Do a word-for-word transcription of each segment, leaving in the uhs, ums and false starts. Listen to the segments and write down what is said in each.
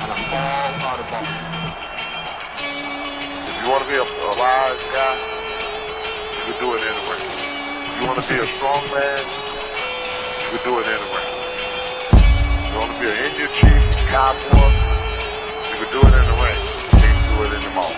and I'm all out of ball. If you want to be a, a wise guy, you can do it in the ring. If you want to be a strong man, you can do it in the ring. If you want to be an Indian chief, cowboy, you can do it in the ring. You can't do it in the mall.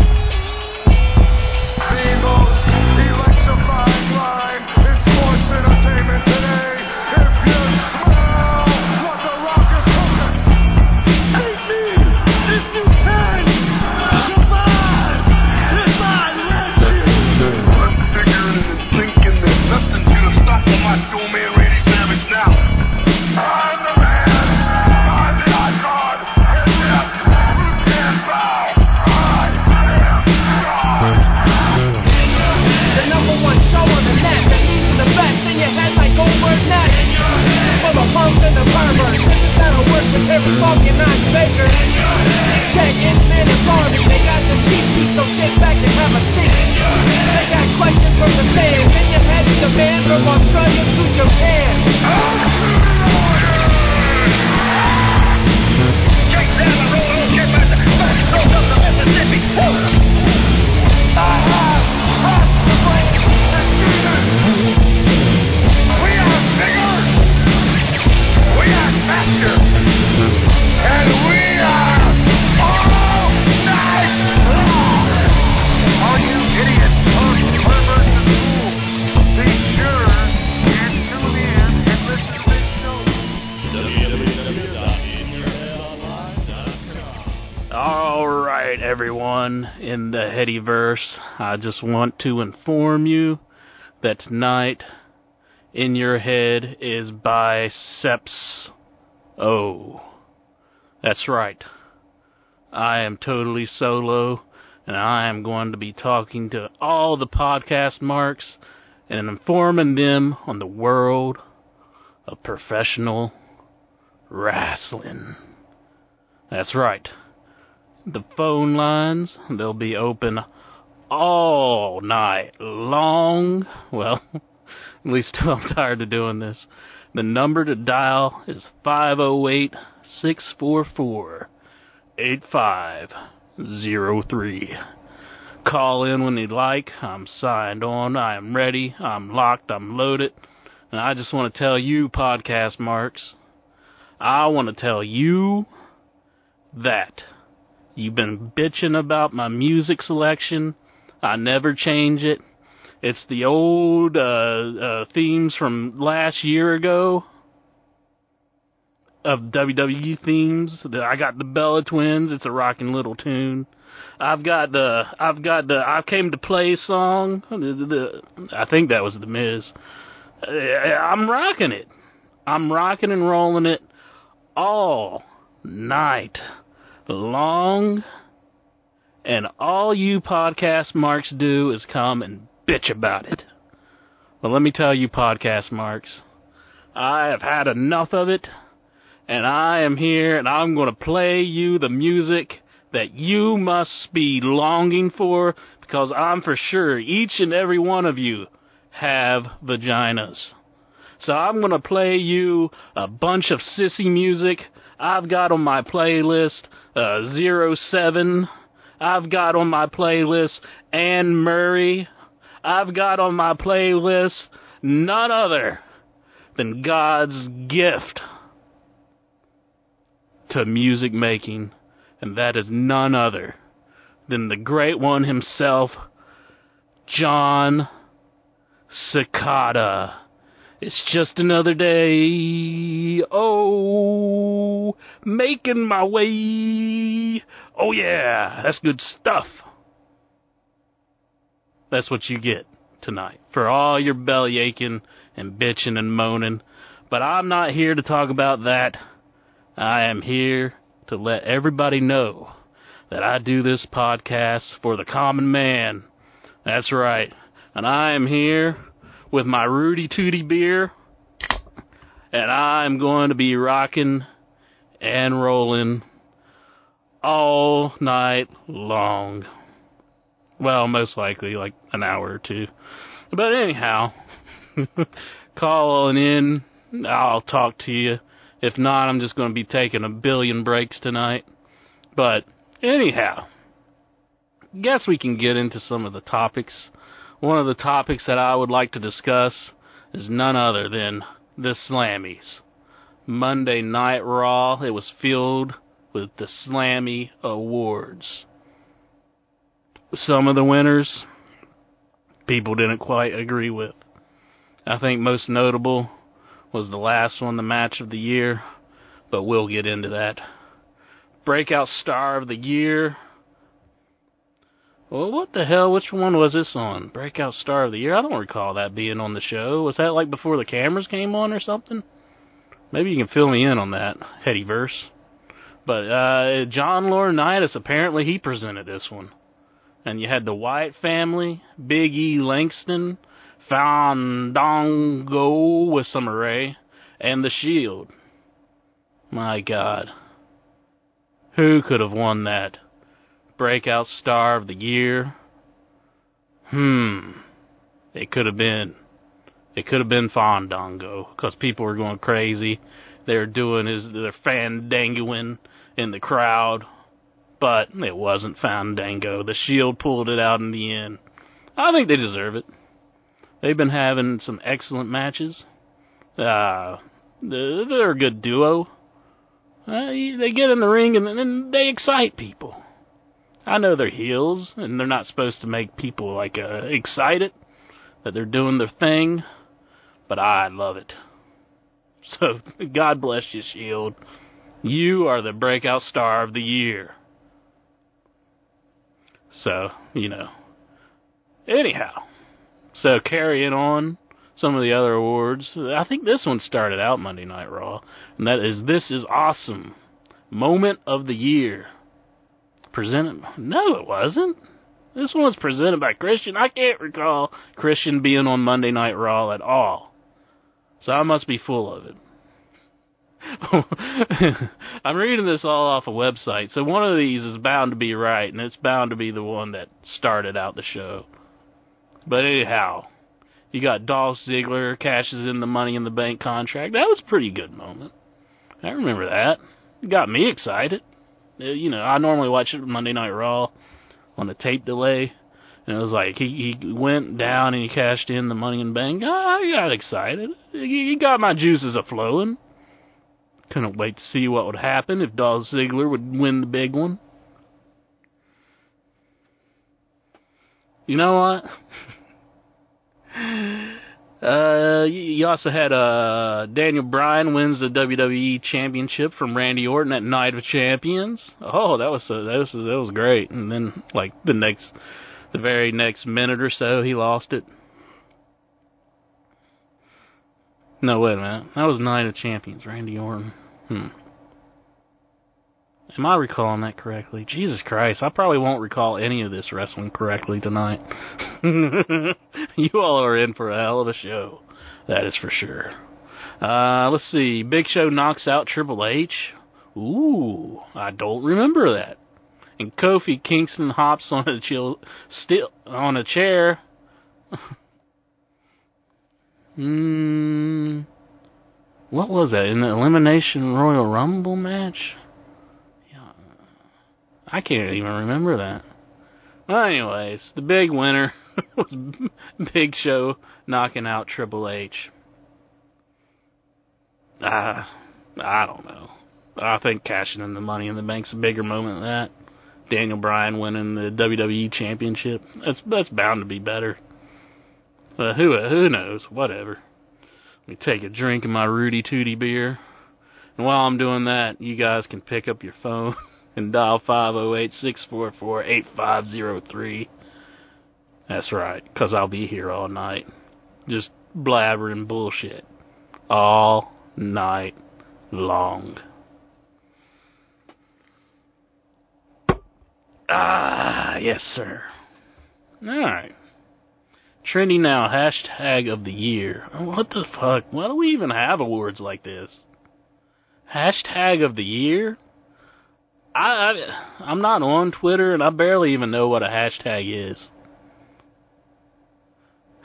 The most electrifying line in sports entertainment today. If you smell what the Rock is cooking, hate me if you can. Survive this red I'm figuring and thinking that nothing's gonna stop my dual man Randy Savage now. I'm the man. I'm the icon. And yes, who can bow? I am God. The number one show on the net that leads to the best in your head like Goldberg Net. For the punks and the perverts, this is how it works with every fucking nine baker. Tech, Inman, and Barbie, they got the cheap seats, so sit back and have a seat. They got questions from the fans, in your head is the band from Australia to Japan. Straight down the road, don't care about the first stroke of the Mississippi. I have crossed the brain and demons. We are bigger, we are faster, and we are all night long. All you idiots, punks, perverts, and fools, be sure and tune in and listen to this show. w w w dot in your head online dot com. All right, everyone in the Headyverse, I just want to inform you that tonight, In Your Head is by Seps O. That's right. I am totally solo, and I am going to be talking to all the podcast marks and informing them on the world of professional wrestling. That's right. The phone lines, they'll be open all night long. Well, at least I'm tired of doing this. The number to dial is five oh eight, six four four, eight five oh three. Call in when you'd like. I'm signed on. I am ready. I'm locked. I'm loaded. And I just want to tell you, podcast marks, I want to tell you that you've been bitching about my music selection. I never change it. It's the old uh, uh, themes from last year ago of W W E themes. I got the Bella Twins. It's a rocking little tune. I've got the I've got the I Came to Play song. The, the, I think that was the Miz. I'm rocking it. I'm rocking and rolling it all night long, and all you podcast marks do is come and bitch about it. Well, let me tell you, podcast marks, I have had enough of it, and I am here, and I'm going to play you the music that you must be longing for, because I'm for sure each and every one of you have vaginas. So I'm going to play you a bunch of sissy music. I've got on my playlist uh, Zero Seven. I've got on my playlist Anne Murray. I've got on my playlist none other than God's gift to music making, and that is none other than the great one himself, John Cicada. It's just another day, oh, making my way. Oh yeah, that's good stuff. That's what you get tonight for all your belly aching and bitching and moaning. But I'm not here to talk about that. I am here to let everybody know that I do this podcast for the common man. That's right. And I am here with my Rudy Tooty beer, and I'm going to be rocking and rolling all night long. Well, most likely like an hour or two. But anyhow, calling in, I'll talk to you, If not, I'm just going to be taking a billion breaks tonight. But anyhow, guess we can get into some of the topics. One of the topics that I would like to discuss is none other than the Slammies. Monday Night Raw, it was filled with the Slammy Awards. Some of the winners, people didn't quite agree with. I think most notable was the last one, the match of the year, but we'll get into that. Breakout Star of the Year. Well, what the hell? Which one was this on? Breakout Star of the Year? I don't recall that being on the show. Was that like before the cameras came on or something? Maybe you can fill me in on that, Headyverse. But uh, John Laurinaitis, apparently he presented this one. And you had the Wyatt family, Big E Langston, Fandango with some array, and the Shield. My God. Who could have won that? Breakout Star of the Year? Hmm. It could have been. It could have been Fandango, because people were going crazy. They were doing his, their fandangoing in the crowd. But it wasn't Fandango. The Shield pulled it out in the end. I think they deserve it. They've been having some excellent matches. Uh, they're a good duo. Uh, they get in the ring and then they excite people. I know they're heels and they're not supposed to make people like uh, excited that they're doing their thing, but I love it. So God bless you, Shield. You are the Breakout Star of the Year. So, you know. Anyhow. So, carrying on some of the other awards. I think this one started out Monday Night Raw. And that is This Is Awesome. Moment of the Year. Presented... No, it wasn't. This one was presented by Christian. I can't recall Christian being on Monday Night Raw at all. So, I must be full of it. I'm reading this all off a website, so one of these is bound to be right, and it's bound to be the one that started out the show. But anyhow, you got Dolph Ziggler cashes in the Money in the Bank contract. That was a pretty good moment. I remember that. It got me excited. You know, I normally watch it Monday Night Raw on a tape delay, and it was like he, he went down and he cashed in the Money in the Bank. I got excited. He got my juices a-flowing. Couldn't wait to see what would happen if Dolph Ziggler would win the big one. You know what? uh, you also had uh, Daniel Bryan wins the W W E Championship from Randy Orton at Night of Champions. Oh, that was uh, that was that was great. And then, like the next, the very next minute or so, he lost it. No, wait a minute. That was Night of Champions, Randy Orton. Hmm. Am I recalling that correctly? Jesus Christ, I probably won't recall any of this wrestling correctly tonight. You all are in for a hell of a show. That is for sure. Uh, let's see. Big Show knocks out Triple H. Ooh, I don't remember that. And Kofi Kingston hops on a chill, still on a chair. Hmm. What was that? In the Elimination Royal Rumble match? Yeah, I can't even remember that. Well, anyways, the big winner was Big Show knocking out Triple H. Uh, I don't know. I think cashing in the Money in the Bank's a bigger moment than that. Daniel Bryan winning the W W E Championship. That's that's bound to be better. But who who knows? Whatever. Let me take a drink of my Rudy Tooty beer. And while I'm doing that, you guys can pick up your phone and dial five oh eight, six four four, eight five oh three. That's right, because I'll be here all night. Just blabbering bullshit. All night long. Ah, yes, sir. Alright. Trending now, hashtag of the year. What the fuck? Why do we even have awards like this? Hashtag of the year? I, I, I'm not on Twitter, and I barely even know what a hashtag is.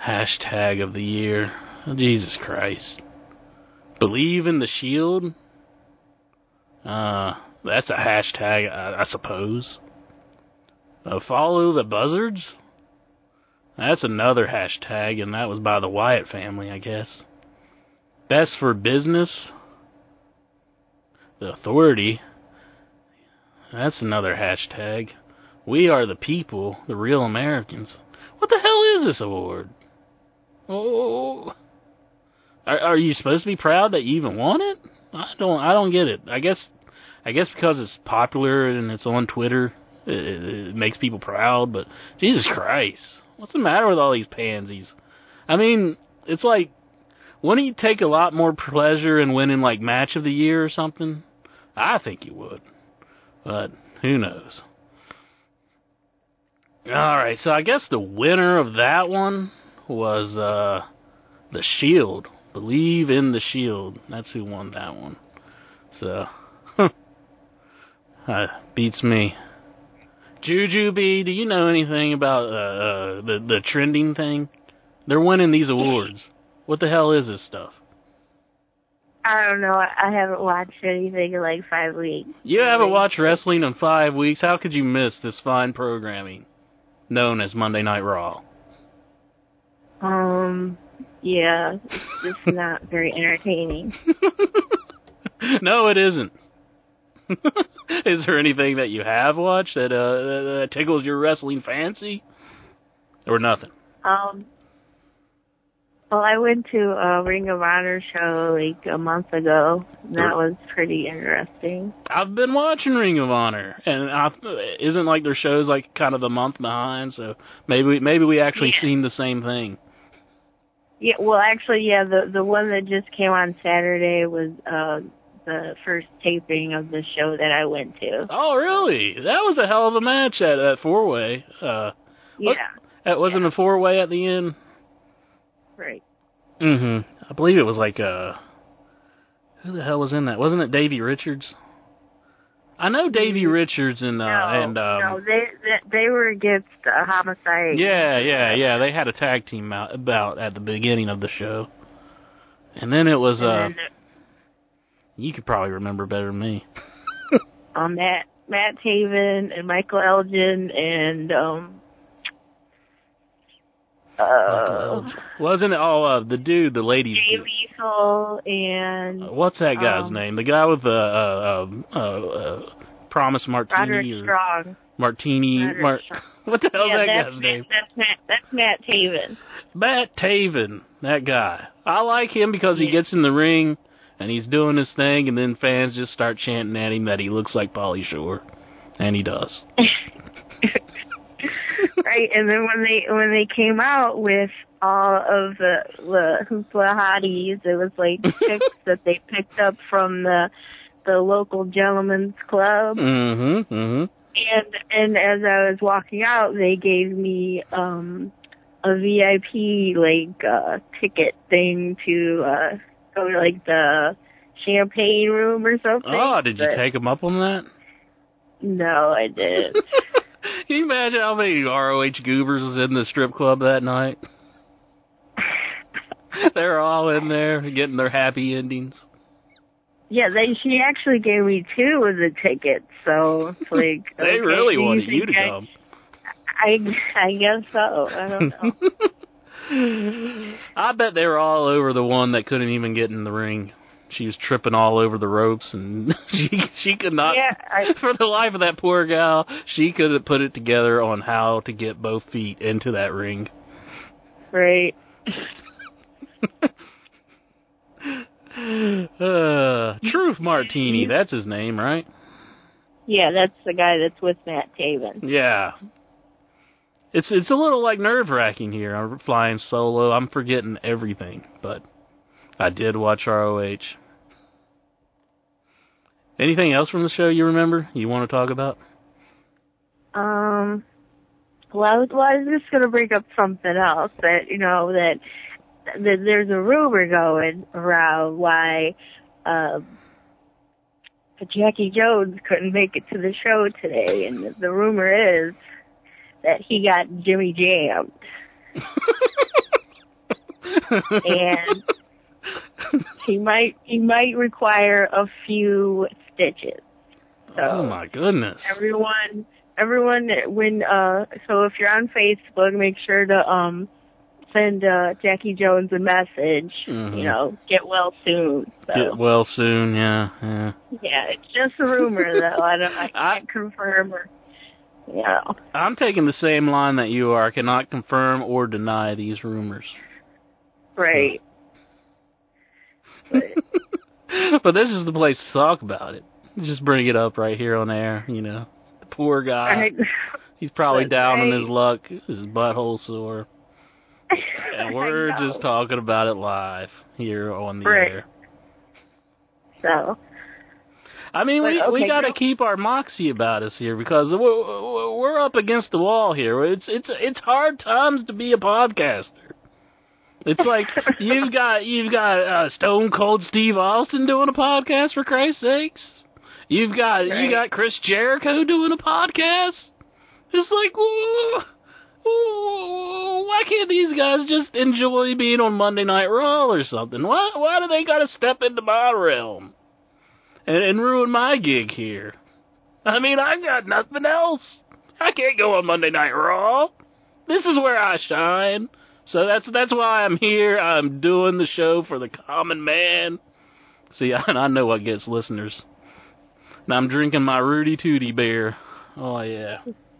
Hashtag of the year. Oh, Jesus Christ. Believe in the Shield? Uh, that's a hashtag, I, I suppose. Uh, follow the buzzards? That's another hashtag, and that was by the Wyatt family, I guess. Best for business? The authority? That's another hashtag. We are the people, the real Americans. What the hell is this award? Oh, are, are you supposed to be proud that you even won it? I don't. I don't get it. I guess. I guess because it's popular and it's on Twitter, it, it, it makes people proud. But Jesus Christ, what's the matter with all these pansies? I mean, it's like, wouldn't you take a lot more pleasure in winning like Match of the Year or something? I think you would, but who knows? All right, so I guess the winner of that one was uh, The Shield. Believe in the Shield. That's who won that one. So, uh, beats me. Jujubee, do you know anything about uh, uh, the the trending thing? They're winning these awards. What the hell is this stuff? I don't know. I haven't watched anything in like five weeks. You haven't watched wrestling in five weeks? How could you miss this fine programming known as Monday Night Raw? Um, yeah, it's just not very entertaining. No, it isn't. Is there anything that you have watched that, uh, that tickles your wrestling fancy? Or nothing? Um, well, I went to a Ring of Honor show like a month ago. And that was pretty interesting. I've been watching Ring of Honor, and I, isn't like their shows like kind of a month behind, so maybe maybe we actually yeah. seen the same thing. Yeah, well, actually, yeah, the the one that just came on Saturday was uh, the first taping of the show that I went to. Oh, really? That was a hell of a match at that four-way. Uh, yeah. That wasn't yeah. a four-way at the end? Right. Mm-hmm. I believe it was like, uh, who the hell was in that? Wasn't it Davey Richards? I know Davey Richards and, uh, no, and, um... No, they, they, they were against uh, Homicide. Yeah, yeah, yeah. They had a tag team out, about at the beginning of the show. And then it was, and uh... then, you could probably remember better than me. um, Matt, Matt Taven and Michael Elgin and, um... Uh, Wasn't it? Oh, uh, the dude, the lady. Jay Lethal and... Uh, what's that guy's um, name? The guy with the uh, uh, uh, uh, Promise Martini. Roderick or Strong. Martini. Roderick Mar- Strong. What the hell yeah, is that that's guy's Matt, name? That's Matt, that's Matt Taven. Matt Taven. That guy. I like him because he yeah. gets in the ring and he's doing his thing, and then fans just start chanting at him that he looks like Pauly Shore. And he does. Right, and then when they when they came out with all of the, the hoopla hotties, it was like chicks that they picked up from the the local gentleman's club. Mm-hmm, mm-hmm. And and as I was walking out, they gave me um a V I P like uh ticket thing to uh go to like the champagne room or something. Oh, did you but take him up on that? No, I didn't. Can you imagine how many R O H goobers was in the strip club that night? They're all in there getting their happy endings. Yeah, they she actually gave me two of the tickets, so it's like they okay, really so wanted you you to I, come. I I guess so. I don't know. I bet they were all over the one that couldn't even get in the ring. She was tripping all over the ropes, and she she could not, yeah, I, for the life of that poor gal, she couldn't put it together on how to get both feet into that ring. Right. uh, Truth Martini, that's his name, right? Yeah, that's the guy that's with Matt Taven. Yeah. It's it's a little like nerve-wracking here. I'm flying solo. I'm forgetting everything, but I did watch R O H. Anything else from the show you remember you want to talk about? Um, well, I was, well, I was just going to bring up something else that, you know, that, that there's a rumor going around why uh, Jackie Jones couldn't make it to the show today, and the, the rumor is that he got Jimmy jammed. And he might he might require a few stitches. So Oh my goodness. everyone, everyone, when uh, so if you're on Facebook, make sure to um send uh, Jackie Jones a message. Mhm. You know, get well soon. So. Get well soon, yeah, yeah. Yeah, it's just a rumor though. I don't, I can't I- confirm or, you know. I'm taking the same line that you are. I cannot confirm or deny these rumors. Right. But, But this is the place to talk about it. Just bring it up right here on air, you know. The poor guy. right. He's probably That's down on right. his luck. His butthole sore. And we're I know. just talking about it live here on the Right. air. So, I mean, But, we we okay, got to go- keep our moxie about us here because we're, we're up against the wall here. It's it's it's hard times to be a podcaster. It's like you've got you've got uh, Stone Cold Steve Austin doing a podcast, for Christ's sakes. You've got you Right. got Chris Jericho doing a podcast. It's like, whoa, whoa, why can't these guys just enjoy being on Monday Night Raw or something? Why why do they got to step into my realm and, and ruin my gig here? I mean, I got nothing else. I can't go on Monday Night Raw. This is where I shine. So that's that's why I'm here. I'm doing the show for the common man. See, I, I know what gets listeners. And I'm drinking my Rudy Tooty beer. Oh, yeah.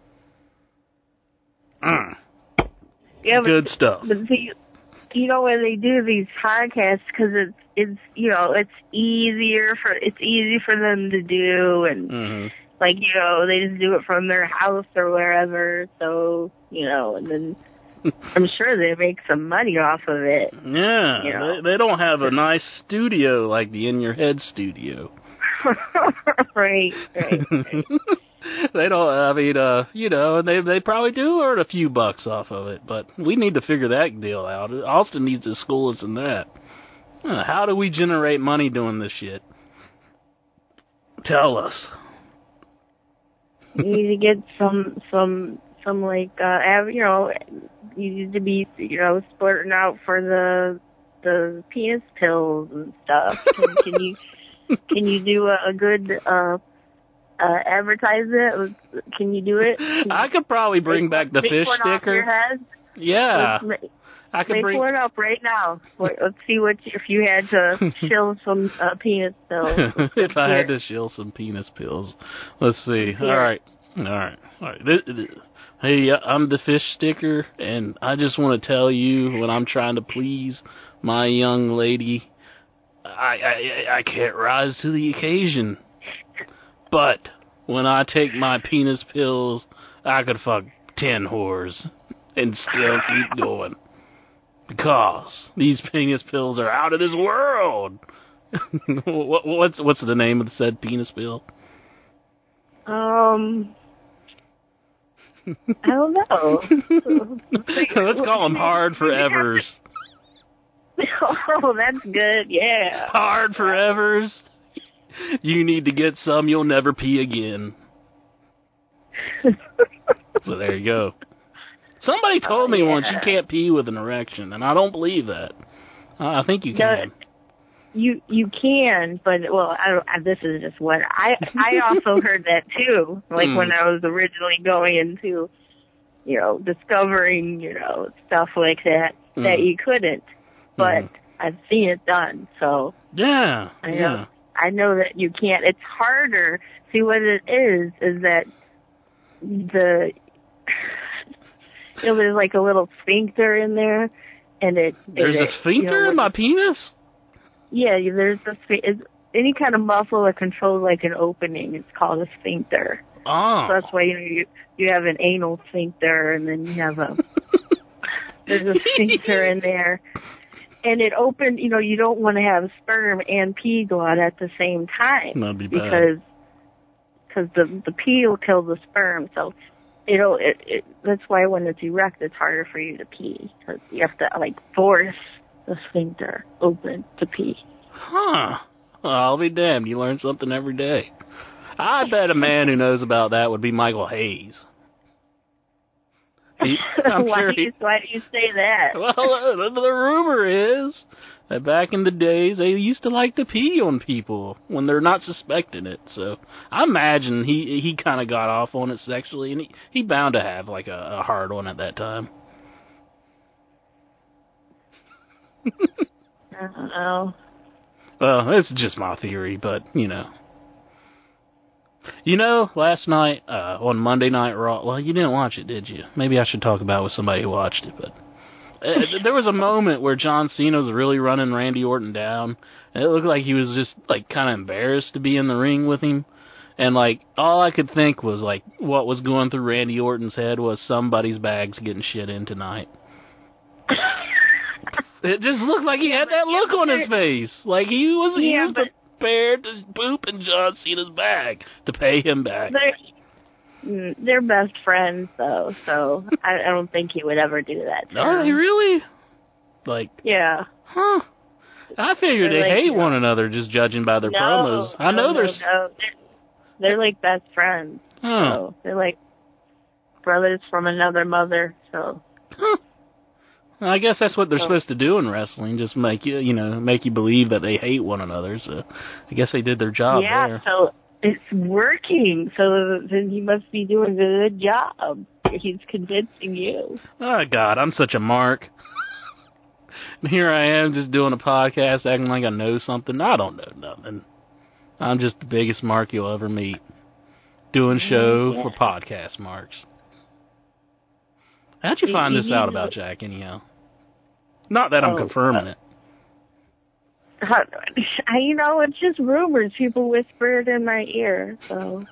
Mm. yeah, but, Good stuff. but see, you know, when they do these podcasts, because it's, it's, you know, it's easier for, it's easy for them to do, and, hmm like, you know, they just do it from their house or wherever, so, you know, and then I'm sure they make some money off of it. Yeah, You know. they, they don't have a nice studio like the In Your Head studio. right, right, right. They don't, I mean, uh, you know, and they they probably do earn a few bucks off of it, but we need to figure that deal out. Austin needs to school us in that. Uh, How do we generate money doing this shit? Tell us. You need to get some, some, some like, uh, av- you know, you need to be, you know, splurting out for the, the penis pills and stuff. Can, can you, can you do a, a good, uh, uh, advertisement? Can you do it? Can I could probably bring make- back the make fish one off your sticker. head? Yeah, Let's ma- I could Make bring. one up right now. Let- Let's see what you, if you had to shill some uh, penis pills. If I had Here. to shill some penis pills. Let's see. Here. All right. All right. All right. Th- th- Hey, I'm the fish sticker, and I just want to tell you when I'm trying to please my young lady, I, I, I can't rise to the occasion. But when I take my penis pills, I could fuck ten whores and still keep going. Because these penis pills are out of this world. what, what's what's the name of the said penis pill? Um, I don't know. Let's call them hard forevers. Oh, that's good. Yeah. Hard forevers. You need to get some. You'll never pee again. So there you go. Somebody told Oh, me yeah. once you can't pee with an erection, and I don't believe that. I I think you No, can. You you can, but well, I don't. I, this is just what I I also heard that too. Like Hmm. when I was originally going into, you know, discovering, you know, stuff like that that Hmm. you couldn't. But Mhm. I've seen it done, so Yeah. I know. Yeah. I know that you can't. It's harder. See, what it is is that the you know, there's like a little sphincter in there, and it There's and a it, sphincter you know, in my penis? yeah, there's a sphi- it's any kind of muscle that controls like an opening. It's called a sphincter. Oh. So that's why you know, you you have an anal sphincter, and then you have a there's a sphincter in there, and it opened. You know, you don't want to have sperm and pee go out at the same time. That'd be bad. because because the the pee will kill the sperm. So it'll it, it that's why when it's erect, it's harder for you to pee because you have to like force the sphincter open to pee. Huh. Well, I'll be damned. You learn something every day. I bet a man who knows about that would be Michael Hayes. He, I'm why, sure do he, you, why do you say that? well, uh, the rumor is that back in the days they used to like to pee on people when they're not suspecting it. So I imagine he he kind of got off on it sexually, and he he bound to have like a, a hard on at that time. I don't know. Well, it's just my theory, but you know. You know, last night uh, on Monday Night Raw. Well, you didn't watch it, did you? Maybe I should talk about it with somebody who watched it, but. Uh, there was a moment where John Cena was really running Randy Orton down, and it looked like he was just, like, kind of embarrassed to be in the ring with him. And, like, all I could think was, like, what was going through Randy Orton's head was somebody's bag's getting shit in tonight. It just looked like he yeah, had that yeah, look on his face. Like, he was, he yeah, was but, prepared to poop in John Cena's bag to pay him back. They're, they're best friends, though, so I, I don't think he would ever do that to Are they him. really? Like, Yeah. huh. I figured They're they like, hate you know, one another just judging by their no, promos. I know no, there's... no, they're, they're like best friends. Huh. So they're like brothers from another mother, so... Huh. I guess that's what they're So- supposed to do in wrestling, just make you, you know, make you believe that they hate one another. So I guess they did their job yeah, there. so it's working, so then he must be doing a good job. He's convincing you. Oh, God, I'm such a mark. And here I am just doing a podcast acting like I know something. I don't know nothing. I'm just the biggest mark you'll ever meet. Doing show yeah. for podcast marks. How'd you You- find you this out know- about Jack, anyhow? Not that I'm Oh, confirming uh, it. I, you know, it's just rumors. People whisper it in my ear, so...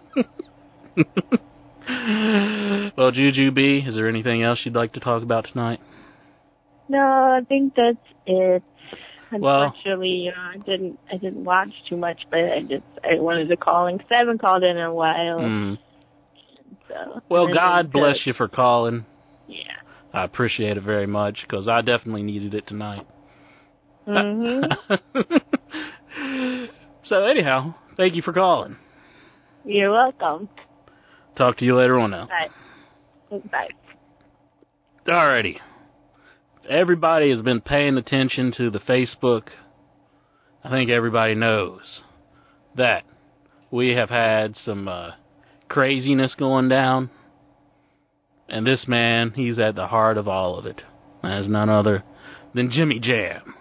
Well, Juju B, is there anything else you'd like to talk about tonight? No, I think that's it. Well- Unfortunately, you know, I didn't, I didn't watch too much, but I just, I wanted to call in, because I haven't called in in a while, Hmm. so... Well, and God then, bless uh, you for calling. Yeah. I appreciate it very much, because I definitely needed it tonight. hmm So, anyhow, thank you for calling. You're welcome. Talk to you later on now. Bye. Bye. Alrighty. Everybody has been paying attention to the Facebook. I think everybody knows that we have had some uh, craziness going down. And this man, he's at the heart of all of it. As none other than Jimmy Jam.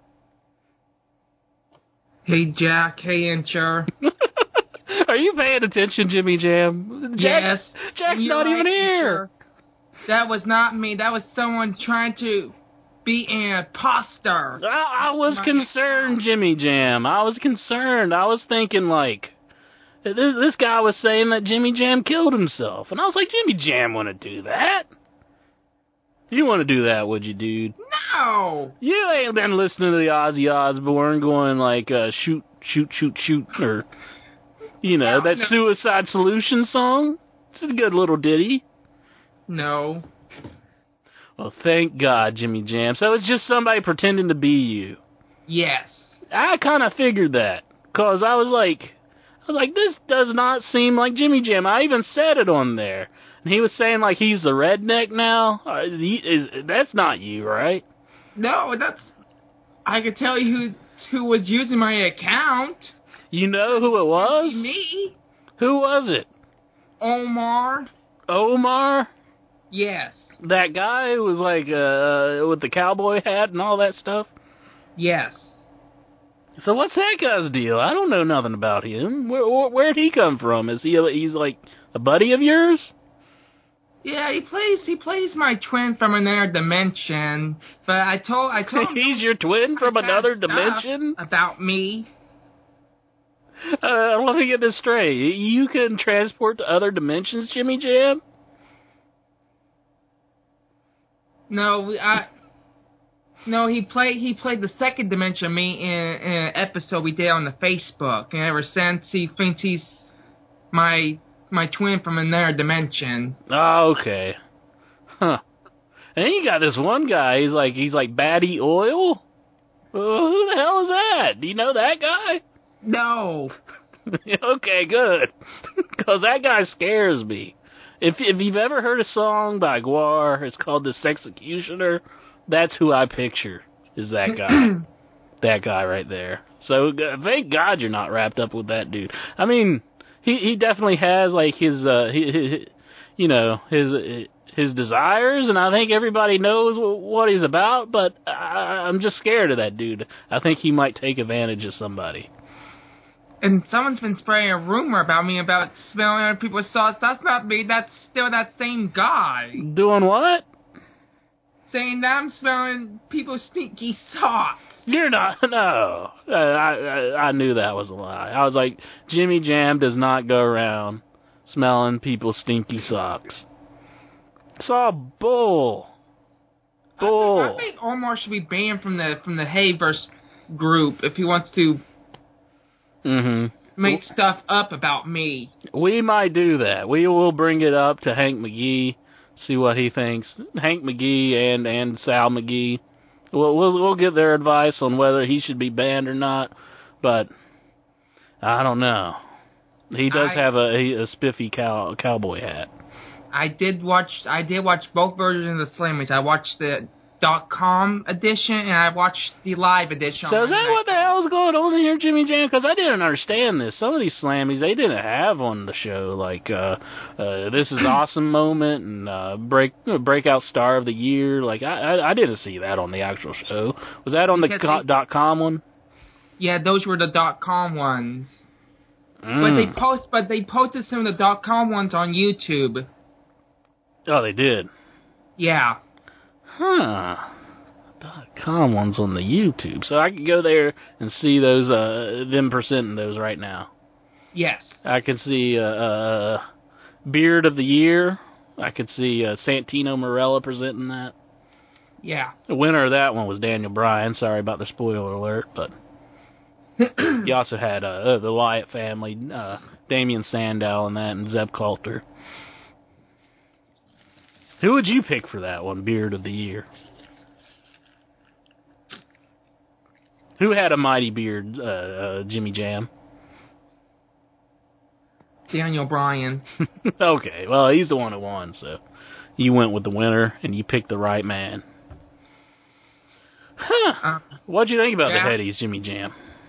Hey, Jack. Hey, Incher. Are you paying attention, Jimmy Jam? Jack, Yes. Jack's You're not right, even here. Incher. That was not me. That was someone trying to be an imposter. I, I was My- concerned, Jimmy Jam. I was concerned. I was thinking, like, this, this guy was saying that Jimmy Jam killed himself. And I was like, Jimmy Jam wouldn't do that. You want to do that, would you, dude? No. You ain't been listening to the Ozzy Osbourne going, like, uh, shoot, shoot, shoot, shoot, or, you know, No, that no. Suicide Solution song? It's a good little ditty. No. Well, thank God, Jimmy Jam. So it's just somebody pretending to be you. Yes. I kind of figured that, because I was like, I was like, this does not seem like Jimmy Jam. I even said it on there. And he was saying, like, he's the redneck now. Uh, he, is, that's not you, right? No, that's... I could tell you who, who was using my account. You know who it was? Me. Who was it? Omar. Omar? Yes. That guy who was, like, uh, with the cowboy hat and all that stuff? Yes. So what's that guy's deal? I don't know nothing about him. Where, where, where'd he come from? Is he, a, he's like, a buddy of yours? Yeah, he plays. He plays my twin from another dimension. But I told. I told him He's your twin from bad another stuff dimension? about me. Uh, let me get this straight. You can transport to other dimensions, Jimmy Jam? No, we- I. No, he played. He played the second dimension of me in, in an episode we did on the Facebook, and ever since he thinks he's my my twin from another dimension. Oh, okay. Huh. And then you got this one guy, he's like, he's like Batty Oil? Well, who the hell is that? Do you know that guy? No. Okay, good. Because that guy scares me. If if you've ever heard a song by Guar, it's called The Sexecutioner. That's who I picture is that guy. That guy right there. So uh, thank God you're not wrapped up with that dude. I mean, he he definitely has like his uh his, his you know his his desires, and I think everybody knows what he's about. But I, I'm just scared of that dude. I think he might take advantage of somebody. And someone's been spreading a rumor about me about smelling other people's thoughts. That's not me. That's still that same guy. Doing what? Saying that I'm smelling people's stinky socks. You're not. No. I, I I knew that was a lie. I was like, Jimmy Jam does not go around smelling people's stinky socks. It's all bull. Bull. I think, I think Omar should be banned from the from the Hayverse group if he wants to mm-hmm. make stuff up about me. We might do that. We will bring it up to Hank McGee, see what he thinks. Hank McGee and, and Sal McGee. We'll, we'll we'll get their advice on whether he should be banned or not, but I don't know. He does I, have a, a spiffy cow, cowboy hat. I did watch. I did watch both versions of the Slammies. I watched the dot com edition and I watched the live edition. So is that what the hell is going on here, Jimmy Jam? Because I didn't understand this. Some of these Slammies they didn't have on the show, like uh, uh, This Is Awesome Moment and uh, break Breakout Star of the Year. Like I, I I didn't see that on the actual show. Was that on the co- they, dot com one? Yeah, those were the dot com ones. Mm. But they post, but they posted some of the dot com ones on YouTube. Oh, they did. Yeah. Huh. Dot com ones on the YouTube, so I could go there and see those, uh, them presenting those right now. Yes. I could see uh, uh, Beard of the Year. I could see uh, Santino Marella presenting that. Yeah. The winner of that one was Daniel Bryan. Sorry about the spoiler alert, but you also had uh, uh, the Wyatt family, uh, Damian Sandow and that, and Zeb Coulter. Who would you pick for that one, Beard of the Year? Who had a mighty beard, uh, uh, Jimmy Jam? Daniel Bryan. Okay, well, he's the one who won, so you went with the winner, and you picked the right man. Huh. Uh, What'd you think about yeah. the Headies, Jimmy Jam?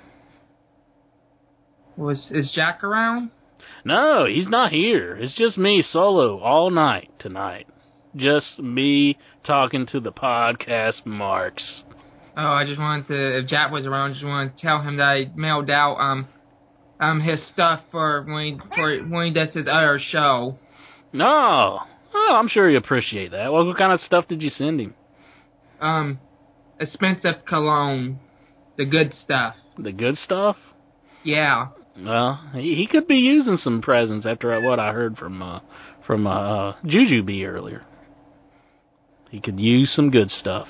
Was is Jack around? No, he's not here. It's just me solo all night tonight. Just me talking to the podcast marks. Oh, I just wanted to, if Jack was around, just wanted to tell him that I mailed out um um his stuff for when he, for when he does his other show. No. Oh, I'm sure he appreciate that. Well, what kind of stuff did you send him? Um, expensive cologne, the good stuff. The good stuff? Yeah. Well, he, he could be using some presents after what I heard from uh, from uh, Juju B earlier. He could use some good stuff.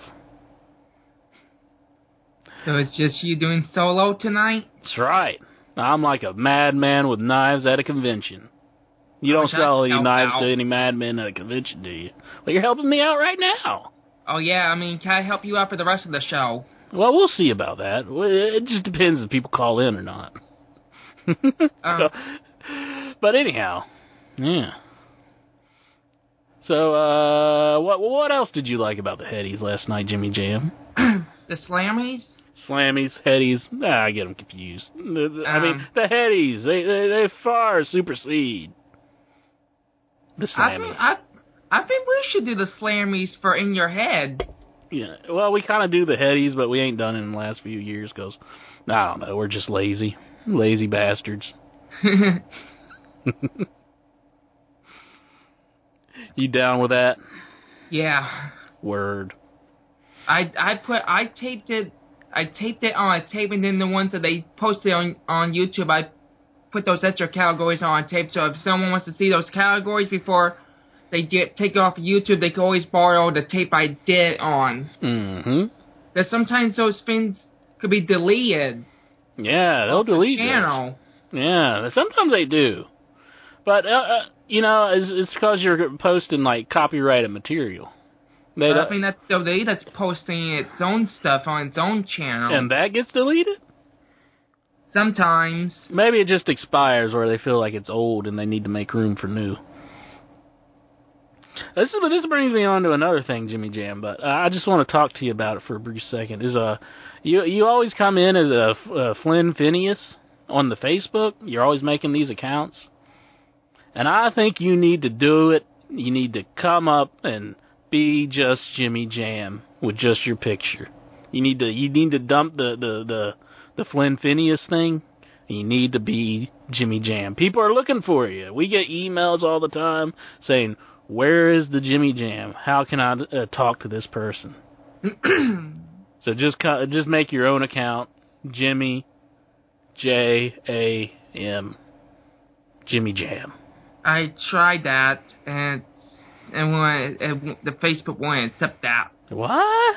So it's just you doing solo tonight? That's right. I'm like a madman with knives at a convention. You don't sell any knives out. to any madmen at a convention, do you? Well, you're helping me out right now. Oh, yeah, I mean, can I help you out for the rest of the show? Well, we'll see about that. It just depends if people call in or not. um, so, but anyhow, yeah. So, uh, what what else did you like about the Headies last night, Jimmy Jam? The Slammies? Slammies, Headies, nah, I get them confused. The, the, I mean, Um, the Headies, they, they they far supersede the I Slammies. think, I, I think we should do the Slammies for In Your Head. Yeah, well, we kind of do the Headies, but we ain't done it in the last few years because, I don't know, we're just lazy. Lazy bastards. You down with that? Yeah. Word. I I put I taped it I taped it on a tape, and then the ones that they posted on on YouTube, I put those extra categories on tape. So if someone wants to see those categories before they get take it off of YouTube, they can always borrow the tape I did on. Mm-hmm. That sometimes those things could be deleted. Yeah, they'll delete the channel. those. Yeah, sometimes they do. But, uh, uh, you know, it's, it's because you're posting, like, copyrighted material. They I mean, that's W W E that's posting its own stuff on its own channel. And that gets deleted? Sometimes. Maybe it just expires where they feel like it's old and they need to make room for new. This is this brings me on to another thing, Jimmy Jam. But uh, I just want to talk to you about it for a brief second. Is uh, you you always come in as a, a Flynn Phineas on the Facebook. You're always making these accounts, and I think you need to do it. You need to come up and be just Jimmy Jam with just your picture. You need to you need to dump the the the, the Flynn Phineas thing. You need to be Jimmy Jam. People are looking for you. We get emails all the time saying, where is the Jimmy Jam? How can I uh, talk to this person? So just just make your own account. Jimmy, J A M. Jimmy Jam. I tried that, and and when it, the Facebook won't accept that. What?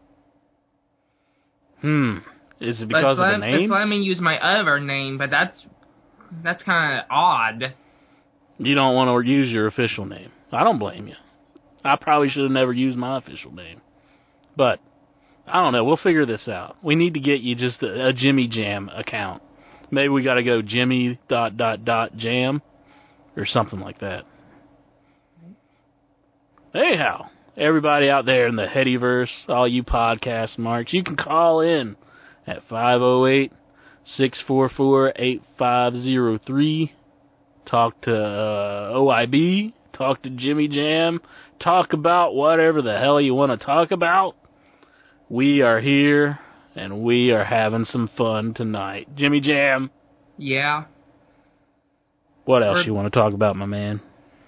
Hmm. Is it because of the name? It's letting me use my other name, but that's that's kind of odd. You don't want to use your official name. I don't blame you. I probably should have never used my official name. But, I don't know. We'll figure this out. We need to get you just a, a Jimmy Jam account. Maybe we got to go Jimmy dot dot dot jam or something like that. Anyhow, everybody out there in the Headyverse, all you podcast marks, you can call in at five oh eight, six four four, eight five oh three. Talk to uh, O I B. Talk to Jimmy Jam. Talk about whatever the hell you want to talk about. We are here, and we are having some fun tonight. Jimmy Jam. Yeah. What else Or, you want to talk about, my man?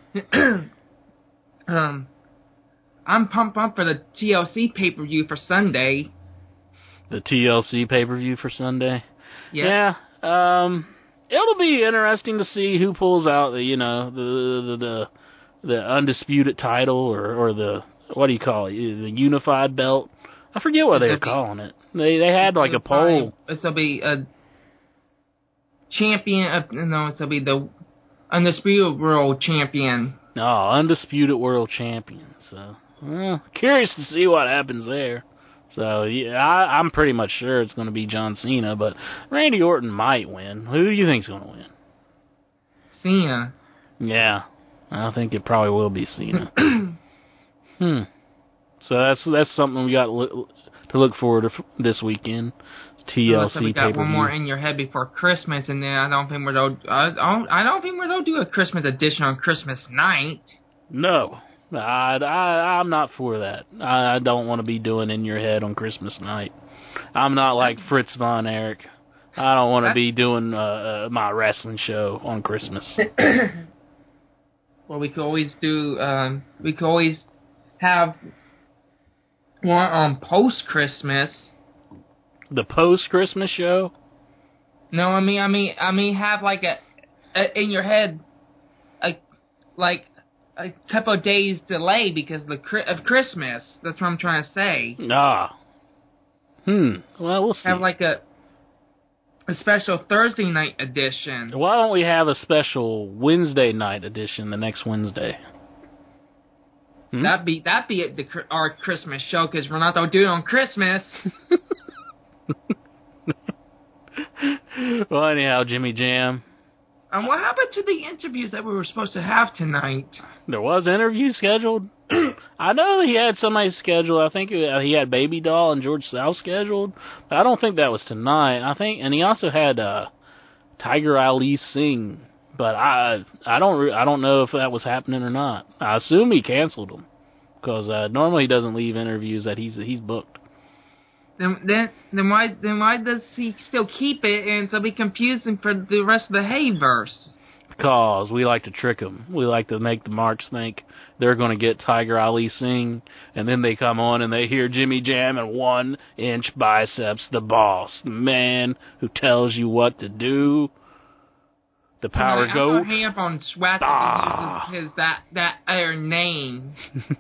um, I'm pumped up for the T L C pay-per-view for Sunday. The T L C pay-per-view for Sunday? Yeah. Yeah. Um, it'll be interesting to see who pulls out the, you know, the the the, the undisputed title or, or the, what do you call it, the unified belt. I forget what they were calling it. They they had like a poll. This will be a champion, of, no, this will be the undisputed world champion. Oh, undisputed world champion. So, well, curious to see what happens there. So, yeah, I, I'm pretty much sure it's going to be John Cena, but Randy Orton might win. Who do you think's going to win? Cena. Yeah, I think it probably will be Cena. hmm. So that's that's something we got to look, to look forward to this weekend. T L C so we got pay-per-view. one more in your head before Christmas, and then I don't think we're going. I don't. I don't think we're going to do a Christmas edition on Christmas night. No. I, I, I'm not for that. I, I don't want to be doing In Your Head on Christmas night. I'm not like Fritz von Erich. I don't want to be doing uh, uh, my wrestling show on Christmas. Well, we could always do, um, we could always have one on post-Christmas. The post-Christmas show? No, I mean, I mean, I mean, have like a, a in your head, a, like, a couple of days delay because of, the, of Christmas. That's what I'm trying to say. Ah. Hmm. Well, we'll see. Have like a a special Thursday night edition. Why don't we have a special Wednesday night edition the next Wednesday? Hmm? That'd be that'd be the, our Christmas show because we're not gonna do it on Christmas. Well, anyhow, Jimmy Jam. And what happened to the interviews that we were supposed to have tonight? There was an interview scheduled. I know he had somebody scheduled. I think he had Baby Doll and George South scheduled, but I don't think that was tonight. I think, and he also had uh, Tiger Ali Singh, but I I don't I don't know if that was happening or not. I assume he canceled them because uh, normally he doesn't leave interviews that he's he's booked. Then, then, then why, then why does he still keep it, and it'll be confusing for the rest of the Hayverse? Because we like to trick them. We like to make the marks think they're going to get Tiger Ali Singh, and then they come on and they hear Jimmy Jam and one-inch biceps, the boss, the man who tells you what to do, the power I, goat. I'm hang up on Swat Ah. if he uses his that that other name.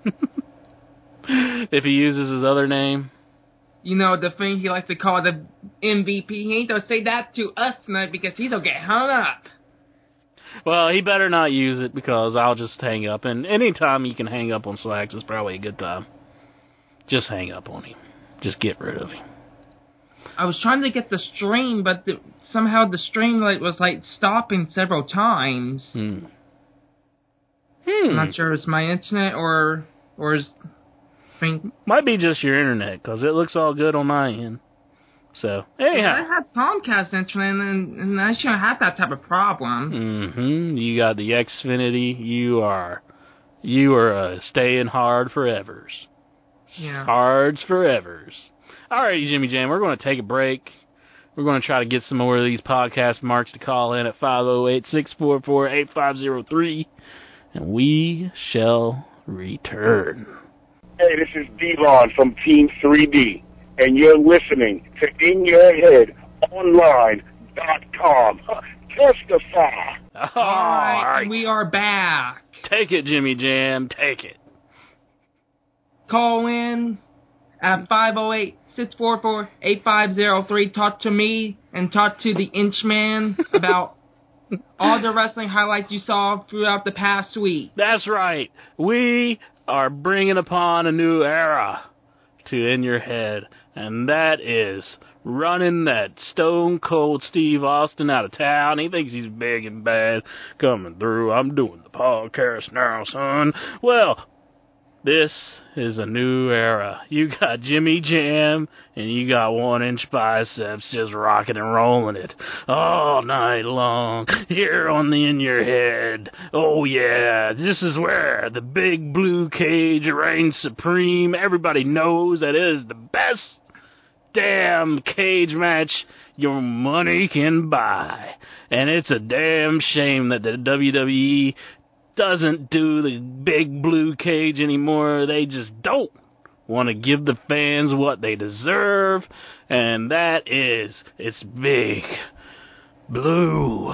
If he uses his other name. You know, the thing he likes to call the M V P. He ain't gonna say that to us tonight because he's gonna get hung up. Well, he better not use it because I'll just hang up. And anytime you can hang up on Slacks is probably a good time. Just hang up on him. Just get rid of him. I was trying to get the stream, but the, somehow the stream like was like stopping several times. Hmm. I'm Hmm. not sure if it's my internet or or is I think Might be just your internet, because it looks all good on my end. So, yeah, I anyhow. have Comcast internet, and, and I shouldn't have that type of problem. Mm-hmm. You got the Xfinity. You are, you are uh, staying hard forevers. Yeah. Hards forevers. All right, Jimmy Jam, we're going to take a break. We're going to try to get some more of these podcast marks to call in at five oh eight, six four four, eight five oh three, and we shall return. Hey, this is Devon from Team three D, and you're listening to In Your Head Online dot com. Testify. All Alright, right. and we are back. Take it, Jimmy Jam. Take it. Call in at five oh eight, six four four, eight five oh three. Talk to me and talk to the Inchman about all the wrestling highlights you saw throughout the past week. That's right. We are bringing upon a new era to In Your Head, and that is running that Stone Cold Steve Austin out of town. He thinks he's big and bad coming through. I'm doing the podcast now, son. Well, this is a new era. You got Jimmy Jam, and you got One Inch Biceps just rocking and rolling it all night long here on the In Your Head. Oh yeah, this is where the big blue cage reigns supreme. Everybody knows that it is the best damn cage match your money can buy. And it's a damn shame that the W W E doesn't do the big blue cage anymore. They just don't want to give the fans what they deserve, and that is its big blue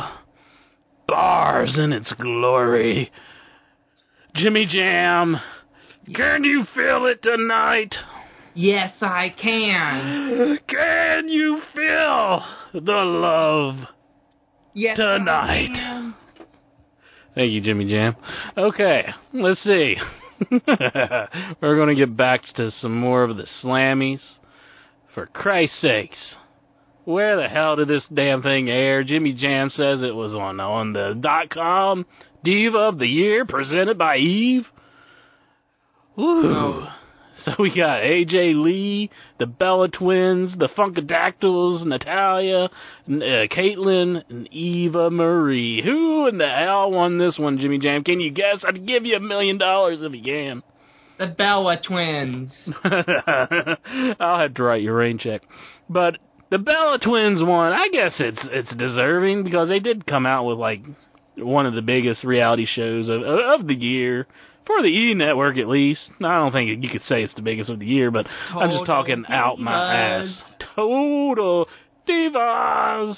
bars in its glory. Jimmy Jam, can you feel it tonight? Yes, I can. Can you feel the love Yes, tonight? I can. Thank you, Jimmy Jam. Okay, let's see. We're going to get back to some more of the slammies. For Christ's sakes, where the hell did this damn thing air? Jimmy Jam says it was on, on the dot com Diva of the Year presented by Eve. Woo. Oh. So we got A J Lee, the Bella Twins, the Funkadactyls, Natalia, uh, Caitlyn, and Eva Marie. Who in the hell won this one, Jimmy Jam? Can you guess? I'd give you a million dollars if you can. The Bella Twins. I'll have to write your rain check. But the Bella Twins won. I guess it's it's deserving because they did come out with like one of the biggest reality shows of of the year. For the E! Network, at least. I don't think you could say it's the biggest of the year, but Total I'm just talking divas. out my ass. Total divas.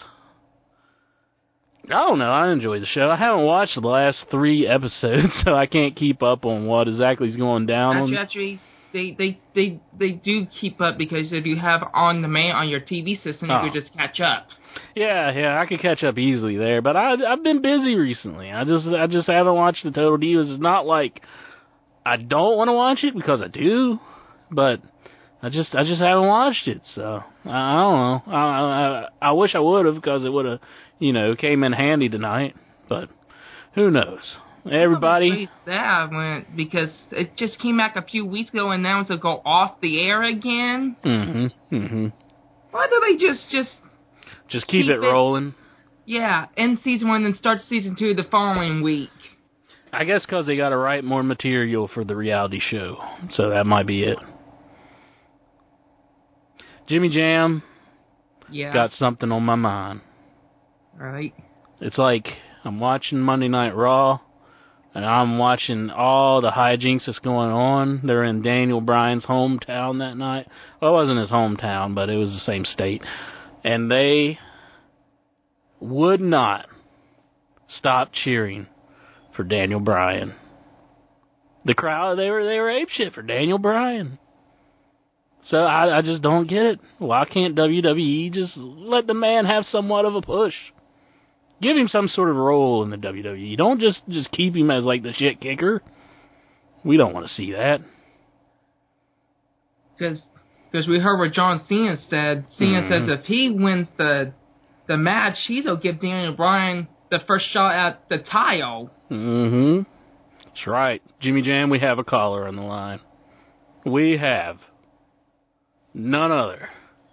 I don't know. I enjoyed the show. I haven't watched the last three episodes, so I can't keep up on what exactly is going down. Actually, on... actually, they, they, they, they do keep up because if you have on demand on your T V system, Oh. you could just catch up. Yeah, yeah, I could catch up easily there, but I, I've been busy recently. I just, I just haven't watched the Total Divas. It's not like I don't want to watch it because I do, but I just, I just haven't watched it. So I, I don't know. I, I, I wish I would have because it would have, you know, came in handy tonight. But who knows? Everybody. Really sad when, because it just came back a few weeks ago and now it's to go off the air again. Mm-hmm. Mm-hmm. Why do they just, just Just keep, Keep it it- rolling. yeah, end season one and start season two the following week? I guess because they got to write more material for the reality show, so that might be it. Jimmy Jam Yeah. got something on my mind. Right. It's like I'm watching Monday Night Raw, and I'm watching all the hijinks that's going on. They're in Daniel Bryan's hometown that night. Well, it wasn't his hometown, but it was the same state. And they would not stop cheering for Daniel Bryan. The crowd, they were they were apeshit for Daniel Bryan. So I, I just don't get it. Why can't W W E just let the man have somewhat of a push? Give him some sort of role in the W W E. Don't just, just keep him as like the shit kicker. We don't want to see that. Because we heard what John Cena said. Cena Mhm. says if he wins the the match, he's going to give Daniel Bryan the first shot at the title. Mm-hmm. That's right. Jimmy Jam, we have a caller on the line. We have none other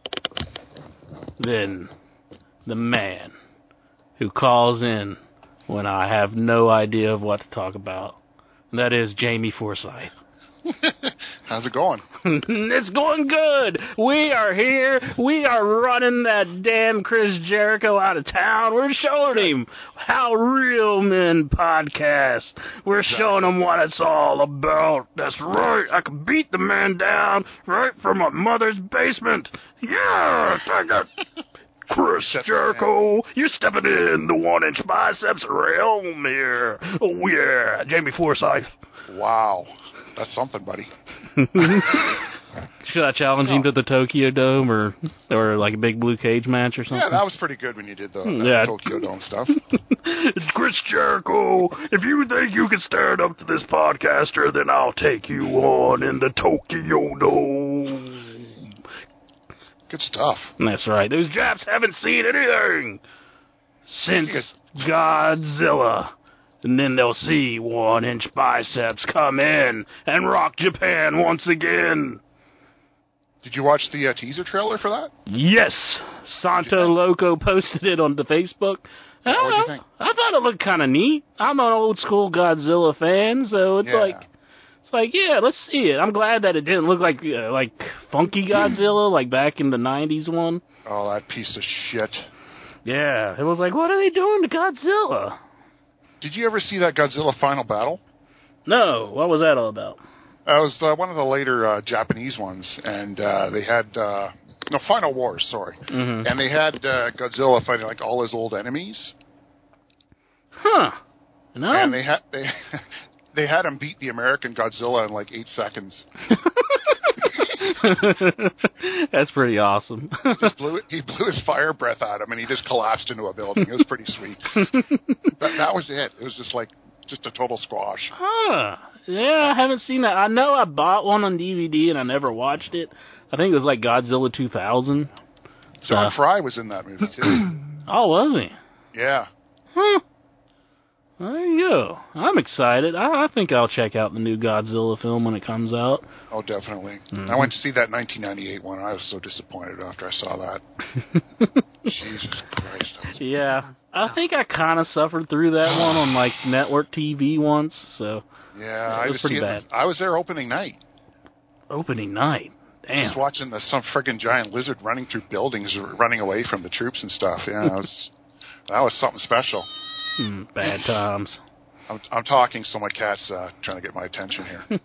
than the man who calls in when I have no idea of what to talk about. And that is Jamie Forsyth. How's it going? It's going good. We are here. We are running that damn Chris Jericho out of town. We're showing him how real men podcast. We're showing him what it's all about. That's right. I can beat the man down right from my mother's basement. Yeah, take it. Chris Jericho, you're stepping in the one-inch biceps realm here. Oh, yeah. Jamie Forsyth. Wow. That's something, buddy. Should I challenge him to the Tokyo Dome or or like a big blue cage match or something? Yeah, that was pretty good when you did the that Yeah. Tokyo Dome stuff. It's Chris Jericho. If you think you can stand up to this podcaster, then I'll take you on in the Tokyo Dome. Good stuff. That's right. Those Japs haven't seen anything since Godzilla. And then they'll see one-inch biceps come in and rock Japan once again. Did you watch the uh, teaser trailer for that? Yes. Santo Loco posted it on the Facebook. Yeah, I, what'd you think? I thought it looked kind of neat. I'm an old-school Godzilla fan, so it's Yeah. like, it's like, yeah, let's see it. I'm glad that it didn't look like uh, like funky Godzilla, like back in the nineties one. Oh, that piece of shit. Yeah, it was like, what are they doing to Godzilla? Did you ever see that Godzilla Final Battle? No, what was that all about? That was uh, one of the later uh, Japanese ones, and uh, they had uh, no Final Wars, sorry, Mm-hmm. and they had uh, Godzilla fighting like all his old enemies, Huh. No. and they had they they had him beat the American Godzilla in like eight seconds. That's pretty awesome. Just blew it, he blew his fire breath at him, and he just collapsed into a building. It was pretty sweet. that, that was it. It was just like just a total squash. Huh. Yeah, I haven't seen that. I know I bought one on D V D and I never watched it. I think it was like Godzilla two thousand. John So- Fry was in that movie too. Oh, was he? Yeah. Huh. Well, there you go. I'm excited. I, I think I'll check out the new Godzilla film when it comes out. Oh, definitely. Mhm. I went to see that nineteen ninety-eight one, and I was so disappointed after I saw that. Jesus Christ. That was... Yeah. I think I kind of suffered through that one on like network T V once, so Yeah, it I was was pretty seeing- bad. I was there opening night. Opening night. Damn. Just watching the, some friggin' giant lizard running through buildings, running away from the troops and stuff. Yeah, that was, that was something special. Hmm, bad times. I'm, I'm talking, so my cat's uh, trying to get my attention here.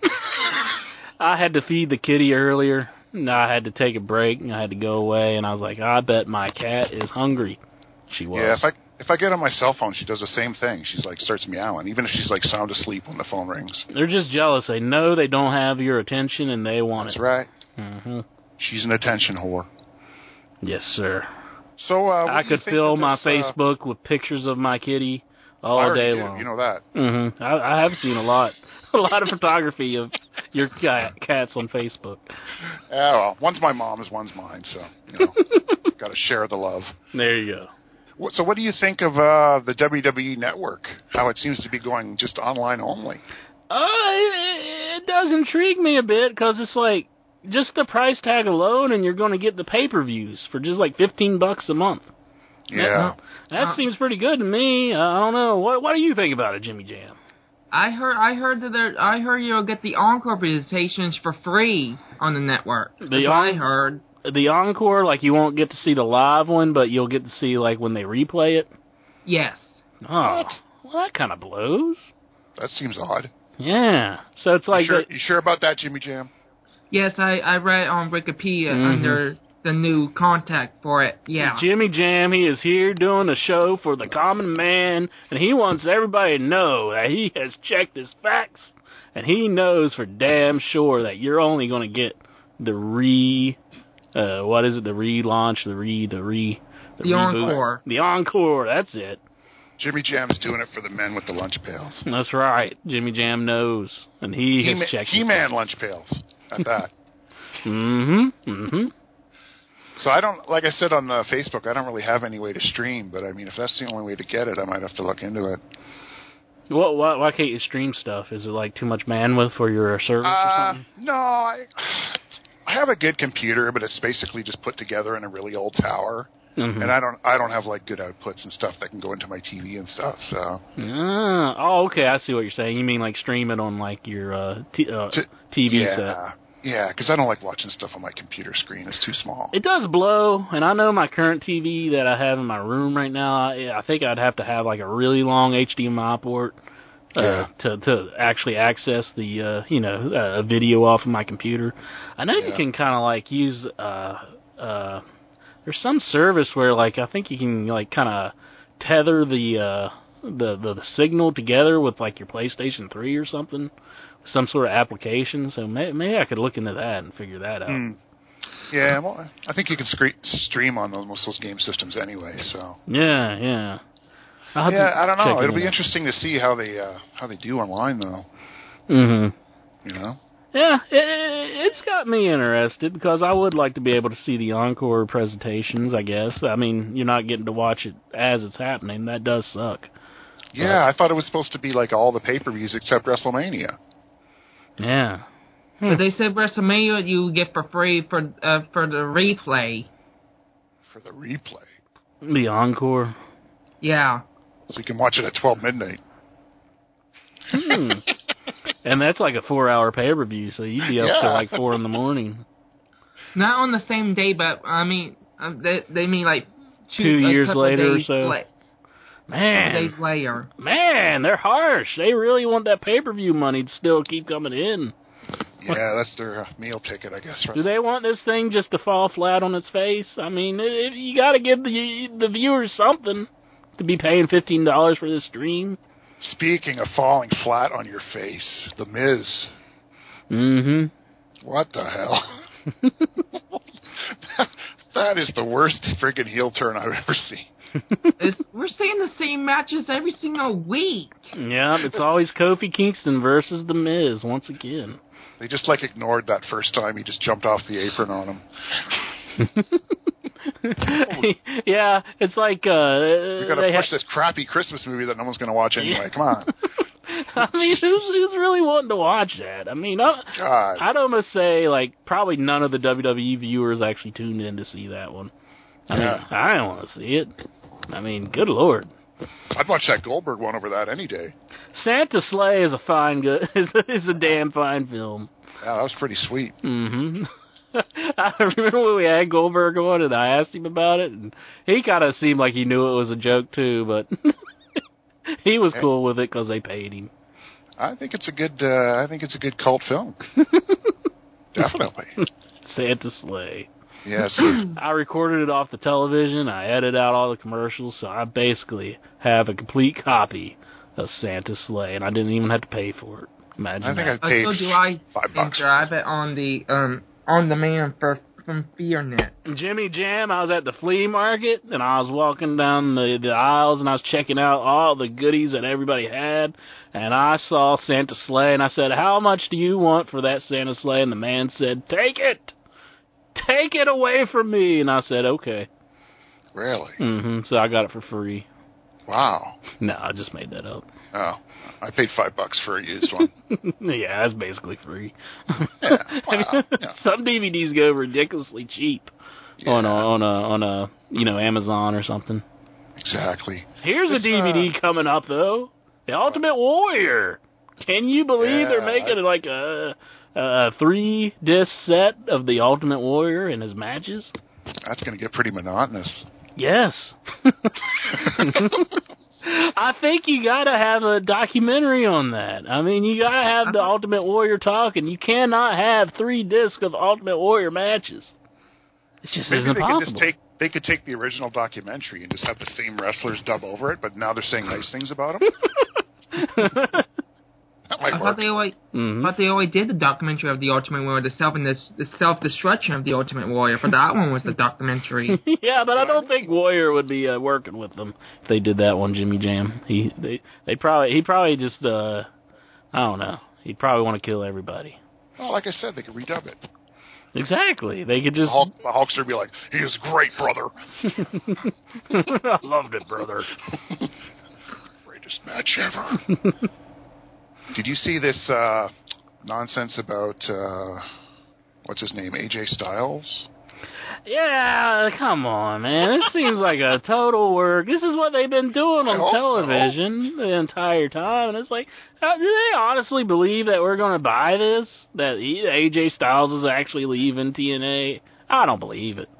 I had to feed the kitty earlier, and I had to take a break, and I had to go away, and I was like, I bet my cat is hungry. She was. Yeah, if I if I get on my cell phone, she does the same thing. She's like starts meowing, even if she's like sound asleep when the phone rings. They're just jealous. They know they don't have your attention, and they want That's it. right. Mm-hmm. She's an attention whore. Yes, sir. So uh, what I do you could think fill of my this, uh, Facebook with pictures of my kitty I all already day do, long. You know that. Mm-hmm. I, I have seen a lot, a lot of photography of your cat, cats on Facebook. Yeah, well, one's my mom's, one's mine, so you know, got to share the love. There you go. What, so, what do you think of uh, the W W E Network? How it seems to be going just online only. Uh, it, it does intrigue me a bit because it's like just the price tag alone, and you're going to get the pay-per-views for just like fifteen bucks a month. Yeah. That Uh, seems pretty good to me. Uh, I don't know. What What do you think about it, Jimmy Jam? I heard I heard that there, I heard you'll get the encore presentations for free on the network. That's The what I en- heard. The encore, like you won't get to see the live one, but you'll get to see like when they replay it. Yes. Oh, well, that kind of blows. That seems odd. Yeah. So it's like you, sure, the- you sure about that, Jimmy Jam? Yes, I, I read on Wikipedia Mhm. under the new contact for it. Yeah. Jimmy Jam, he is here doing a show for the common man, and he wants everybody to know that he has checked his facts, and he knows for damn sure that you're only going to get the re, uh, what is it, the relaunch, the re, the re, the, The reboot. encore. The encore, that's it. Jimmy Jam's doing it for the men with the lunch pails. That's right. Jimmy Jam knows, and he He-Man, has checked his He-Man lunch pails at that. Mm-hmm, mm-hmm. So I don't, like I said on uh, Facebook, I don't really have any way to stream, but I mean, if that's the only way to get it, I might have to look into it. What? Why, why can't you stream stuff? Is it like too much bandwidth for your service or Uh, something? no, I, I have a good computer, but it's basically just put together in a really old tower. Mm-hmm. And I don't, I don't have like good outputs and stuff that can go into my T V and stuff. So Ah, oh, okay. I see what you're saying. You mean like stream it on like your uh, t- uh, T- T V yeah, set? yeah, because I don't like watching stuff on my computer screen. It's too small. It does blow, and I know my current T V that I have in my room right now. I, I think I'd have to have like a really long H D M I port uh, Yeah. to to actually access the uh, you know uh, a video off of my computer. I know you Yeah. can kind of like use uh uh. There's some service where, like, I think you can, like, kind of tether the, uh, the, the the signal together with, like, your PlayStation three or something, some sort of application. So may, maybe I could look into that and figure that out. Hmm. Yeah, well, I think you can scre- stream on those, most of those game systems anyway. So Yeah, yeah. I'll have yeah, to I don't check know. It'll into be that. interesting to see how they uh, how they do online, though. Mm-hmm. You know. Yeah, it, it's got me interested because I would like to be able to see the encore presentations, I guess. I mean, you're not getting to watch it as it's happening. That does suck. Yeah, I thought it was supposed to be like all the pay-per-views except WrestleMania. Yeah. But they said WrestleMania you get for free for uh, for the replay. For the replay. The encore. Yeah. So you can watch it at twelve midnight. Hmm. And that's like a four-hour pay-per-view, so you'd be up Yeah. till like four in the morning. Not on the same day, but I mean, um, they, they mean like two, Two a years couple of later or days so. la- Man, days later. man, they're harsh. They really want that pay-per-view money to still keep coming in. Yeah, that's their uh, meal ticket, I guess. Do they want this thing just to fall flat on its face? I mean, it, you got to give the the viewers something to be paying fifteen dollars for this stream. Speaking of falling flat on your face, The Miz. Mm-hmm. What the hell? That is the worst friggin' heel turn I've ever seen. It's, we're seeing the same matches every single week. Yeah, it's always Kofi Kingston versus The Miz once again. They just like ignored that first time he just jumped off the apron on him. Yeah, it's like uh, We got to they push ha- this crappy Christmas movie that no one's going to watch anyway. Yeah. Come on. I mean, who's, who's really wanting to watch that? I mean, I, God. I'd almost say, like, probably none of the W W E viewers actually tuned in to see that one. I Yeah. mean, I don't want to see it. I mean, good Lord. I'd watch that Goldberg one over that any day. Santa Slay is a fine, good, is, a- is a damn fine film. Yeah, that was pretty sweet. Mm-hmm. I remember when we had Goldberg on and I asked him about it, and he kind of seemed like he knew it was a joke too, but he was cool with it because they paid him. I think it's a good. Uh, I think it's a good cult film. Definitely. Santa Slay. Yes. I recorded it off the television. I edited out all the commercials, so I basically have a complete copy of Santa Slay, and I didn't even have to pay for it. Imagine I think that. I paid So do I five bucks. drive it on the um on demand for from FearNet. Jimmy Jam, I was at the flea market, and I was walking down the, the aisles, and I was checking out all the goodies that everybody had, and I saw Santa Slay, and I said, how much do you want for that Santa Slay? And the man said, take it! Take it away from me! And I said, okay. Really? hmm So I got it for free. Wow. No, I just made that up. Oh, I paid five bucks for a used one. Yeah, that's basically free. Yeah, wow, yeah. Some D V Ds go ridiculously cheap Yeah. on a on a on a you know Amazon or something. Exactly. Here's a This, D V D uh, coming up though, The Ultimate Warrior. Can you believe Yeah, they're making I- like a, a three disc set of The Ultimate Warrior and his matches? That's going to get pretty monotonous. Yes. I think you gotta have a documentary on that. I mean, you gotta have the Ultimate Warrior talking. You cannot have three discs of Ultimate Warrior matches. It just Maybe isn't they could possible. just take they could take the original documentary and just have the same wrestlers dub over it, but now they're saying nice things about them. That might I thought work. they always, Mhm. thought they always did the documentary of the Ultimate Warrior, the self the self destruction of the Ultimate Warrior. But that one was the documentary. Yeah, but I don't think Warrior would be uh, working with them if they did that one. Jimmy Jam. He they they probably he probably just uh I don't know. He'd probably want to kill everybody. Well, like I said, they could redub it. Exactly. They could The, just. Hulk, the Hulkster would be like, "He is great, brother." I loved it, brother. Great. Greatest match ever. Did you see this uh, nonsense about, uh, what's his name, A J Styles? Yeah, come on, man. This seems like a total work. This is what they've been doing on television so. the entire time. And it's like, how, do they honestly believe that we're going to buy this? That he, A J Styles is actually leaving T N A? I don't believe it.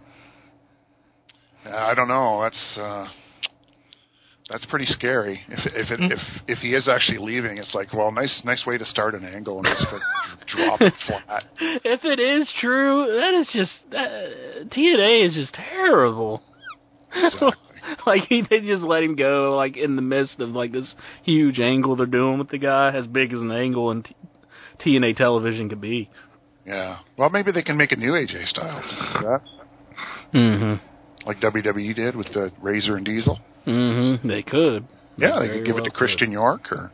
I don't know. That's uh, that's pretty scary. If if it, if if he is actually leaving, it's like, well, nice nice way to start an angle and just drop it flat. If it is true, that is just uh, T N A is just terrible. Exactly. Like he, they just let him go, like in the midst of like this huge angle they're doing with the guy, as big as an angle in T- TNA television could be. Yeah. Well, maybe they can make a new A J Styles. That. Mm-hmm. Like W W E did with the Razor and Diesel. Mm-hmm. They could. Yeah, they, they could give well it to Christian could. York or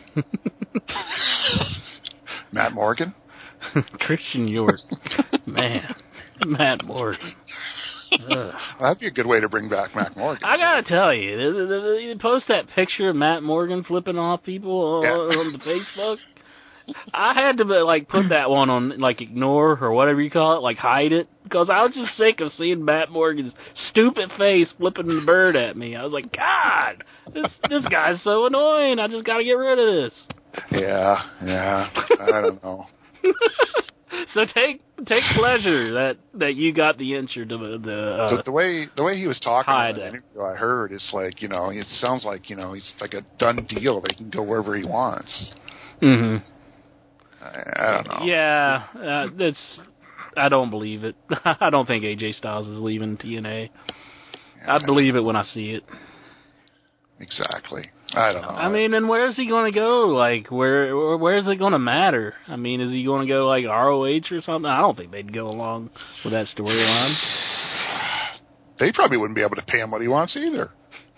Matt Morgan. Christian York. Man. Matt Morgan. Well, that'd be a good way to bring back Matt Morgan. I gotta tell you, they, they, they post that picture of Matt Morgan flipping off people yeah. on, on the Facebook. I had to like put that one on like ignore or whatever you call it, like hide it, because I was just sick of seeing Matt Morgan's stupid face flipping the bird at me. I was like, God, this this guy's so annoying. I just got to get rid of this. Yeah, yeah. I don't know. So take take pleasure that, that you got the answer to the the, uh, the the way the way he was talking in hide the that. interview I heard is like, you know, it sounds like, you know, he's like a done deal. They can go wherever he wants. Mm-hmm. I don't know. Yeah, uh, that's. I don't believe it. I don't think A J Styles is leaving T N A. Yeah, I'd believe it when I see it. Exactly. I don't know. I mean, and where's he going to go? Like, where? Where's it going to matter? I mean, is he going to go like R O H or something? I don't think they'd go along with that storyline. They probably wouldn't be able to pay him what he wants either.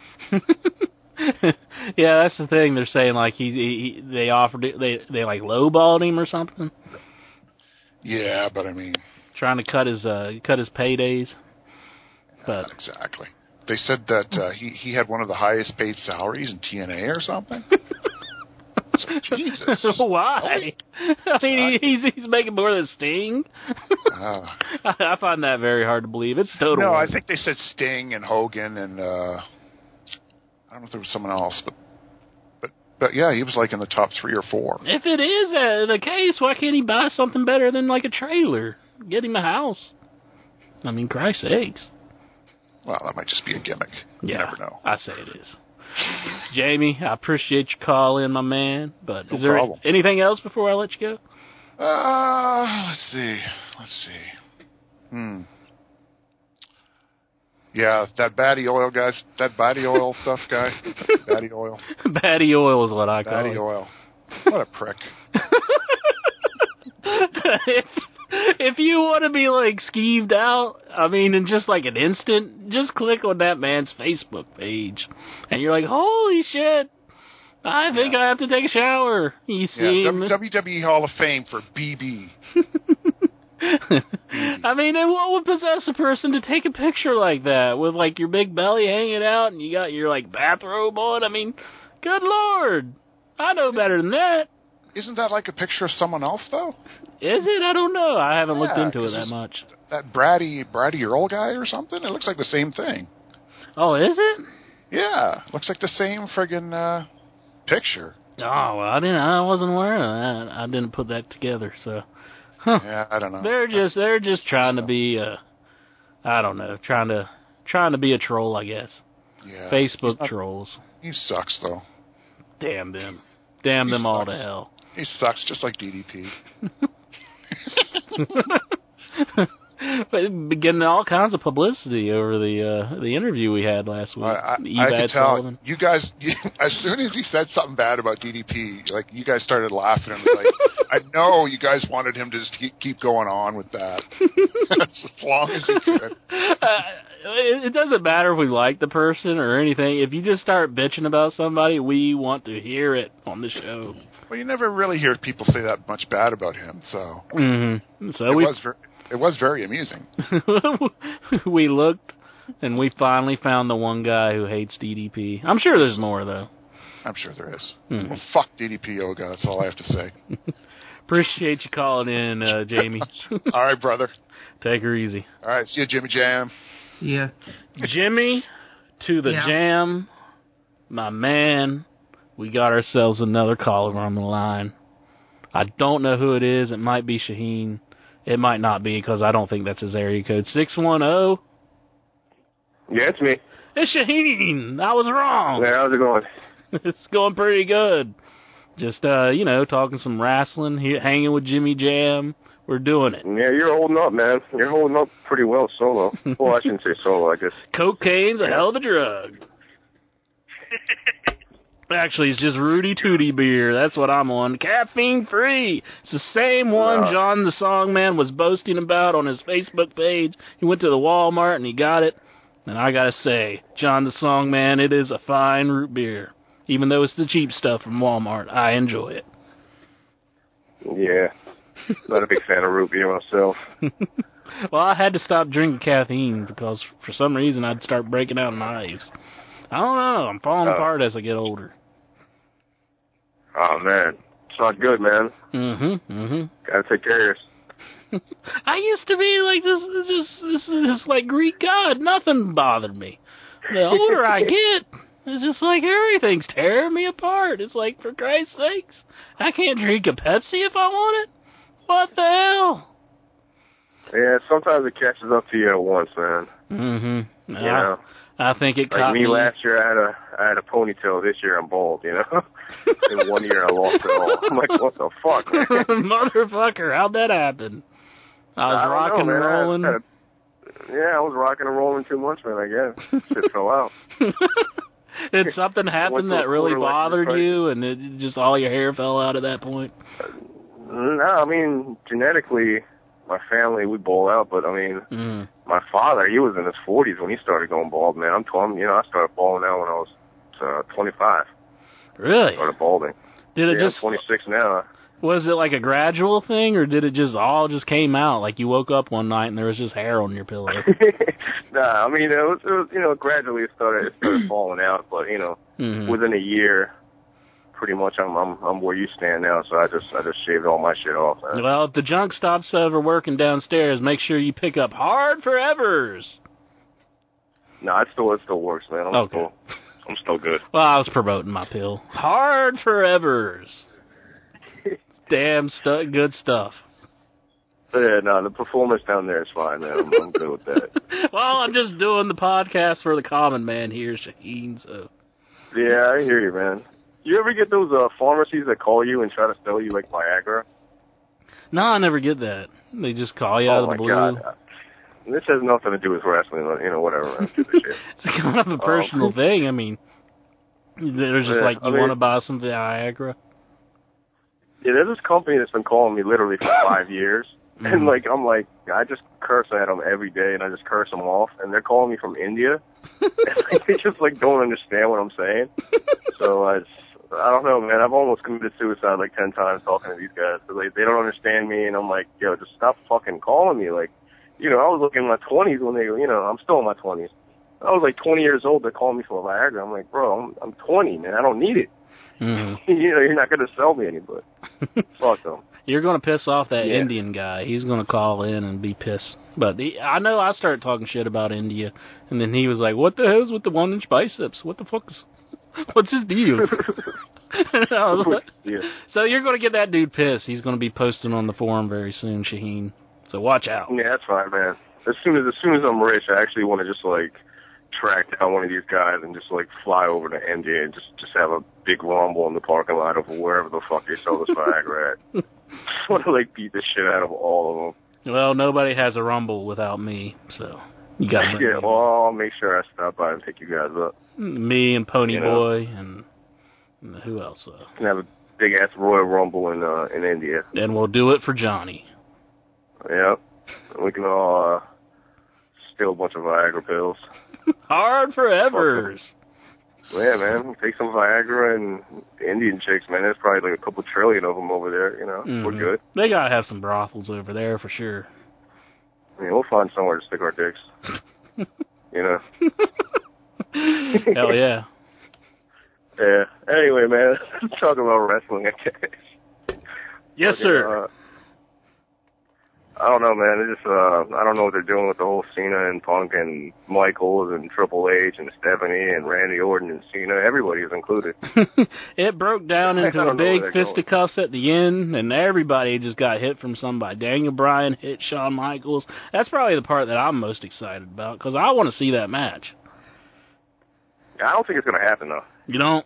Yeah, that's the thing. They're saying like he, he they offered it, they they like lowballed him or something. Yeah, but I mean, trying to cut his uh, cut his paydays. But not exactly. They said that uh, he he had one of the highest paid salaries in T N A or something. Jesus, why? I mean, he's he's making more than Sting. uh, I find that very hard to believe. It's total. No, I think they said Sting and Hogan and. Uh, I don't know if there was someone else, but but but yeah, he was like in the top three or four. If it is uh, the case, why can't he buy something better than like a trailer? Get him a house. I mean, Christ's sakes. Well, that might just be a gimmick. You Yeah, never know. I say it is. Jamie, I appreciate your call in, my man. But No is there problem. anything else before I let you go? Uh, let's see. Let's see. Hmm. Yeah, that Batty Oil guys, that Batty Oil stuff guy. Batty Oil. Batty oil is what I call Batty it. Oil. What a prick. if, if you want to be like skeeved out, I mean, in just like an instant, just click on that man's Facebook page, and you're like, holy shit, I think Yeah. I have to take a shower. You see, Yeah, W W E Hall of Fame for B B. I mean, and what would possess a person to take a picture like that with like your big belly hanging out and you got your like bathrobe on? I mean, good lord, I know better than that. Isn't that like a picture of someone else though? Is it? I don't know. I haven't looked Yeah, into it 'cause that it's- much. That Bratty Bratty Earl guy or something? It looks like the same thing. Oh, is it? Yeah, looks like the same friggin' uh, picture. Oh, well, I didn't. I wasn't aware of that. I didn't put that together. So, huh. Yeah, I don't know. They're just That's- they're just trying to so. be uh, I don't know, trying to trying to be a troll, I guess. Yeah, Facebook he's not- trolls. He sucks though. Damn them. Damn He them all sucks. to hell. He sucks just like D D P. But getting all kinds of publicity over the uh, the interview we had last week. I, I, Eve I could Ad tell Sullivan. you guys. You, as soon as he said something bad about D D P, like you guys started laughing and like, I know you guys wanted him to just keep, keep going on with that as long as he could. Uh, it, it doesn't matter if we like the person or anything. If you just start bitching about somebody, we want to hear it on the show. Well, you never really hear people say that much bad about him, so Mm-hmm. So it we was ver- it was very amusing. we looked, and we finally found the one guy who hates D D P. I'm sure there's more though. I'm sure there is. Hmm. Well, fuck D D P Yoga. That's all I have to say. Appreciate you calling in, uh, Jamie. All right, brother. Take her easy. All right, see you, Jimmy Jam. Yeah. Jimmy, to the Yeah. jam, my man. We got ourselves another caller on the line. I don't know who it is. It might be Shaheen. It might not be because I don't think that's his area code. six one zero. Yeah, it's me. It's Shaheen. I was wrong. Yeah, how's it going? It's going pretty good. Just, uh, you know, talking some wrestling, he- hanging with Jimmy Jam. We're doing it. Yeah, you're holding up, man. You're holding up pretty well solo. Well, I shouldn't say solo, I guess. Cocaine's a hell of a drug. Actually, it's just Rudy Tooty beer. That's what I'm on. Caffeine free. It's the same one Uh. John the Songman was boasting about on his Facebook page. He went to the Walmart and he got it. And I gotta say, John the Songman, it is a fine root beer. Even though it's the cheap stuff from Walmart, I enjoy it. Yeah. Not a big fan of root beer myself. Well, I had to stop drinking caffeine because for some reason I'd start breaking out in hives. I don't know. I'm falling Oh. apart as I get older. Oh, man. It's not good, man. Mm-hmm. Mm-hmm. Gotta take care of yourself. I used to be like this, this, this, this, like Greek god. Nothing bothered me. The older I get, it's just like everything's tearing me apart. It's like, for Christ's sakes, I can't drink a Pepsi if I want it. What the hell? Yeah, sometimes it catches up to you at once, man. Mm-hmm. You know? I think it Like caught me me. last year, I had a I had a ponytail. This year, I'm bald. You know. In one year, I lost it all. I'm like, what the fuck, man? Motherfucker, how'd that happen? I was I don't rocking know, and man. I rolling. had a- yeah, I was rocking and rolling too much, man. I guess shit fell out. Did something happen to a that really quarter life bothered crisis. you, and it just all your hair fell out at that point? No, I mean genetically, my family we bald out, but I mean, Mm. my father, he was in his forties when he started going bald, man. I'm twenty, you know, I started balding out when I was uh, twenty-five. Really? Started balding. Did it yeah, just I'm twenty-six now. was it like a gradual thing, or did it just all just came out? Like you woke up one night and there was just hair on your pillow? Nah, I mean, it was, it was, you know, gradually it started, it started falling out, but you know, Mhm. within a year, pretty much I'm, I'm, I'm where you stand now. So I just, I just shaved all my shit off, man. Well, if the junk stops ever working downstairs, make sure you pick up Hard Forevers. No, it still, it still works, man. I'm Okay. still, I'm still good. Well, I was promoting my pill. Hard Forevers. Damn stu- good stuff. But yeah, no, the performance down there is fine, man. I'm, I'm good with that. Well, I'm just doing the podcast for the common man here, Shaheen, so. Yeah, I hear you, man. You ever get those uh, pharmacies that call you and try to sell you like Viagra? No, I never get that. They just call you oh out of my the blue. god. This has nothing to do with wrestling, you know, whatever. Man. Give a shit. It's kind of a personal Um, thing. I mean, they're just Yeah, like, I you mean- want to buy some Viagra? Yeah, there's this company that's been calling me literally for five years. Mhm. And, like, I'm like, I just curse at them every day, and I just curse them off. And they're calling me from India. And, like, they just, like, don't understand what I'm saying. So, I just, I don't know, man. I've almost committed suicide, like, ten times talking to these guys. So, like, they don't understand me, and I'm like, yo, just stop fucking calling me. Like, you know, I was looking in my twenties when they, you know, I'm still in my twenties. I was, like, twenty years old. They're calling me for a Viagra. I'm like, bro, I'm, I'm twenty, man. I don't need it. Mhm. You know, you're not going to sell me any, but fuck them. You're going to piss off that Yeah. Indian guy. He's going to call in and be pissed. But he, I know I started talking shit about India, and then he was like, what the hell's with the one-inch biceps? What the fuck is... What's his deal? And I was like, Yeah. so you're going to get that dude pissed. He's going to be posting on the forum very soon, Shaheen. So watch out. Yeah, that's fine, man. As soon as as soon as I'm rich, I actually want to just like track down one of these guys and just like fly over to India and just just have a big rumble in the parking lot of wherever the fuck they sell this Viagra at. Just want to like beat the shit out of all of them. Well, nobody has a rumble without me, so you got to Yeah, well, I'll make sure I stop by and pick you guys up. me and Pony You know. Boy and, and who else? Uh, And have a big ass Royal Rumble in uh in India. and we'll do it for Johnny. Yep. We can all uh, steal a bunch of Viagra pills. Hard Forevers. Yeah, man. Take some Viagra and Indian chicks, man. There's probably like a couple trillion of them over there, you know. We're Mhm. good. They gotta have some brothels over there for sure. I mean, we'll find somewhere to stick our dicks. You know. Hell yeah. Yeah. Anyway, man, let's talk about wrestling, I guess. Yes, okay, sir. Uh, I don't know, man. It just, uh, I don't know what they're doing with the whole Cena and Punk and Michaels and Triple H and Stephanie and Randy Orton and Cena. Everybody is included. It broke down into I a don't know big where they're fisticuffs at the end, and everybody just got hit from somebody. Daniel Bryan hit Shawn Michaels. That's probably the part that I'm most excited about, because I want to see that match. I don't think it's going to happen, though. You don't?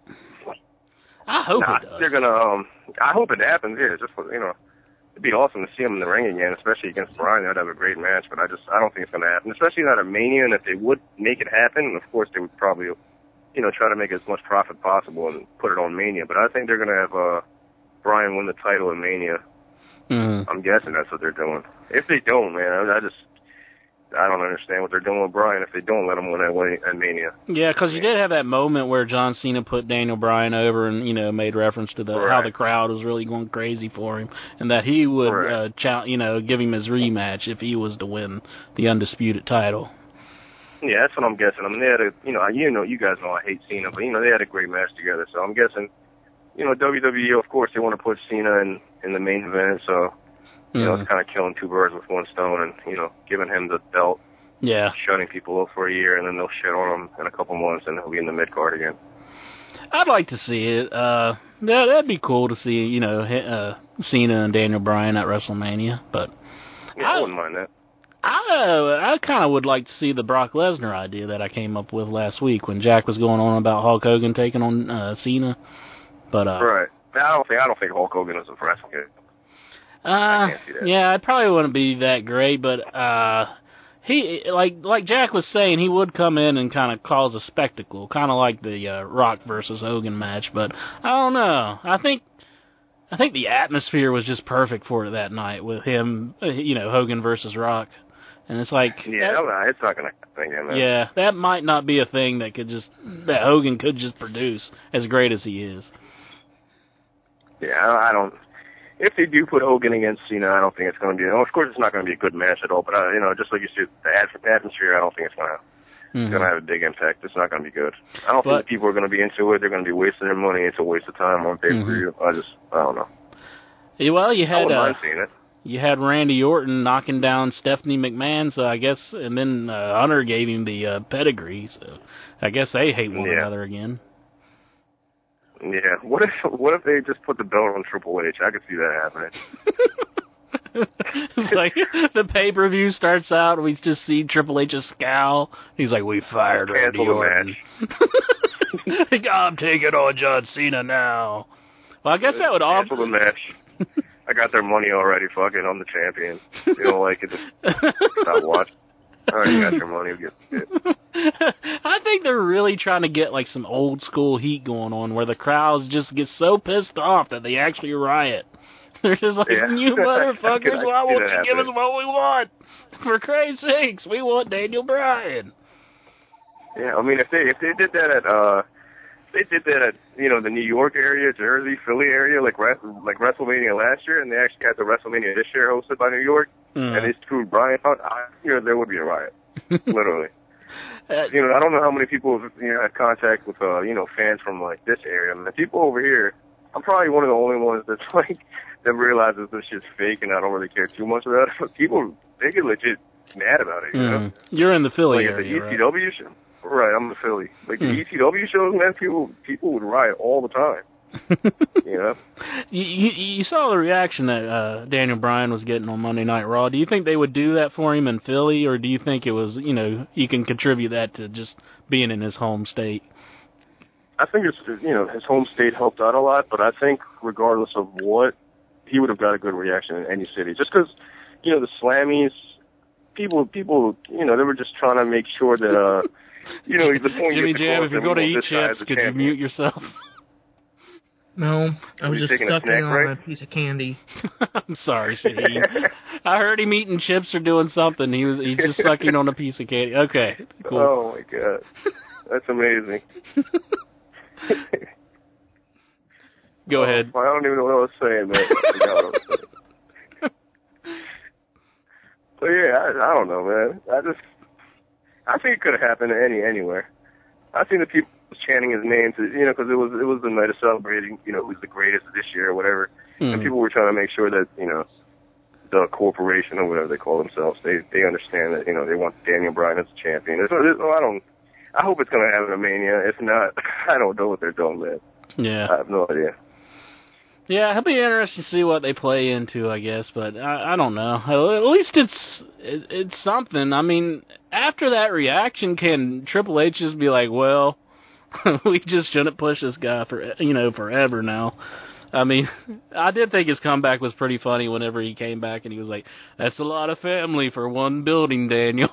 I hope nah, it does. They're going to, um, I hope it happens, yeah, just for, you know. It'd be awesome to see him in the ring again, especially against Bryan. That'd have a great match, but I just, I don't think it's going to happen, especially not at Mania, and if they would make it happen, of course they would probably, you know, try to make as much profit possible and put it on Mania, but I think they're going to have, uh, Bryan win the title in Mania. Mm-hmm. I'm guessing that's what they're doing. If they don't, man, I just, I don't understand what they're doing with Bryan if they don't let him win at, at Mania. Yeah, because you did have that moment where John Cena put Daniel Bryan over and, you know, made reference to the right. how the crowd was really going crazy for him, and that he would, right. uh, chal- you know, give him his rematch if he was to win the undisputed title. Yeah, that's what I'm guessing. I mean, they had a, you know, you know, you guys know I hate Cena, but, you know, they had a great match together, so I'm guessing, you know, W W E, of course, they want to put Cena in, in the main event, so, you mm. know, it's kind of killing two birds with one stone and, you know, giving him the belt. Yeah. Shutting people up for a year, and then they'll shit on him in a couple months, and he'll be in the mid-card again. I'd like to see it. Uh, yeah, that'd be cool to see, you know, uh, Cena and Daniel Bryan at WrestleMania, but... Yeah, I, I wouldn't mind that. I, I kind of would like to see the Brock Lesnar idea that I came up with last week when Jack was going on about Hulk Hogan taking on uh, Cena, but... Uh, right. I don't think, I don't think Hulk Hogan is a wrestler. Uh, I can't see that. Yeah, it probably wouldn't be that great, but... Uh, He like like Jack was saying, he would come in and kind of cause a spectacle, kind of like the uh, Rock versus Hogan match. But I don't know. I think I think the atmosphere was just perfect for it that night with him, you know, Hogan versus Rock, and it's like yeah, that, it's not gonna happen again, man. Yeah, that might not be a thing that could just that Hogan could just produce as great as he is. Yeah, I don't. If they do put Hogan against Cena, I don't think it's going to be. Of course, it's not going to be a good match at all. But uh, you know, just like you said, the atmosphere, I don't think it's going to. Mm-hmm. It's going to have a big impact. It's not going to be good. I don't but, think people are going to be into it. They're going to be wasting their money. It's a waste of time on pay per view. Mm-hmm. I just, I don't know. Yeah, well, you had I wouldn't uh, mind seeing it. You had Randy Orton knocking down Stephanie McMahon, so I guess, and then uh, Hunter gave him the uh, pedigree. So I guess they hate one yeah. another again. Yeah. What if what if they just put the belt on Triple H? I could see that happening. It's like the pay-per-view starts out, and we just see Triple H's scowl. He's like, "We fired Randy Orton." Like, I'm taking on John Cena now. Well, I guess that would all cancel the match. I got their money already. Fuck it, I'm the champion. If you don't like it, just stop watching. All right, you got your money. Get it. I think they're really trying to get like some old school heat going on, where the crowds just get so pissed off that they actually riot. They're just like, yeah. "You motherfuckers! could, why won't you happen. give us what we want? For Christ's sakes, we want Daniel Bryan." Yeah, I mean, if they if they did that at uh, they did that at you know the New York area, Jersey, Philly area, like like WrestleMania last year, and they actually had the WrestleMania this year hosted by New York. Mm. And they screwed Bryan out, I, you know, there would be a riot. Literally. Uh, you know, I don't know how many people you know had contact with, uh, you know, fans from like this area. I mean, the people over here, I'm probably one of the only ones that's like that realizes this shit's fake, and I don't really care too much about it. But people, they get legit mad about it. You mm. know, you're in the Philly like area, at the E C W right? show. Right, I'm in Philly. Like mm. the E C W shows, man, people people would riot all the time. You know, you, you, you saw the reaction that uh, Daniel Bryan was getting on Monday Night Raw. Do you think they would do that for him in Philly, or do you think it was, you know, you can contribute that to just being in his home state? I think it's, you know, his home state helped out a lot, but I think regardless of what, he would have got a good reaction in any city. Just because, you know, the Slammies, people, people, you know, they were just trying to make sure that, uh, you know, the point. Jimmy Jam, if you're going to eat chips, could you mute yourself? No, I was just sucking snack, on right? a piece of candy. I'm sorry, Shaheen. I heard him eating chips or doing something. He was he's just sucking on a piece of candy. Okay, cool. Oh my god, that's amazing. Go ahead. Oh, I don't even know what I was saying, man. I forgot what I was saying. So yeah, I, I don't know, man. I just, I think it could have happened any anywhere. I think the people was chanting his name to, you know, because it was it was the night of celebrating, you know, who's the greatest this year or whatever, mm. and people were trying to make sure that, you know, the corporation or whatever they call themselves, they they understand that, you know, they want Daniel Bryan as a champion. So I don't, I hope it's going to happen at Mania. If not, I don't know what they're doing, man. Yeah, I have no idea. Yeah, it'll be interesting to see what they play into, I guess, but I, I don't know. At least it's it, it's something. I mean, after that reaction, can Triple H just be like, well, we just shouldn't push this guy for, you know, forever now? I mean, I did think his comeback was pretty funny whenever he came back and he was like, that's a lot of family for one building, Daniel.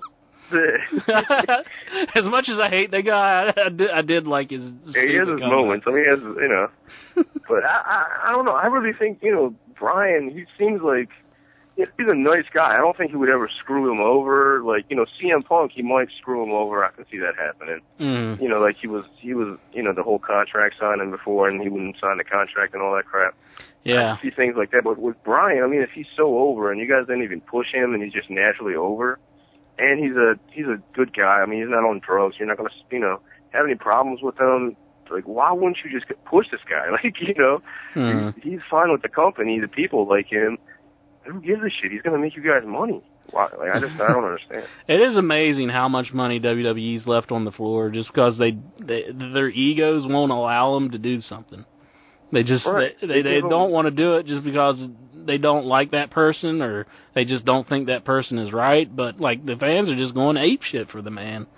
As much as I hate the guy, I, I, did, I did like his. Yeah, he has his comeback. moments. I mean, he has, you know. But I, I, I don't know. I really think, you know, Bryan, he seems like, he's a nice guy. I don't think he would ever screw him over. Like, you know, C M Punk, he might screw him over. I can see that happening. Mm. You know, like he was, he was, you know, the whole contract signing before, and he wouldn't sign the contract and all that crap. Yeah. I see things like that. But with Bryan, I mean, if he's so over, and you guys didn't even push him, and he's just naturally over, and he's a he's a good guy. I mean, he's not on drugs. You're not going to, you know, have any problems with him. Like, why wouldn't you just push this guy? Like, you know, mm. he's, he's fine with the company. The people like him. Who gives a shit? He's going to make you guys money. Why? Like, I just I don't understand. It is amazing how much money W W E's left on the floor just because they, they their egos won't allow them to do something. They just right. they they, they don't want to do it just because they don't like that person or they just don't think that person is right. But like the fans are just going ape shit for the man.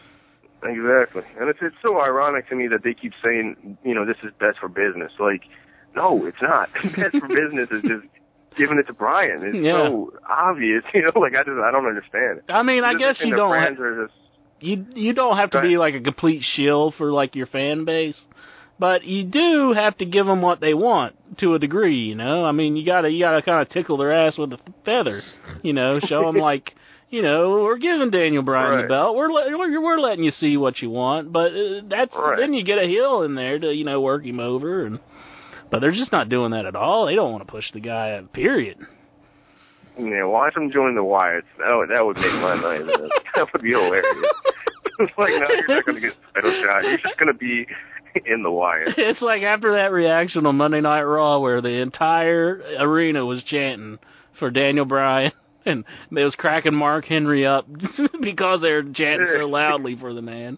Exactly, and it's it's so ironic to me that they keep saying, you know, this is best for business. Like, no, it's not. Best for business is just giving it to Bryan. It's yeah. so obvious, you know. Like I just I don't understand it. I mean, I just guess you don't. Fans Ha- are just, you you don't have to be like a complete shill for like your fan base, but you do have to give them what they want to a degree. You know, I mean, you gotta you gotta kind of tickle their ass with a feather. You know, show them like. You know, we're giving Daniel Bryan right. the belt. We're le- we're letting you see what you want, but uh, that's right. then you get a heel in there to you know work him over, and but they're just not doing that at all. They don't want to push the guy. Period. Yeah, watch him join the Wyatts. That would, that would make my night. That would be hilarious. It's like, no, you're not going to get a title shot. You're just going to be in the Wyatts. It's like after that reaction on Monday Night Raw, where the entire arena was chanting for Daniel Bryan. And they was cracking Mark Henry up because they were chanting so loudly for the man.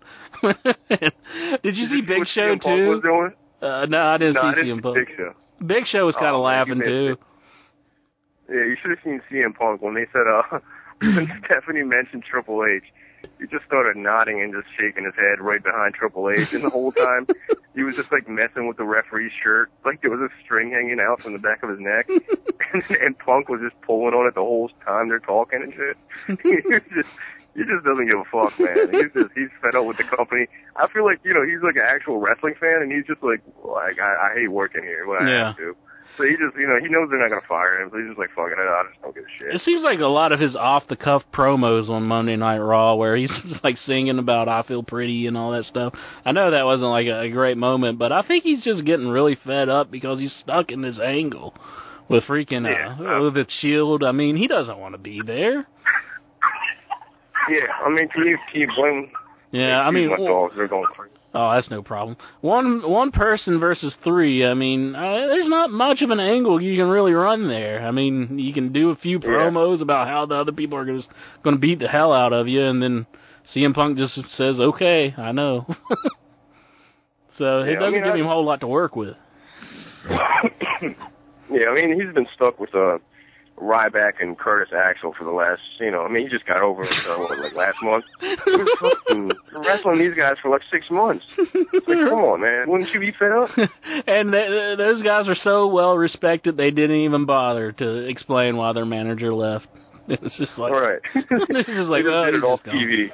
Did you see Big Show too? Uh, no, I didn't no, see I didn't C M see Punk. Big Show. Big Show was kind of oh, laughing man, too. Yeah, you should have seen C M Punk when they said uh, when Stephanie mentioned Triple H. He just started nodding and just shaking his head right behind Triple H, and the whole time he was just like messing with the referee's shirt, like there was a string hanging out from the back of his neck, and, and Punk was just pulling on it the whole time they're talking and shit. he just he just doesn't give a fuck, man. He's just he's fed up with the company. I feel like you know he's like an actual wrestling fan, and he's just like like I, I hate working here, but I yeah. have to. So he just, you know, he knows they're not going to fire him, so he's just like, fuck it, I just don't give a shit. It seems like a lot of his off-the-cuff promos on Monday Night Raw where he's like singing about I Feel Pretty and all that stuff. I know that wasn't like a, a great moment, but I think he's just getting really fed up because he's stuck in this angle with freaking, uh, yeah, with the Shield. I mean, he doesn't want to be there. Yeah, I mean, can you, can you blame... Yeah, I mean... My dogs, they're going crazy. Oh, that's no problem. One one person versus three. I mean, uh, there's not much of an angle you can really run there. I mean, you can do a few promos yeah. about how the other people are going to beat the hell out of you, and then C M Punk just says, "Okay, I know." So it yeah, doesn't I mean, give I, him a whole lot to work with. Yeah, I mean, he's been stuck with uh, Ryback and Curtis Axel for the last, you know, I mean, he just got over it, uh, what, like last month. He was fucking wrestling these guys for like six months. Like, come on, man. Wouldn't you be fed up? And th- those guys are so well respected, they didn't even bother to explain why their manager left. It was just like, right. It's just like, they just oh, did it he's off just T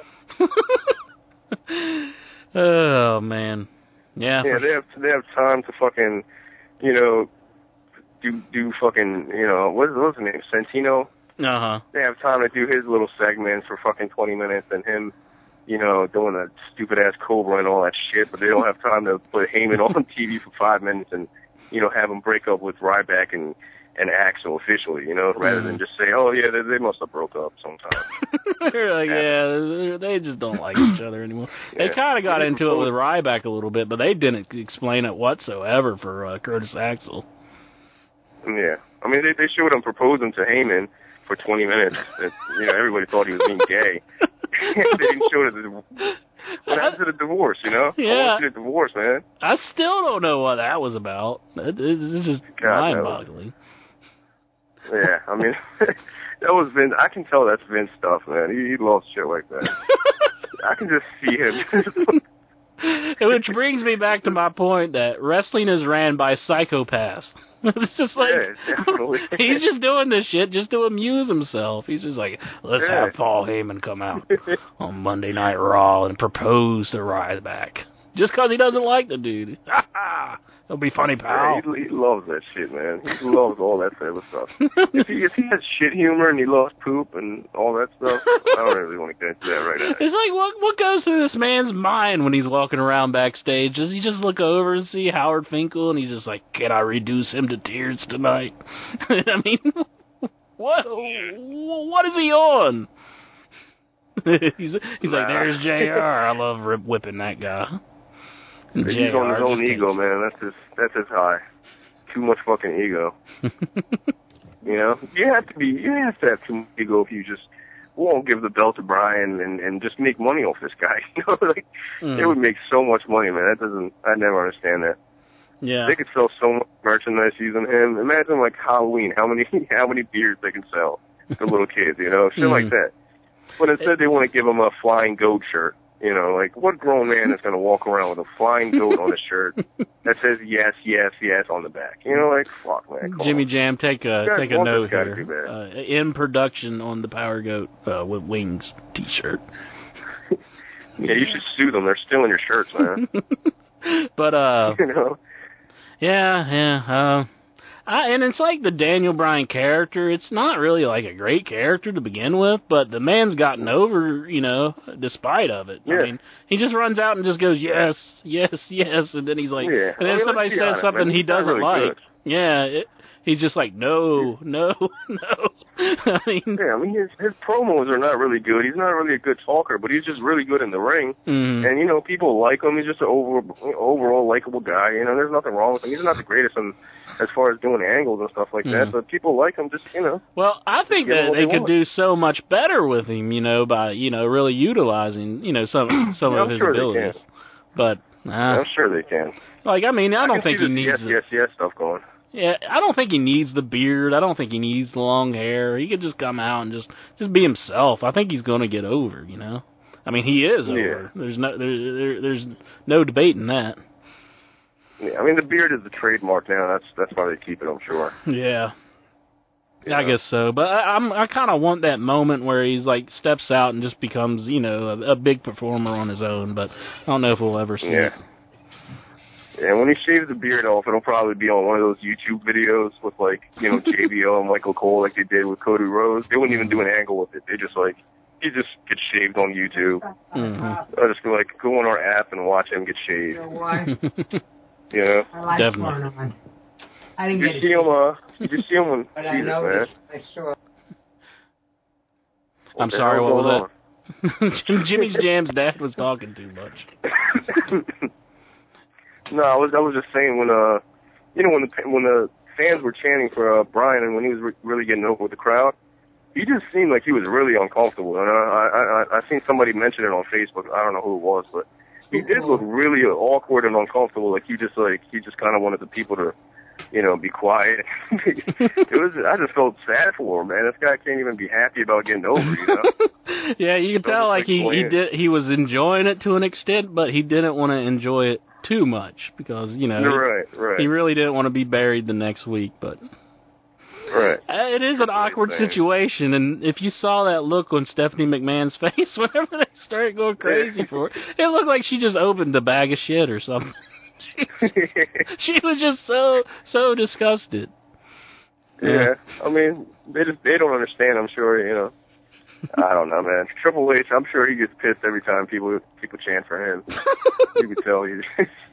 V. Oh, man. Yeah. Yeah, for... they have they have time to fucking, you know, do do fucking, you know, what, what's his name, Santino? Uh-huh. They have time to do his little segments for fucking twenty minutes and him, you know, doing that stupid-ass Cobra and all that shit, but they don't have time to put Heyman on T V for five minutes and, you know, have him break up with Ryback and and Axel officially, you know, rather Mm. than just say, oh yeah, they, they must have broke up sometime. They're like, yeah, they just don't like each other anymore. They Yeah. kind of got They into it proposed- with Ryback a little bit, but they didn't explain it whatsoever for uh, Curtis Axel. Yeah, I mean they they showed him proposing to Heyman for twenty minutes. It, you know, everybody thought he was being gay. They didn't show it. What happened to the divorce? You know, Yeah. I want to see the divorce, man. I still don't know what that was about. It, it's just God, mind-boggling. Yeah, I mean, that was Vince. I can tell that's Vince stuff, man. He, he loves shit like that. I can just see him. Which brings me back to my point that wrestling is ran by psychopaths. It's just like, Yeah, definitely. he's just doing this shit just to amuse himself. He's just like, let's Yeah. have Paul Heyman come out on Monday Night Raw and propose to Ryback. Just because he doesn't like the dude. It'll be funny, pal. Yeah, he, he loves that shit, man. He loves all that type of stuff. If he, if he has shit humor and he loves poop and all that stuff, I don't really want to get into that right now. It's like, what what goes through this man's mind when he's walking around backstage? Does he just look over and see Howard Finkel and he's just like, can I reduce him to tears tonight? I mean, what what is he on? he's he's like, there's J R. I love rip whipping that guy. And He's J R on his own just ego, takes- man. That's his, that's his high. Too much fucking ego. You know? You have to be, you have to have too much ego if you just won't give the belt to Brian and, and just make money off this guy. You know, like, Mm. they would make so much money, man. That doesn't, I never understand that. Yeah. They could sell so much merchandise using him. Imagine, like, Halloween, how many, how many beers they can sell to little kids, you know? Shit Mm. like that. But instead they want to give him a flying goat shirt. You know, like, what grown man is going to walk around with a flying goat on his shirt that says yes, yes, yes on the back? You know, like, fuck, man. Come Jimmy on. Jam, take a You guys take a want note this guy to here. do that. Uh, in production on the Power Goat uh, with Wings T-shirt. Yeah, you should sue them. They're stealing your shirts, man. But uh, you know? yeah, yeah. Uh, I, and it's like the Daniel Bryan character. It's not really like a great character to begin with, but the man's gotten over, you know, despite of it. Yeah. I mean, he just runs out and just goes, yes, yes, yes, and then he's like, Yeah. and then I mean, somebody let's be says honest, something man. he He's not doesn't really like. good. Yeah, it, he's just like, no, no, no. I mean, Yeah, I mean, his, his promos are not really good. He's not really a good talker, but he's just really good in the ring. mm, And, you know, people like him. He's just an over, overall likable guy. You know, there's nothing wrong with him. He's not the greatest in, as far as doing angles and stuff like Mhm. that, but people like him just, you know. well, I think give him that what they they could want. do so much better with him, you know, by, you know, really utilizing, you know, some some Yeah, of I'm his sure they abilities. can. But, uh, I'm sure they can. like, I mean, I don't can think see he this needs yes, the, yes, yes stuff going. yeah, I don't think he needs the beard. I don't think he needs the long hair. He could just come out and just just be himself. I think he's going to get over, you know. I mean, he is Yeah. over. There's no there, there, there's no debating that. Yeah, I mean, the beard is the trademark now. That's that's why they keep it, I'm sure. Yeah. You I know? guess so, but I, I'm I kind of want that moment where he's like steps out and just becomes, you know, a, a big performer on his own. But I don't know if we'll ever see Yeah. it. And when he shaves the beard off, it'll probably be on one of those YouTube videos with, like, you know, J B L and Michael Cole like they did with Cody Rhodes. They wouldn't even do an angle with it. They just, like, he just gets shaved on YouTube. Mm-hmm. I'll just go, like, go on our app and watch him get shaved. You know why? You know? I like Definitely. Portnoy. I didn't You get see it. him, uh, you see him when, But I Jesus, know man. this. I saw it. What I'm the sorry, hell's what going was that? Jimmy's Jam's dad was talking too much. on? No, I was I was just saying when uh, you know when the when the fans were chanting for uh, Brian and when he was re- really getting over with the crowd, he just seemed like he was really uncomfortable. And I I I, I seen somebody mention it on Facebook. I don't know who it was, but he did look really awkward and uncomfortable. Like he just like he just kind of wanted the people to, you know, be quiet. It was I just felt sad for him, man. This guy can't even be happy about getting over, you know. Yeah, you can So tell it's like like he he buoyant. did he was enjoying it to an extent, but he didn't want to enjoy it too much because you know he, right, right, he really didn't want to be buried the next week. But right. uh, it is an awkward saying. situation, and if you saw that look on Stephanie McMahon's face whenever they started going crazy for it, it looked like she just opened a bag of shit or something. she, she was just so so disgusted. Yeah, I mean, they just they don't understand. I'm sure, you know. I don't know, man. Triple H, I'm sure he gets pissed every time people people chant for him. You can tell he's.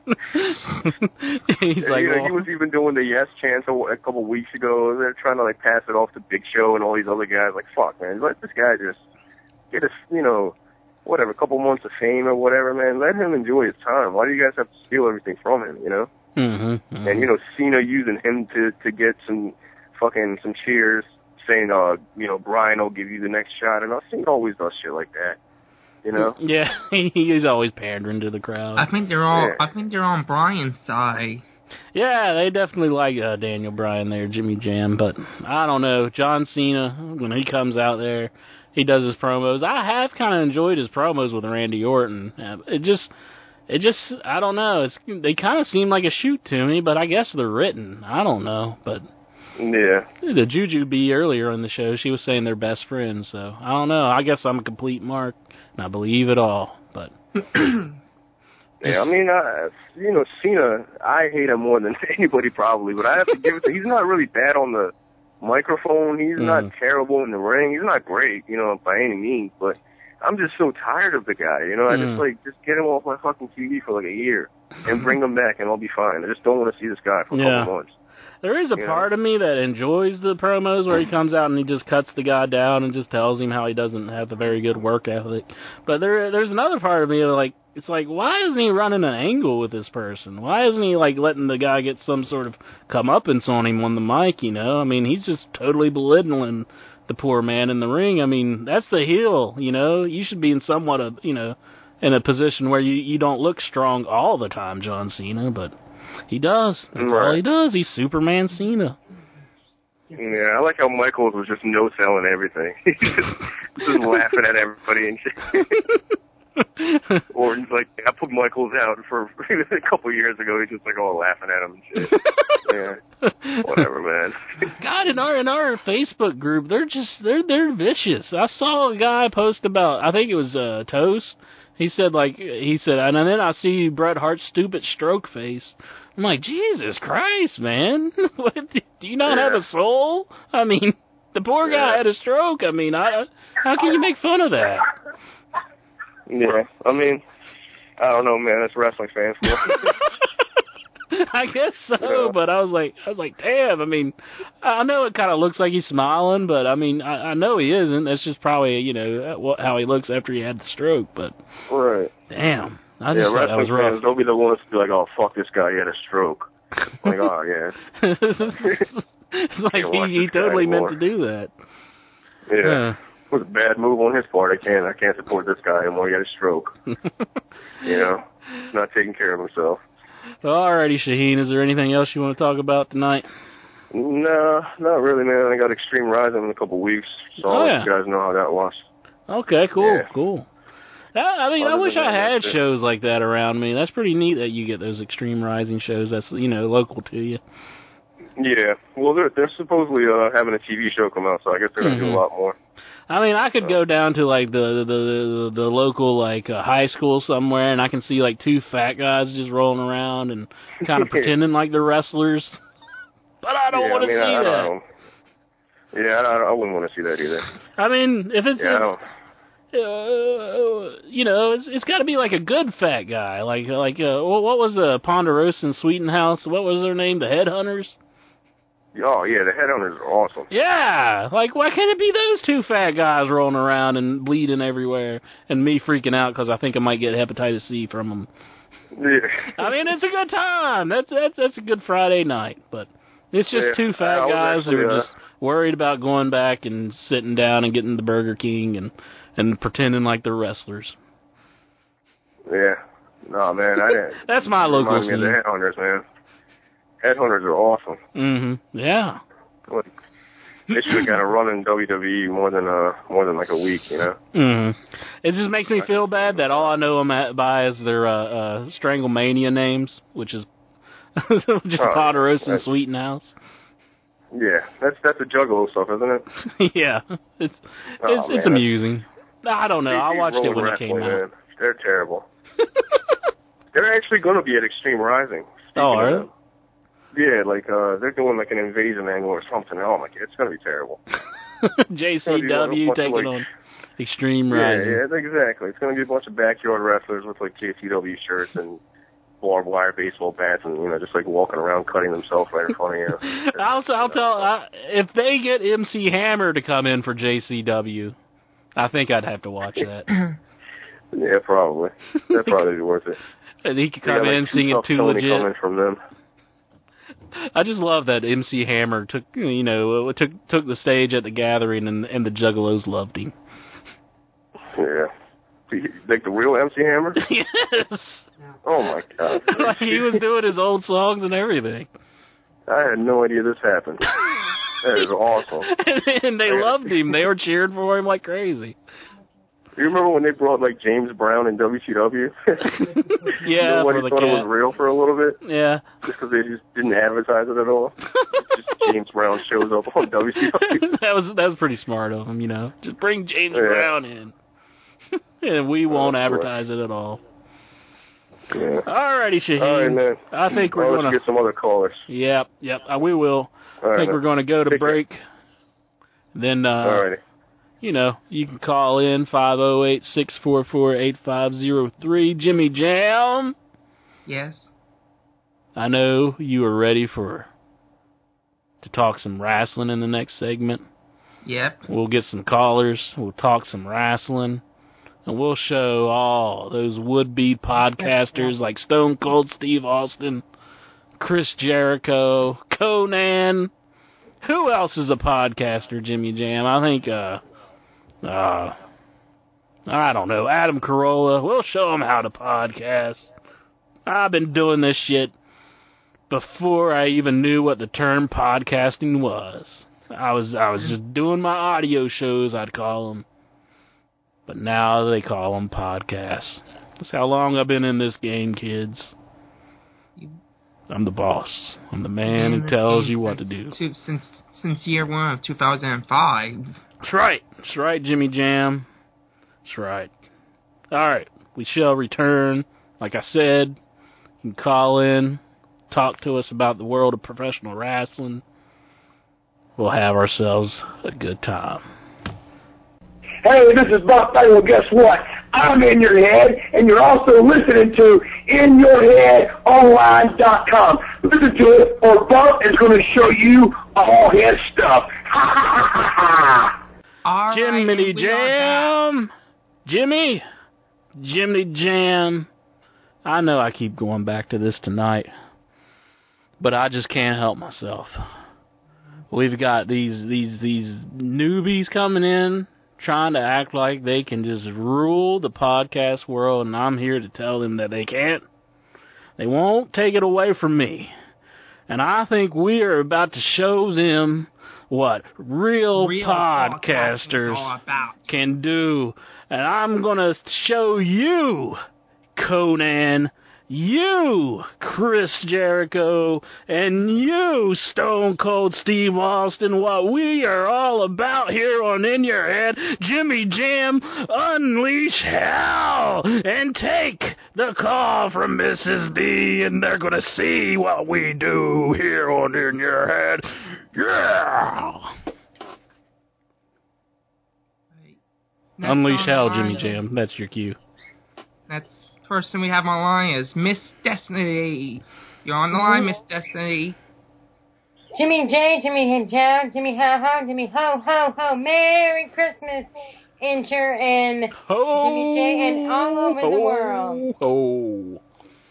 He's yeah, like, you know, well, he was even doing the yes chants a, a couple weeks ago. They're trying to like pass it off to Big Show and all these other guys. Like, fuck, man, let this guy just get a, you know, whatever, a couple months of fame or whatever, man. Let him enjoy his time. Why do you guys have to steal everything from him? You know. Mm-hmm, mm-hmm. And you know, Cena using him to to get some fucking some cheers, saying, uh, you know, Brian will give you the next shot, and Cena always does shit like that. You know? Yeah, he's always pandering to the crowd. I think they're all. Yeah. I think they're on Brian's side. Yeah, they definitely like uh, Daniel Bryan there, Jimmy Jam, but I don't know. John Cena, when he comes out there, he does his promos. I have kind of enjoyed his promos with Randy Orton. Uh, It just, it just, I don't know. It's they kind of seem like a shoot to me, but I guess they're written. I don't know, but. Yeah. The Juju Bee earlier on the show, she was saying they're best friends, so I don't know. I guess I'm a complete mark, and I believe it all, but... Yeah, I mean, uh, you know, Cena, I hate him more than anybody probably, but I have to give it to he's not really bad on the microphone. He's mm. not terrible in the ring. He's not great, you know, by any means, but I'm just so tired of the guy, you know. I mm. just, like, just get him off my fucking T V for, like, a year and bring him back, and I'll be fine. I just don't want to see this guy for a yeah. couple months. There is a you part know? of me that enjoys the promos where he comes out and he just cuts the guy down and just tells him how he doesn't have a very good work ethic. But there, there's another part of me that, like, it's like, why isn't he running an angle with this person? Why isn't he, like, letting the guy get some sort of comeuppance on him on the mic, you know? I mean, he's just totally belittling the poor man in the ring. I mean, that's the heel, you know? You should be in somewhat of, you know, in a position where you, you don't look strong all the time, John Cena, but he does. That's right. all he does. He's Superman Cena. Yeah, I like how Michaels was just no-selling everything. just, just laughing at everybody and shit. Or like, I put Michaels out for a couple years ago. He's just like, oh, laughing at him and shit. Yeah, whatever, man. God, in our in our Facebook group, they're just they're they're vicious. I saw a guy post about, I think it was uh, Toast. He said like he said, and then I see Bret Hart's stupid stroke face. I'm like, Jesus Christ, man! What, do you not yeah. have a soul? I mean, the poor guy yeah. had a stroke. I mean, I, how can you make fun of that? Yeah, I mean, I don't know, man. That's wrestling fans. I guess so, yeah. but I was like, I was like, damn. I mean, I know it kind of looks like he's smiling, but I mean, I, I know he isn't. That's just probably, you know, how he looks after he had the stroke. But right, damn, I yeah, just thought that was rough. Fans, don't be the ones to be like, oh, fuck this guy, he had a stroke. Like, oh yeah. It's like he, he totally meant to do that. Yeah. Uh. It was a bad move on his part. I can't I can't support this guy anymore. He had a stroke. You know? He's not taking care of himself. Alrighty, Shaheen, is there anything else you want to talk about tonight? No, not really, man. I got Extreme Rising in a couple weeks, so oh, I'll yeah. let you guys know how that was. Okay, cool, yeah. cool. I, I mean, Other I wish than I that, had that's shows like that around me. That's pretty neat that you get those Extreme Rising shows that's, you know, local to you. Yeah. Well, they're, they're supposedly uh, having a T V show come out, so I guess they're going to mm-hmm. do a lot more. I mean, I could go down to, like, the the the, the local, like, uh, high school somewhere, and I can see, like, two fat guys just rolling around and kind of pretending like they're wrestlers. But I don't yeah, want to I mean, see I, I that. don't, yeah, I, I wouldn't want to see that either. I mean, if it's... Yeah, I don't... Uh, you know, it's it's got to be like a good fat guy, like like uh, what was uh, Ponderosa and Sweetenhouse? What was their name? The Headhunters. Oh yeah, the Headhunters are awesome. Yeah, like why can't it be those two fat guys rolling around and bleeding everywhere, and me freaking out because I think I might get hepatitis C from them? Yeah. I mean, it's a good time. That's that's that's a good Friday night, but it's just yeah, two fat guys actually, who are uh, just worried about going back and sitting down and getting the Burger King and. And pretending like they're wrestlers. Yeah. No, man. I didn't. That's my local remind scene. Me of the Headhunters, man. Headhunters are awesome. Mm-hmm. Yeah. Like, they should have got a run in W W E more than uh more than like a week, you know. Mm-hmm. It just makes me feel bad that all I know them at, by is their uh, uh, Stranglemania names, which is just oh, Ponderosa and Sweetenhouse. Yeah, that's that's the Juggalo stuff, isn't it? Yeah, it's oh, it's, man, it's amusing. I don't know. I watched it when it came man. out. They're terrible. They're actually going to be at Extreme Rising. Oh, are they? Yeah, like uh, they're doing like an invasion angle or something. Oh my god, it's going to be terrible. J C W be taking like, on. Extreme Yeah, Rising. yeah, exactly. It's going to be a bunch of backyard wrestlers with like J C W shirts and barbed wire baseball bats, and you know, just like walking around cutting themselves right in front of you. I'll, I'll tell I, if they get M C Hammer to come in for J C W, I think I'd have to watch that. Yeah, probably. That'd probably be worth it. And he could They come got, like, in two singing tough Too Tony Legit. coming from them. I just love that M C Hammer took you know took took the stage at the Gathering, and and the Juggalos loved him. Yeah. Like the real M C Hammer? Yes. Oh my God. Like he was doing his old songs and everything. I had no idea this happened. That is awesome. And they loved him. They were cheering for him like crazy. You remember when they brought like James Brown in W C W? Yeah, Nobody for the thought cat. it was real for a little bit. Yeah. Just because they just didn't advertise it at all. Just James Brown shows up on W C W. that was that was pretty smart of him, you know. Just bring James Yeah. Brown in, and we won't Oh, advertise it at all. Yeah. Alrighty, Shaheen. All right, man. I think we're I'll let gonna you get some other callers. Yep, yep. Uh, we will. All I right, think man. we're going to go to Take care. break. Then, uh, Alrighty. you know, you can call in five oh eight, six four four, eight five oh three. Jimmy Jam, Yes. I know you are ready for to talk some wrestling in the next segment. Yep. We'll get some callers. We'll talk some wrestling. And we'll show all those would-be podcasters like Stone Cold Steve Austin, Chris Jericho, Conan. Who else is a podcaster, Jimmy Jam? I think, uh, uh, I don't know, Adam Carolla. We'll show him how to podcast. I've been doing this shit before I even knew what the term podcasting was. I was I was just doing my audio shows, I'd call them. But now they call them podcasts. That's how long I've been in this game, kids. I'm the boss. I'm the man who tells you what to do. Two, since since year one of two thousand five. That's right. That's right, Jimmy Jam. That's right. All right. We shall return. Like I said, you can call in, talk to us about the world of professional wrestling. We'll have ourselves a good time. Hey, this is Bob Bailey. Well, guess what? I'm in your head, and you're also listening to in your head online dot com. Listen to it, or Bob is going to show you all his stuff. Ha ha ha ha ha. Jimmy Jam. Jimmy. Jimmy Jam. I know I keep going back to this tonight, but I just can't help myself. We've got these these these newbies coming in, trying to act like they can just rule the podcast world, and I'm here to tell them that they can't. They won't take it away from me. And I think we are about to show them what real, Real podcasters all about. can do. And I'm going to show you, Conan, you, Chris Jericho, and you, Stone Cold Steve Austin, what we are all about here on In Your Head. Jimmy Jam, unleash hell and take the call from Missus B, and they're going to see what we do here on In Your Head. Yeah! Next Unleash on hell, the Jimmy line- Jam. That's your cue. That's first thing we have on the line is Miss Destiny. You're on the line, Miss Destiny. Jimmy J, Jimmy Joe, Jimmy Ho Ho, Jimmy Ho Ho Ho. Merry Christmas, Incher, and Ho, Jimmy J, and all over ho, the world. Ho.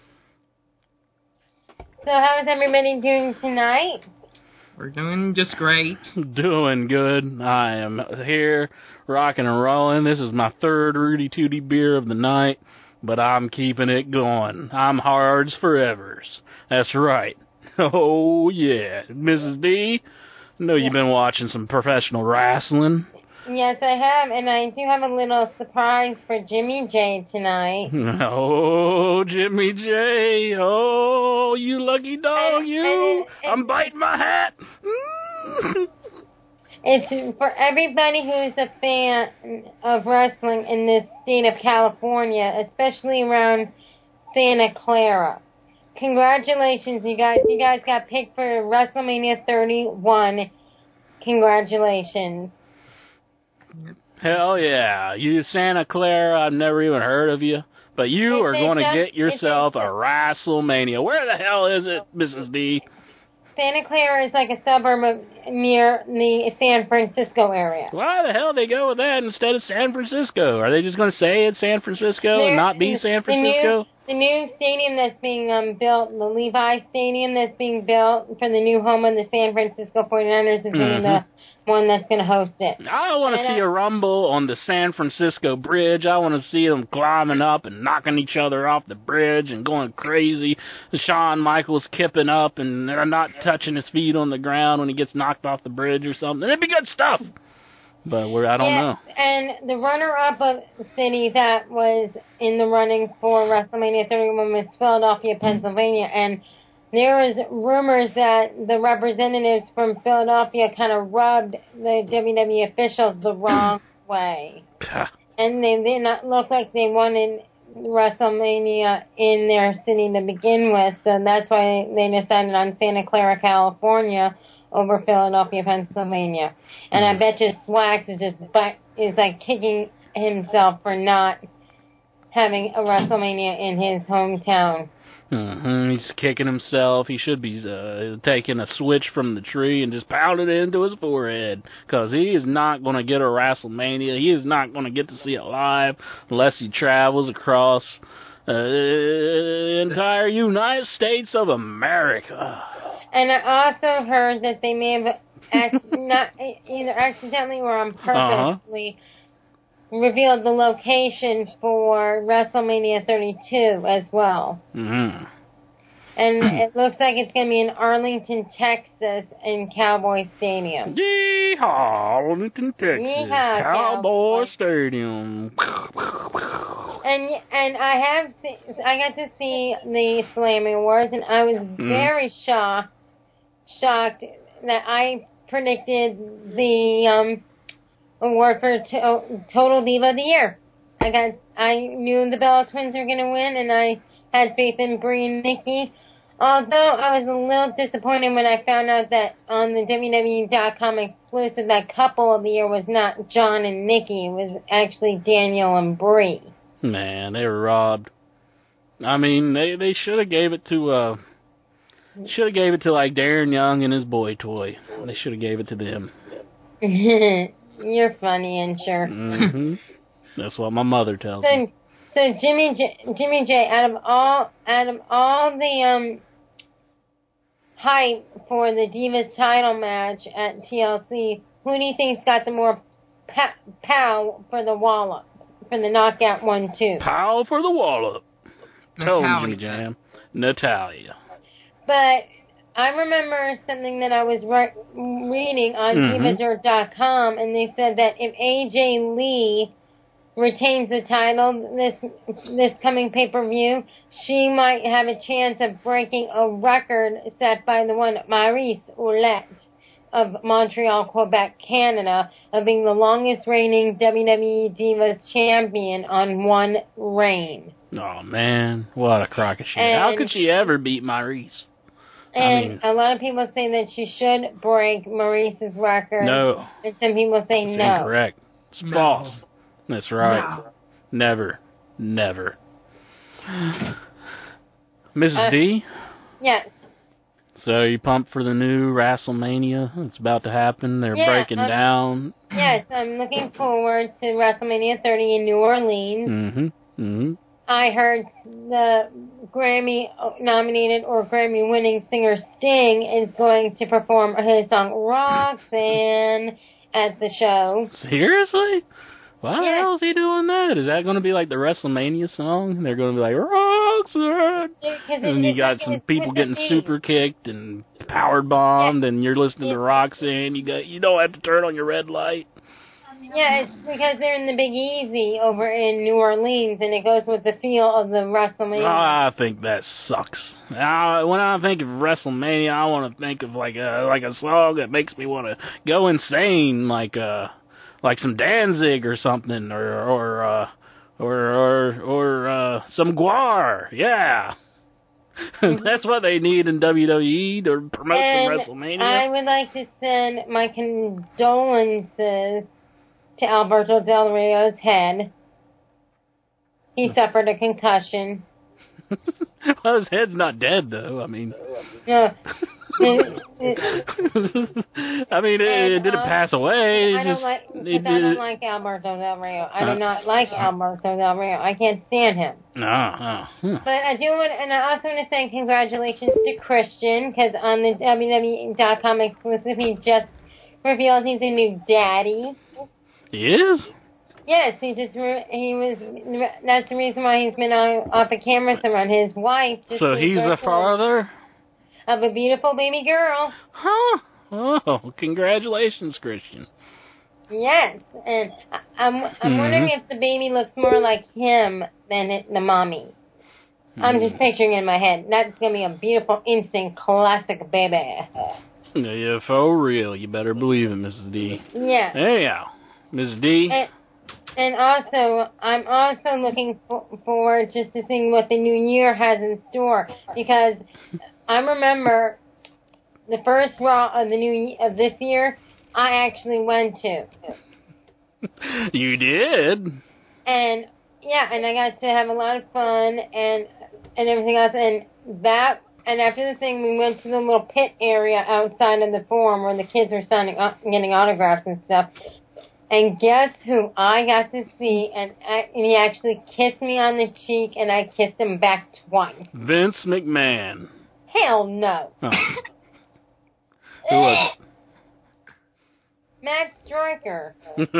So how's everybody doing tonight? We're doing just great. Doing good. I am here, rocking and rolling. This is my third Rudy Tooty beer of the night, but I'm keeping it going. I'm hards forevers. That's right. Oh, yeah. Missus B, I know you've been watching some professional wrestling. Yes, I have, and I do have a little surprise for Jimmy J tonight. Oh, Jimmy J. Oh, you lucky dog, And- you. and it- I'm biting my hat. It's for everybody who's a fan of wrestling in this state of California, especially around Santa Clara. Congratulations, you guys. You guys got picked for WrestleMania thirty-one. Congratulations. Hell yeah. You Santa Clara, I've never even heard of you. But you It's are a going to dub- get yourself it's a a- WrestleMania. Where the hell is it, Missus D? Santa Clara is like a suburb of near the San Francisco area. Why the hell they go with that instead of San Francisco? Are they just going to say it's San Francisco There- and not be San the new- Francisco? The new stadium that's being um, built, the Levi Stadium that's being built for the new home of the San Francisco forty-niners is going to be the one that's going to host it. I want to And, see uh, a rumble on the San Francisco Bridge. I want to see them climbing up and knocking each other off the bridge and going crazy. Shawn Michaels kipping up and they're not touching his feet on the ground when he gets knocked off the bridge or something. It'd be good stuff. But we're, I don't yeah, know. And the runner-up of city that was in the running for WrestleMania thirty-one was Philadelphia, Pennsylvania, and there was rumors that the representatives from Philadelphia kind of rubbed the W W E officials the wrong way. And they did not look like they wanted WrestleMania in their city to begin with, so that's why they decided on Santa Clara, California over Philadelphia, Pennsylvania. And I bet you Swax is just is like kicking himself for not having a WrestleMania in his hometown. Mm-hmm. He's kicking himself. He should be uh, taking a switch from the tree and just pounding it into his forehead, because he is not going to get a WrestleMania. He is not going to get to see it live unless he travels across uh, the entire United States of America. And I also heard that they may have ac- not either accidentally or on purposely uh-huh. revealed the location for WrestleMania thirty-two as well. Mm-hmm. And it looks like it's going to be in Arlington, Texas, in Cowboy Stadium. Yeehaw, Arlington, Texas. Yeehaw, Cowboy Cowboy. Stadium. And and I have see, I got to see the Slammy Awards, and I was Mm-hmm. very shocked. Shocked that I predicted the um, award for to- Total Diva of the Year. I got, I knew the Bella Twins were going to win, and I had faith in Brie and Nikki. Although I was a little disappointed when I found out that on the W W E dot com exclusive, that couple of the year was not John and Nikki. It was actually Daniel and Brie. Man, they were robbed. I mean, they they should have gave it to uh. Should have gave it to, like, Darren Young and his boy toy. They should have gave it to them. You're funny, and sure. Mm-hmm. That's what my mother tells so, me. So Jimmy J, Jimmy J, out of all out of all the um hype for the Divas title match at T L C, who do you think's got the more pa- pow for the wallop, for the knockout one two? Pow for the wallop. Tell Natalia. Jimmy Jam. Natalia. But I remember something that I was re- reading on Mhm. Divas dot com, and they said that if A J Lee retains the title this this coming pay-per-view, she might have a chance of breaking a record set by the one Maryse Ouellette of Montreal, Quebec, Canada, of being the longest reigning W W E Divas champion on one reign. Oh, man. What a crock of shit. And- How could she ever beat Maryse? And I mean, a lot of people say that she should break Maryse's record. no. And some people say It's no. incorrect. It's No. false. That's right. No. Never. Never. Missus Uh, D? Yes. So you pumped for the new WrestleMania? It's about to happen. They're Yeah, breaking um, down. Yes, I'm looking forward to WrestleMania thirty in New Orleans. Mm-hmm. Mm-hmm. I heard the Grammy nominated or Grammy winning singer Sting is going to perform his song Roxanne at the show. Seriously? Why the Yes. hell is he doing that? Is that going to be like the WrestleMania song? They're going to be like, Roxanne! Because And you it's got like some it's people with getting the super kicked and power bombed, and you're listening to Yeah. Roxanne. You got you don't have to turn on your red light. Yeah, it's because they're in the Big Easy over in New Orleans, and it goes with the feel of the WrestleMania. I think that sucks. I, when I think of WrestleMania, I want to think of like a like a song that makes me want to go insane, like uh like some Danzig or something, or or uh, or or or uh, some Guar. Yeah. That's what they need in W W E to promote and some WrestleMania. I would like to send my condolences to Alberto Del Rio's head. He suffered a concussion. Well, his head's not dead, though. I mean... No. It, it, I mean, it, it didn't uh, pass away. I It don't just, like, it, because I don't like Alberto Del Rio. I do not like Alberto Del Rio. I can't stand him. No, no. Hmm. But I do want, and I also want to say congratulations to Christian, because on the W W E dot com exclusive, he just revealed he's a new daddy. He is? Yes, he just, re- he was, that's the reason why he's been on, off the camera so much. His wife just So gave he's birth the father? of a beautiful baby girl. Huh. Oh, congratulations, Christian. Yes, and I, I'm I'm Mm-hmm. wondering if the baby looks more like him than it, the mommy. I'm just picturing it in my head. That's gonna be a beautiful, instant, classic baby. Yeah, for real. You better believe it, Missus D. Yeah. Anyhow, Missus D. And, and also, I'm also looking for, forward just to seeing what the new year has in store, because I remember the first Raw of the new of this year. I actually went to. You did? And yeah, and I got to have a lot of fun and and everything else. And that, and after the thing, we went to the little pit area outside of the forum where the kids were signing, up, getting autographs and stuff. And guess who I got to see? And, I, and he actually kissed me on the cheek, and I kissed him back twice. Vince McMahon. Hell no. Oh. Who was it? Matt Stryker.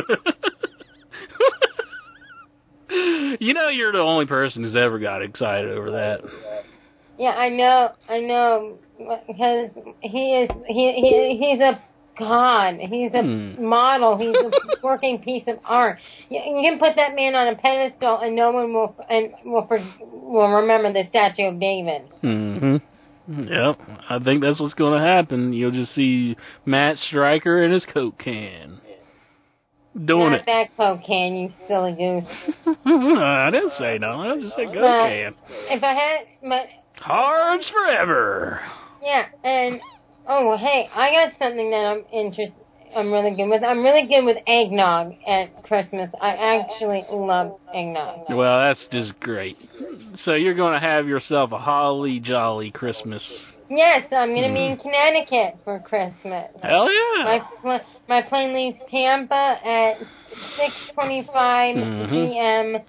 You know you're the only person who's ever got excited over that. Yeah, I know, I know, because he is, he, he he's a god. He's a Hmm. model. He's a working piece of art. You, you can put that man on a pedestal, and no one will and will for, will remember the statue of David. Mm-hmm. Yep, I think that's what's going to happen. You'll just see Matt Stryker in his Coke can. Doing Not it. that Coke can, you silly goose. I didn't say no. I just said Coke Well, can. If I had, but Hards forever. yeah, and oh hey, I got something that I'm interested. I'm really good with. I'm really good with eggnog at Christmas. I actually love eggnog. Well, that's just great. So you're going to have yourself a holly jolly Christmas. Yes, I'm going to be in Connecticut for Christmas. Hell yeah. My pl- my plane leaves Tampa at six twenty-five Mhm. p.m.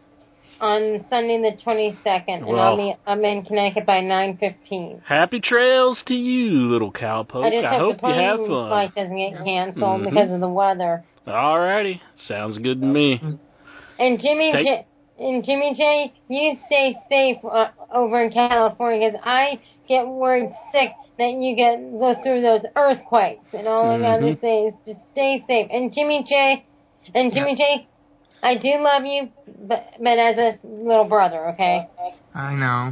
on Sunday the twenty-second, and Well- I'll be I'm in Connecticut by nine fifteen. Happy trails to you, little cowpoke. I just I hope, hope the you plane have fun. flight doesn't get canceled Mhm. because of the weather. Alrighty. Sounds good to me. And Jimmy Take- J, and Jimmy J, you stay safe uh, over in California, because I get worried sick that you get go through those earthquakes. And all I gotta Mhm. say is just stay safe. And Jimmy J, and Jimmy J, I do love you, but but as a little brother, okay. I know.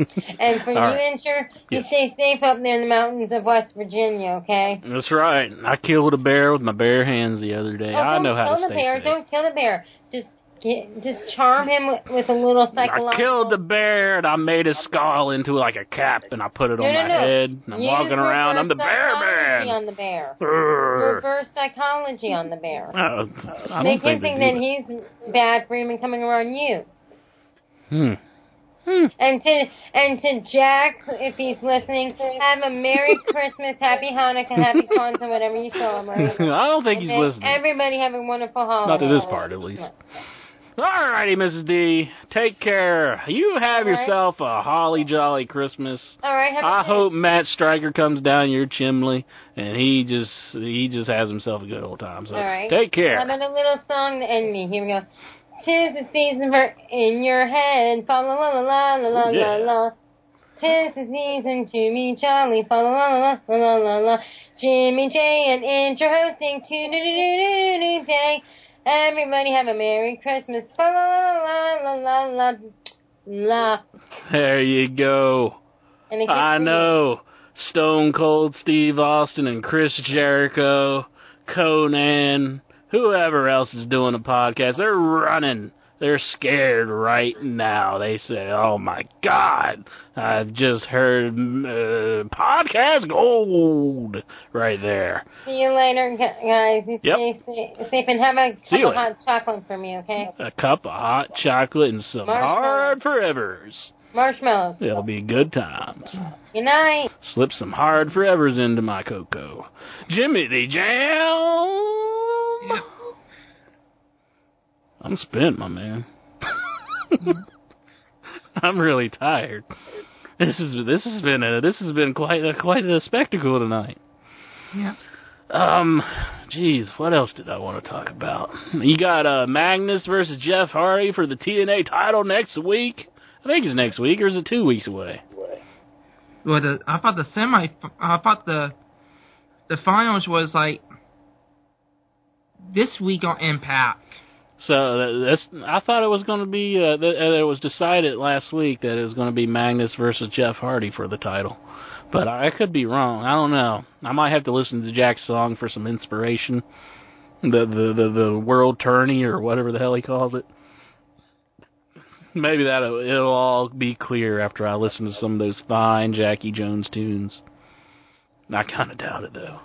And for All you, right. Incher, you Yes. stay safe up there in the mountains of West Virginia, okay? That's right. I killed a bear with my bare hands the other day. Oh, I don't know how kill to the stay bear. safe. Don't kill the bear. Just get, just charm him with, with a little psychological. I killed the bear and I made his skull into like a cap and I put it No, on no, my no. head and I'm Use walking around. I'm the reverse bear psychology man. on the bear. Urgh. Reverse psychology on the bear. Uh, I don't Make think him they think do that he's bad for even coming around you. Hmm. Hmm. And to and to Jack, if he's listening, have a Merry Christmas, Happy Hanukkah, Happy Kwanzaa, whatever you celebrate. I don't think he's And listening. everybody have a wonderful holiday. Not to this part, at least. Alrighty, Missus D. Take care. You have All right. yourself a holly jolly Christmas. All right. Have a I good- hope Matt Stryker comes down your chimney and he just he just has himself a good old time. So All right. take care. How about a little song to end me? Here we go. Tis the season for in your head. Fa la la la la la la Yeah. la la. Tis the season to be jolly. Fa la la la la la la la. Jimmy J and Inter hosting to do do do do do day. Everybody have a Merry Christmas. Fa la la la la la la. There you go. And it I gets know. Stone Cold Steve Austin and Chris Jericho, Conan, whoever else is doing a podcast, they're running They're scared right now. They say, oh, my God, I've just heard uh, podcast gold right there. See you later, gu- guys. You Yep. stay sa- safe and have a See cup you of hot chocolate for me, okay? A cup of hot chocolate and some Marshmallows. hard forevers. Marshmallows. It'll be good times. Good night. Slip some hard forevers into my cocoa. Jimmy the Jam! I'm spent, my man. I'm really tired. This is this has been a, this has been quite a, quite a spectacle tonight. Yeah. Um, geez, what else did I want to talk about? You got uh, Magnus versus Jeff Hardy for the T N A title next week. I think it's next week, or is it two weeks away? Well, the, I thought the semi, I thought the the finals was like this week on Impact. So that, that's. I thought it was going to be. Uh, that, uh, it was decided last week that it was going to be Magnus versus Jeff Hardy for the title, but I, I could be wrong. I don't know. I might have to listen to Jack's song for some inspiration. The the the, the World Tourney or whatever the hell he calls it. Maybe that it'll all be clear after I listen to some of those fine Jackie Jones tunes. I kind of doubt it though.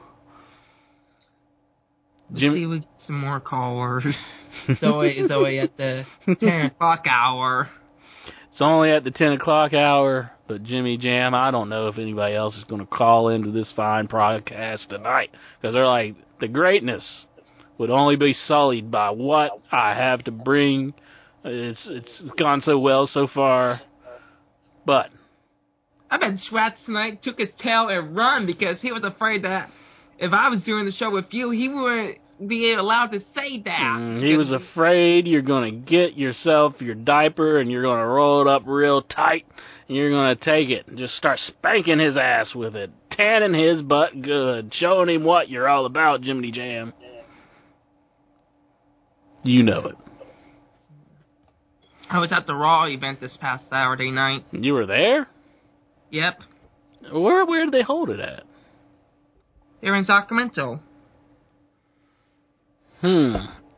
Jim- see, we get some more callers. Zoe, Zoe at the ten o'clock hour. It's only at the ten o'clock hour, but Jimmy Jam, I don't know if anybody else is going to call into this fine podcast tonight, because they're like, the greatness would only be sullied by what I have to bring. It's it's gone so well so far, but I bet Schwartz tonight took his tail and run because he was afraid that if I was doing the show with you, he wouldn't be allowed to say that. Mm, he was afraid you're going to get yourself your diaper and you're going to roll it up real tight and you're going to take it and just start spanking his ass with it, tanning his butt good, showing him what you're all about, Jiminy Jam. You know it. I was at the Raw event this past Saturday night. You were there? Yep. Where where did they hold it at? Here in Sacramento. Hmm.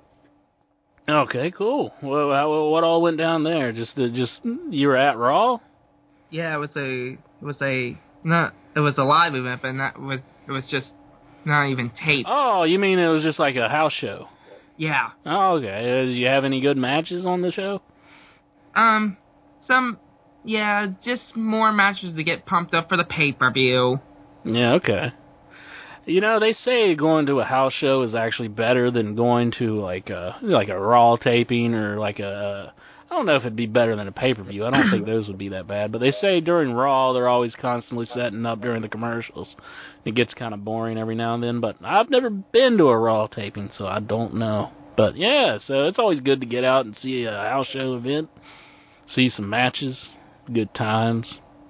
Okay, cool. Well, how, what all went down there? Just uh, just you were at Raw? Yeah, it was a it was a not it was a live event, but not was it was just not even taped. Oh, you mean it was just like a house show? Yeah. Oh, okay. Uh, did you have any good matches on the show? Um, some, yeah, just more matches to get pumped up for the pay-per-view. Yeah, okay. You know, they say going to a house show is actually better than going to like a like a Raw taping or like a. I don't know if it'd be better than a pay-per-view. I don't think those would be that bad. But they say during Raw they're always constantly setting up during the commercials. It gets kind of boring every now and then. But I've never been to a Raw taping, so I don't know. But yeah, so it's always good to get out and see a house show event. See some matches, good times.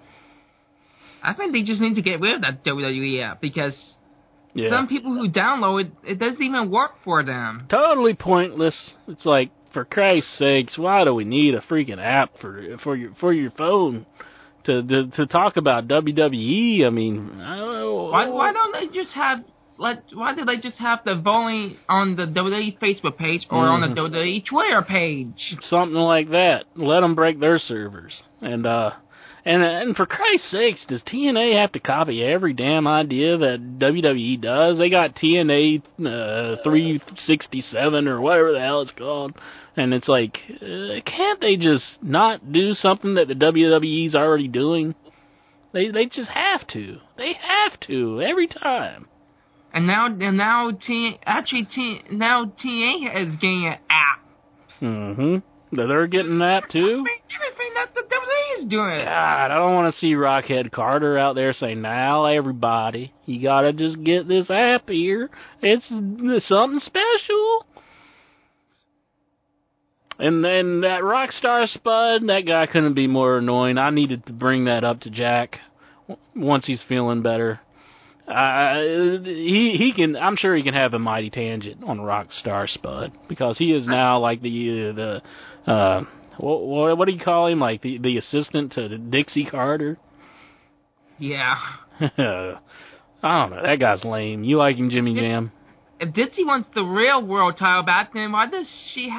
I think they just need to get rid of that W W E app because yeah. some people who download it, it doesn't even work for them. Totally pointless. It's like, for Christ's sakes, why do we need a freaking app for for your for your phone to to, to talk about W W E? I mean, I don't know. Why why don't they just have let why do they just have the voting on the W W E Facebook page or mm-hmm. on the W W E Twitter page? Something like that. Let them break their servers. And uh, and and for Christ's sakes, does T N A have to copy every damn idea that W W E does? They got T N A uh, three sixty-seven or whatever the hell it's called, and it's like, uh, can't they just not do something that the W W E's already doing? They they just have to. They have to every time. And now, and now, T actually T now T N A is getting an app. Mm-hmm. They're getting an app too. Everything that the W W E is doing. God, I don't want to see Rockhead Carter out there saying, "Now, everybody, you gotta just get this app here. It's, it's something special." And then that Rockstar Spud, that guy couldn't be more annoying. I needed to bring that up to Jack once he's feeling better. Uh, he he can. I'm sure he can have a mighty tangent on Rockstar Spud because he is now like the the uh what what do you call him? Like the the assistant to Dixie Carter. Yeah. I don't know. That guy's lame. You like him, Jimmy Jam? If Dixie wants the real world title back, then why does she have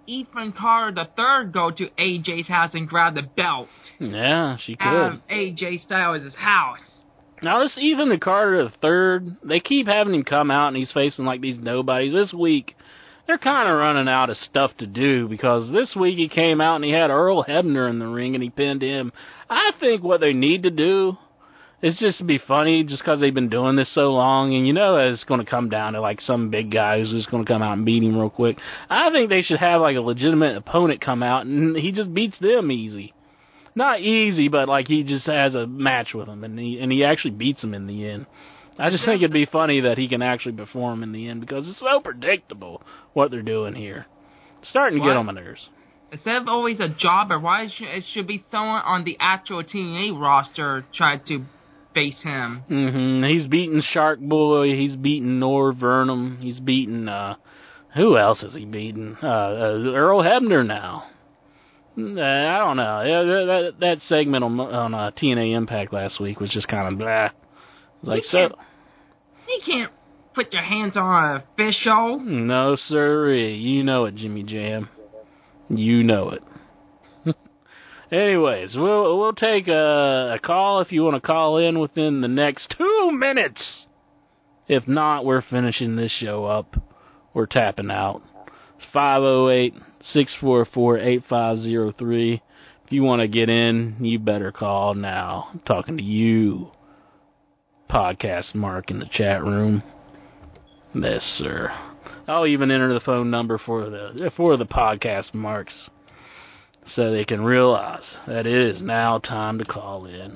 Ethan Carter the third go to A J's house and grab the belt. Yeah, she could. Have A J Styles' house. Now, this Ethan Carter the third, they keep having him come out, and he's facing, like, these nobodies. This week, they're kind of running out of stuff to do, because this week he came out and he had Earl Hebner in the ring, and he pinned him. I think what they need to do is just to be funny, just because they've been doing this so long, and you know it's going to come down to, like, some big guy who's just going to come out and beat him real quick. I think they should have, like, a legitimate opponent come out, and he just beats them easy. Not easy, but, like, he just has a match with them, and he and he actually beats them in the end. I just think it'd be funny that he can actually perform in the end, because it's so predictable what they're doing here. It's starting to What? get on my nerves. Instead of always a jobber, why should it should be someone on the actual T N A roster try to face him? Mm-hmm. He's beaten Shark Boy, he's beaten Nor Vernum, he's beaten, uh, who else has he beaten? Uh, uh Earl Hebner now. I don't know. Yeah, that, that segment on, on uh, T N A Impact last week was just kind of blah. Like, you so. Can't, you can't put your hands on a official. No, sirree. You know it, Jimmy Jam. You know it. Anyways, we'll we'll take a, a call if you want to call in within the next two minutes. If not, we're finishing this show up. We're tapping out. five oh eight, six four four, eight five oh three. If you want to get in, you better call now. I'm talking to you, Podcast Mark, in the chat room. Yes, sir. I'll even enter the phone number for the for the Podcast Marks so they can realize that it is now time to call in.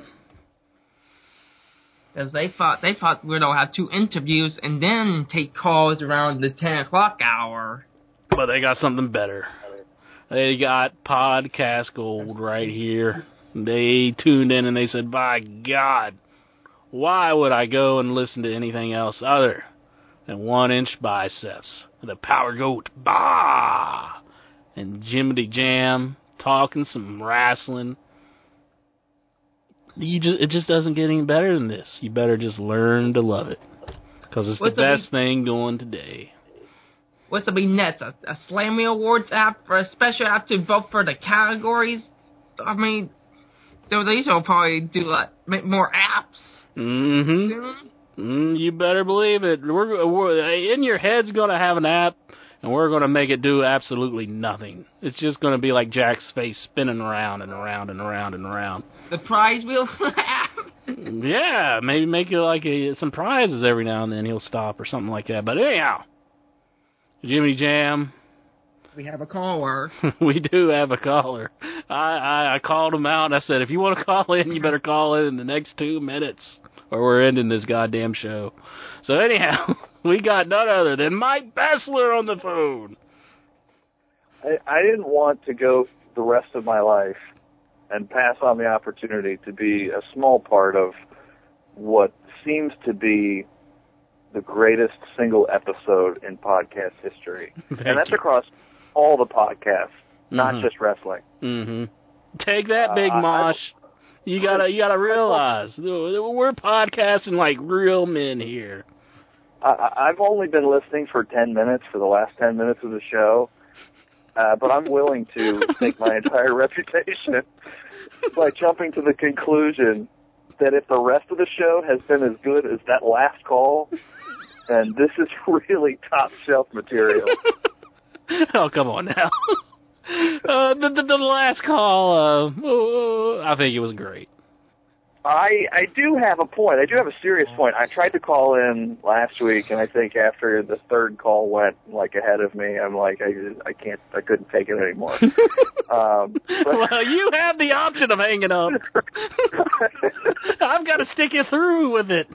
Because they thought they thought we'd all have two interviews and then take calls around the ten o'clock hour. But they got something better. They got Podcast Gold right here. They tuned in and they said, by God, why would I go and listen to anything else other than One Inch Biceps? The Power Goat, bah! And Jimmy Jam talking some wrestling. You just It just doesn't get any better than this. You better just learn to love it. Because it's What's the the best thing going today. What's to be next? A, a Slammy Awards app for a special app to vote for the categories? I mean, these will probably do like make more apps. Mm-hmm. Soon. Mm, you better believe it. We're, we're In Your Head's going to have an app, and we're going to make it do absolutely nothing. It's just going to be like Jack's face spinning around and around and around and around. The prize wheel app? Yeah, maybe make it like a, some prizes every now and then. He'll stop or something like that. But anyhow, Jimmy Jam. We have a caller. We do have a caller. I, I, I called him out, and I said, if you want to call in, you better call in in the next two minutes, or we're ending this goddamn show. So anyhow, we got none other than Mike Bessler on the phone. I, I didn't want to go the rest of my life and pass on the opportunity to be a small part of what seems to be the greatest single episode in podcast history. And that's you. across all the podcasts, not Mhm. just wrestling. Mm-hmm. Take that, Big Uh, I- Mosh. You gotta, you gotta realize we're podcasting like real men here. I, I've only been listening for ten minutes for the last ten minutes of the show, uh, but I'm willing to take my entire reputation by jumping to the conclusion that if the rest of the show has been as good as that last call, then this is really top shelf material. Oh, come on now. uh, the, the, the last call, uh, oh, I think it was great. I I do have a point. I do have a serious point. I tried to call in last week, and I think after the third call went like ahead of me, I'm like, I I can't, I couldn't take it anymore. um, but, Well, you have the option of hanging up. I've got to stick you through with it.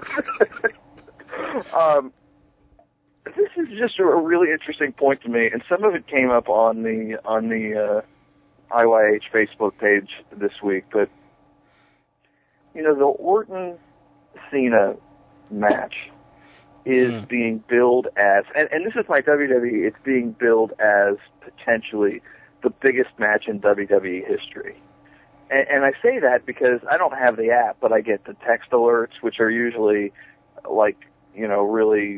um, this is just a really interesting point to me, and some of it came up on the on the uh, I Y H Facebook page this week. But you know, the Orton-Cena match is mm. being billed as, and, and this is my W W E. It's being billed as potentially the biggest match in W W E history. And, and I say that because I don't have the app, but I get the text alerts, which are usually like, you know, really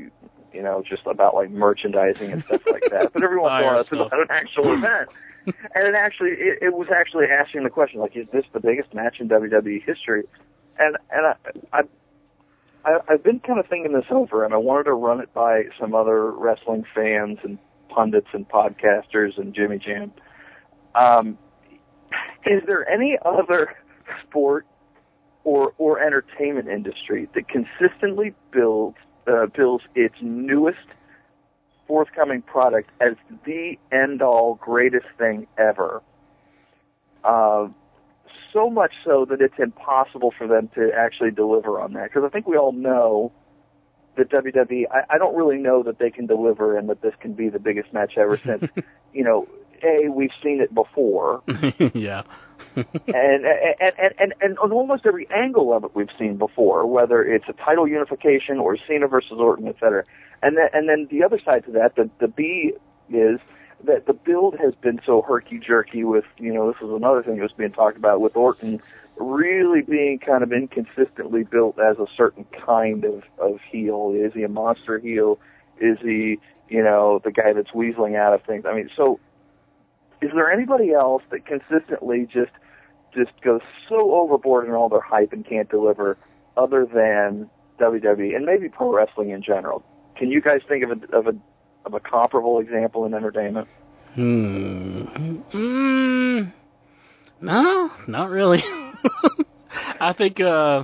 you know, just about like merchandising and stuff like that. But every once in a while, it's about an actual event. And it actually, it, it was actually asking the question, like, is this the biggest match in W W E history? And and I, I, I I've been kind of thinking this over, and I wanted to run it by some other wrestling fans and pundits and podcasters and Jimmy Jam. Um, is there any other sport or or entertainment industry that consistently builds uh, builds its newest forthcoming product as the end-all greatest thing ever? Uh, so much so that it's impossible for them to actually deliver on that. Because I think we all know that W W E, I, I don't really know that they can deliver and that this can be the biggest match ever since, you know, A, we've seen it before. Yeah. and, and, and, and, and on almost every angle of it we've seen before, whether it's a title unification or Cena versus Orton, et cetera. And then, and then the other side to that, the, the B is that the build has been so herky-jerky with, you know, this is another thing that was being talked about with Orton really being kind of inconsistently built as a certain kind of, of heel. Is he a monster heel? Is he, you know, the guy that's weaseling out of things? I mean, so is there anybody else that consistently just just goes so overboard in all their hype and can't deliver other than W W E and maybe pro wrestling in general? Can you guys think of a of a of a comparable example in entertainment? Hmm. Mm, no, not really. I think, uh,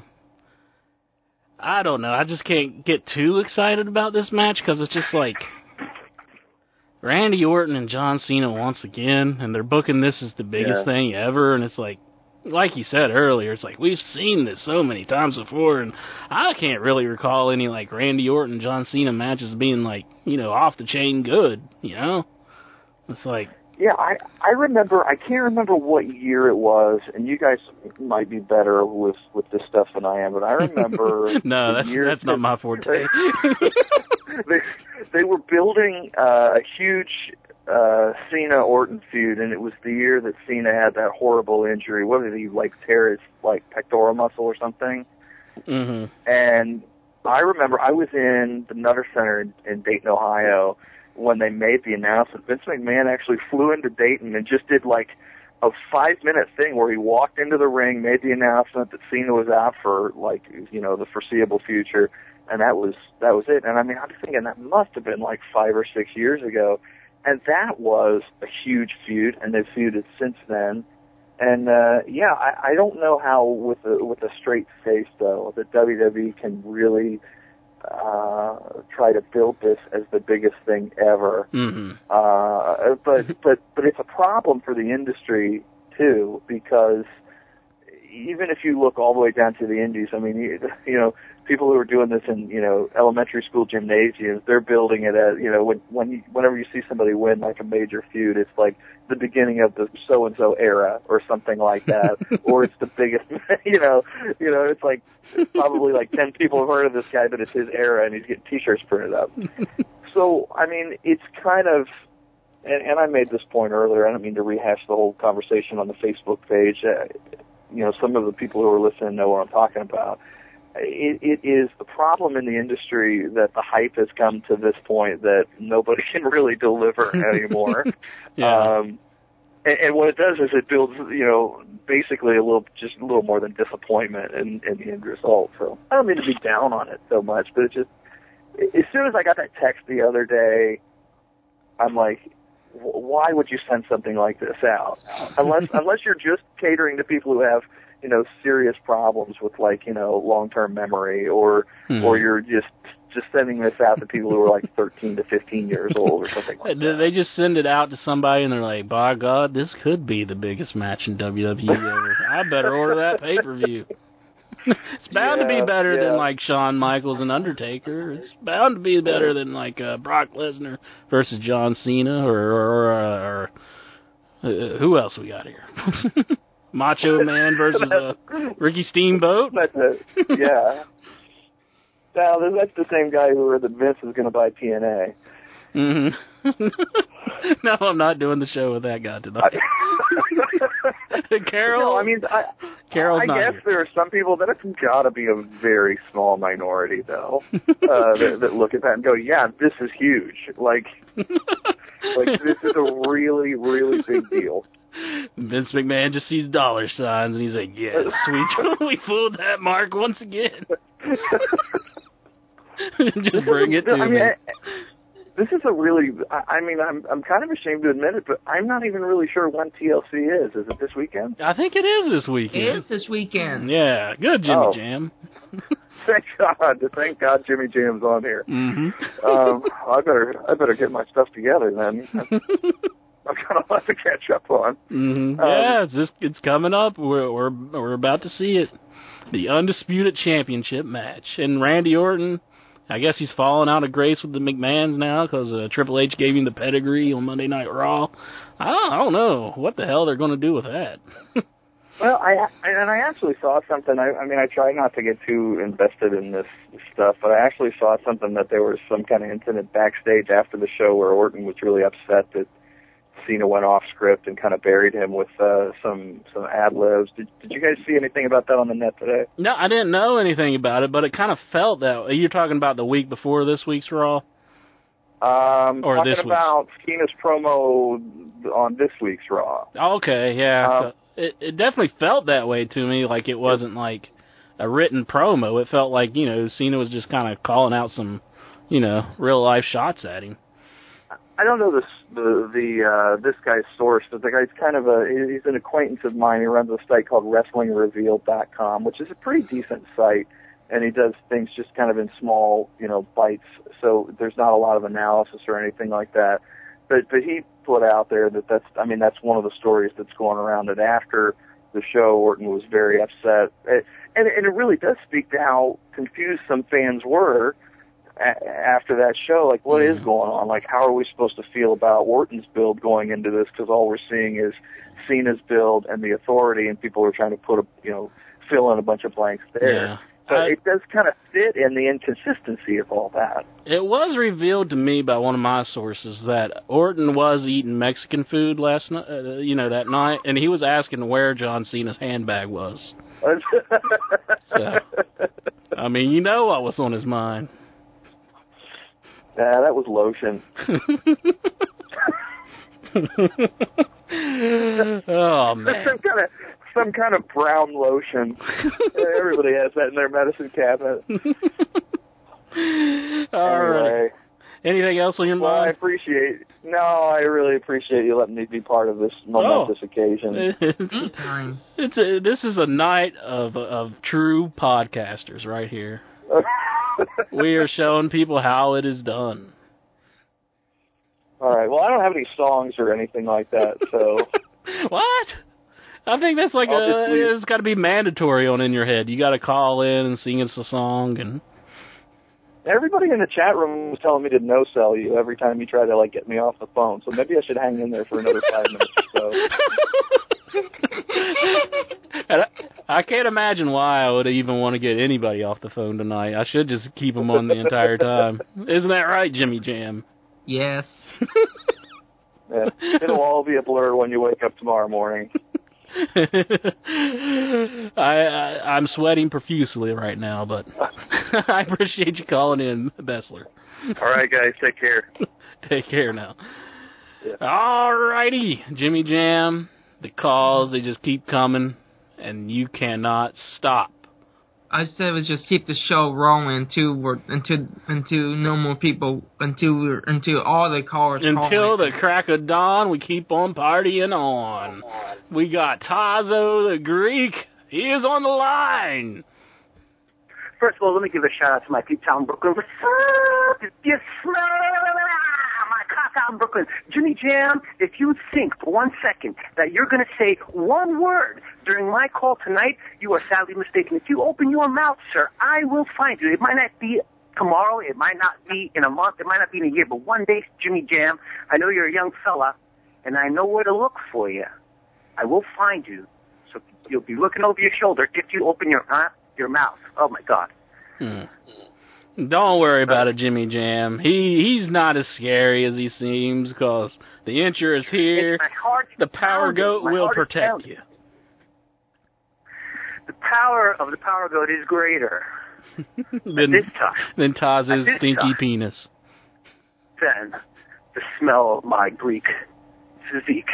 I don't know. I just can't get too excited about this match because it's just like Randy Orton and John Cena once again, and they're booking this as the biggest Yeah. thing ever, and it's like, like you said earlier, it's like we've seen this so many times before, and I can't really recall any like Randy Orton, John Cena matches being like, you know, off the chain good, you know? It's like, yeah, I I remember. I can't remember what year it was, and you guys might be better with with this stuff than I am. But I remember. no, the that's year that's not my forte. they they were building uh, a huge uh, Cena Orton feud, and it was the year that Cena had that horrible injury. What did he like tear his like pectoral muscle or something? Mm-hmm. And I remember I was in the Nutter Center in, in Dayton, Ohio, when they made the announcement. Vince McMahon actually flew into Dayton and just did like a five-minute thing where he walked into the ring, made the announcement that Cena was out for like, you know, the foreseeable future, and that was that was it. And I mean, I'm thinking that must have been like five or six years ago, and that was a huge feud, and they've feuded since then. And uh, yeah, I, I don't know how with a with a straight face though that W W E can really uh, try to build this as the biggest thing ever. Mm-hmm. Uh, but but but it's a problem for the industry too, because even if you look all the way down to the indies, I mean, you, you know, people who are doing this in, you know, elementary school gymnasiums, they're building it as, you know, when, when you, whenever you see somebody win like a major feud, it's like the beginning of the so-and-so era or something like that, or it's the biggest, you know, you know, it's like probably like ten people have heard of this guy, but it's his era, and he's getting T-shirts printed up. So, I mean, it's kind of, and, and I made this point earlier, I don't mean to rehash the whole conversation on the Facebook page. Uh, you know, some of the people who are listening know what I'm talking about. It, it is the problem in the industry that the hype has come to this point that nobody can really deliver anymore. Yeah. Um, and, and what it does is it builds, you know, basically a little, just a little more than disappointment in, in the end result. So I don't mean to be down on it so much, but it just, as soon as I got that text the other day, I'm like, why would you send something like this out? Unless unless you're just catering to people who have, you know, serious problems with, like, you know, long-term memory, or Hmm. or you're just just sending this out to people who are like thirteen to fifteen years old or something like Did that. they just send it out to somebody and they're like, by God, this could be the biggest match in W W E ever. I better order that pay-per-view. It's bound Yeah, to be better yeah. than like Shawn Michaels and Undertaker. It's bound to be better than like uh, Brock Lesnar versus John Cena, or, or, or, or uh, who else we got here? Macho Man versus uh, Ricky Steamboat. That's it. Yeah. Now, that's the same guy who heard that Vince was going to buy T N A. Mm-hmm. No, I'm not doing the show with that guy tonight. Carol, No, I mean, I, Carol's I not guess here. there are some people that it's got to be a very small minority, though, uh, that, that look at that and go, "Yeah, this is huge. Like, like this is a really, really big deal." Vince McMahon just sees dollar signs and he's like, "Yes, we we fooled that mark once again." Just bring it to I mean, me. I, this is a really. I, I mean, I'm I'm kind of ashamed to admit it, but I'm not even really sure when T L C is. Is it this weekend? I think it is this weekend. It is this weekend. Yeah, good, Jimmy Oh. Jam. Thank God! Thank God, Jimmy Jam's on here. Mm-hmm. Um, I better I better get my stuff together then. I've got a lot to catch up on. Mm-hmm. Um, Yeah, it's just it's coming up. We're we're we're about to see it. The Undisputed Championship match. And Randy Orton, I guess he's fallen out of grace with the McMahons now because uh, Triple H gave him the pedigree on Monday Night Raw. I don't, I don't know what the hell they're going to do with that. Well, I and I actually saw something. I, I mean, I try not to get too invested in this stuff, but I actually saw something that there was some kind of incident backstage after the show where Orton was really upset that Cena went off script and kind of buried him with uh, some some ad libs. Did, did you guys see anything about that on the net today? No, I didn't know anything about it, but it kind of felt that way. You're talking about the week before this week's Raw? Um, Or talking this week's. about Cena's promo on this week's Raw. Okay, yeah. Um, it, it definitely felt that way to me, like it wasn't like a written promo. It felt like, you know, Cena was just kind of calling out some, you know, real-life shots at him. I don't know this the the uh, this guy's source, but the guy's kind of a he's an acquaintance of mine. He runs a site called Wrestling Revealed dot com, which is a pretty decent site, and he does things just kind of in small, you know, bites. So there's not a lot of analysis or anything like that. But but he put out there that that's I mean that's one of the stories that's going around. That after the show, Orton was very upset, and and it really does speak to how confused some fans were after that show. Like, what is going on? Like, how are we supposed to feel about Orton's build going into this? Because all we're seeing is Cena's build and the Authority, and people are trying to put a, you know, fill in a bunch of blanks there. Yeah. So I- it does kind of fit in the inconsistency of all that. It was revealed to me by one of my sources that Orton was eating Mexican food last night, uh, you know, that night, and he was asking where John Cena's handbag was. So, I mean, you know what was on his mind. Yeah, that was lotion. Oh, man. Some kind of some kind of brown lotion. Everybody has that in their medicine cabinet. All anyway. right. Anything else on your Well, I mind? appreciate. No, I really appreciate you letting me be part of this momentous Oh. occasion. Anytime. It's a, this is a night of of true podcasters right here. We are showing people how it is done. All right. Well, I don't have any songs or anything like that, so. What? I think that's like I'll a, just leave- it's got to be mandatory on In Your Head. You got to call in and sing us a song, and Everybody in the chat room was telling me to no sell you every time you try to like get me off the phone. So maybe I should hang in there for another five minutes or so. and I, I can't imagine why I would even want to get anybody off the phone tonight. I should just keep them on the entire time. Isn't that right, Jimmy Jam? Yes. Yeah. It'll all be a blur when you wake up tomorrow morning. I, I I'm sweating profusely right now, but I appreciate you calling in, Bessler. All right, guys. Take care. Take care now. Yeah. All righty, Jimmy Jam. The calls, they just keep coming, and you cannot stop. I said it was just keep the show rolling until we're until until no more people until we're until all the callers Until call the crack of dawn, we keep on partying on. We got Tazo the Greek. He is on the line. First of all, let me give a shout out to my people out in Brooklyn. What's up? If you smell my cock out in Brooklyn, Jimmy Jam, if you think for one second that you're going to say one word during my call tonight, you are sadly mistaken. If you open your mouth, sir, I will find you. It might not be tomorrow. It might not be in a month. It might not be in a year. But one day, Jimmy Jam, I know you're a young fella, and I know where to look for you. I will find you. So you'll be looking over your shoulder if you open your uh, your mouth. Oh, my God. Hmm. Don't worry about it, Jimmy Jam. He He's not as scary as he seems, because the insurance here, My heart the Power pounding. Goat My will heart is protect pounding. you. the power of the power goat is greater then, this time. Then Taz's this stinky time. penis. Than the smell of my Greek physique.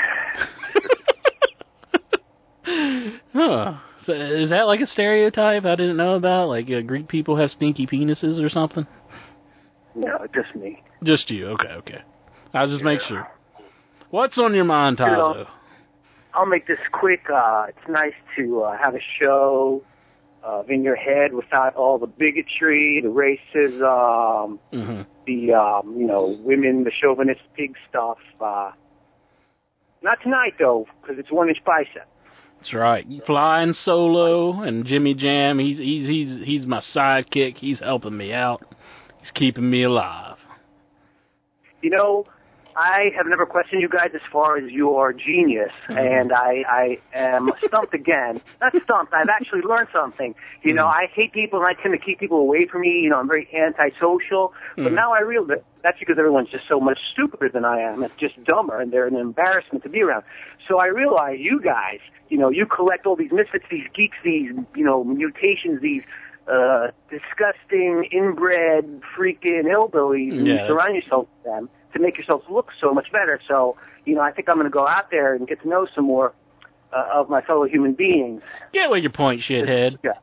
Huh. So is that like a stereotype I didn't know about? Like uh, Greek people have stinky penises or something? No, just me. Just you. Okay, okay. I'll just make sure. What's on your mind, Tazo? I'll make this quick. Uh, it's nice to uh, have a show uh, in your head without all the bigotry, the racism, Mm-hmm. the um, you know women, the chauvinist pig stuff. Uh, not tonight though, because it's one inch bicep. That's right. Flying Solo and Jimmy Jam. He's he's he's he's my sidekick. He's helping me out. He's keeping me alive. You know, I have never questioned you guys as far as your genius, and I, I am stumped again. Not stumped, I've actually learned something. You know, I hate people, and I tend to keep people away from me. You know, I'm very antisocial. But Mhm. now I realize that's because everyone's just so much stupider than I am. It's just dumber, and they're an embarrassment to be around. So I realize you guys, you know, you collect all these misfits, these geeks, these, you know, mutations, these uh, disgusting, inbred, freaking hillbillies, and you Yeah. surround yourself with them to make yourselves look so much better. So, you know, I think I'm going to go out there and get to know some more uh, of my fellow human beings. Get with your point, shithead. Yeah.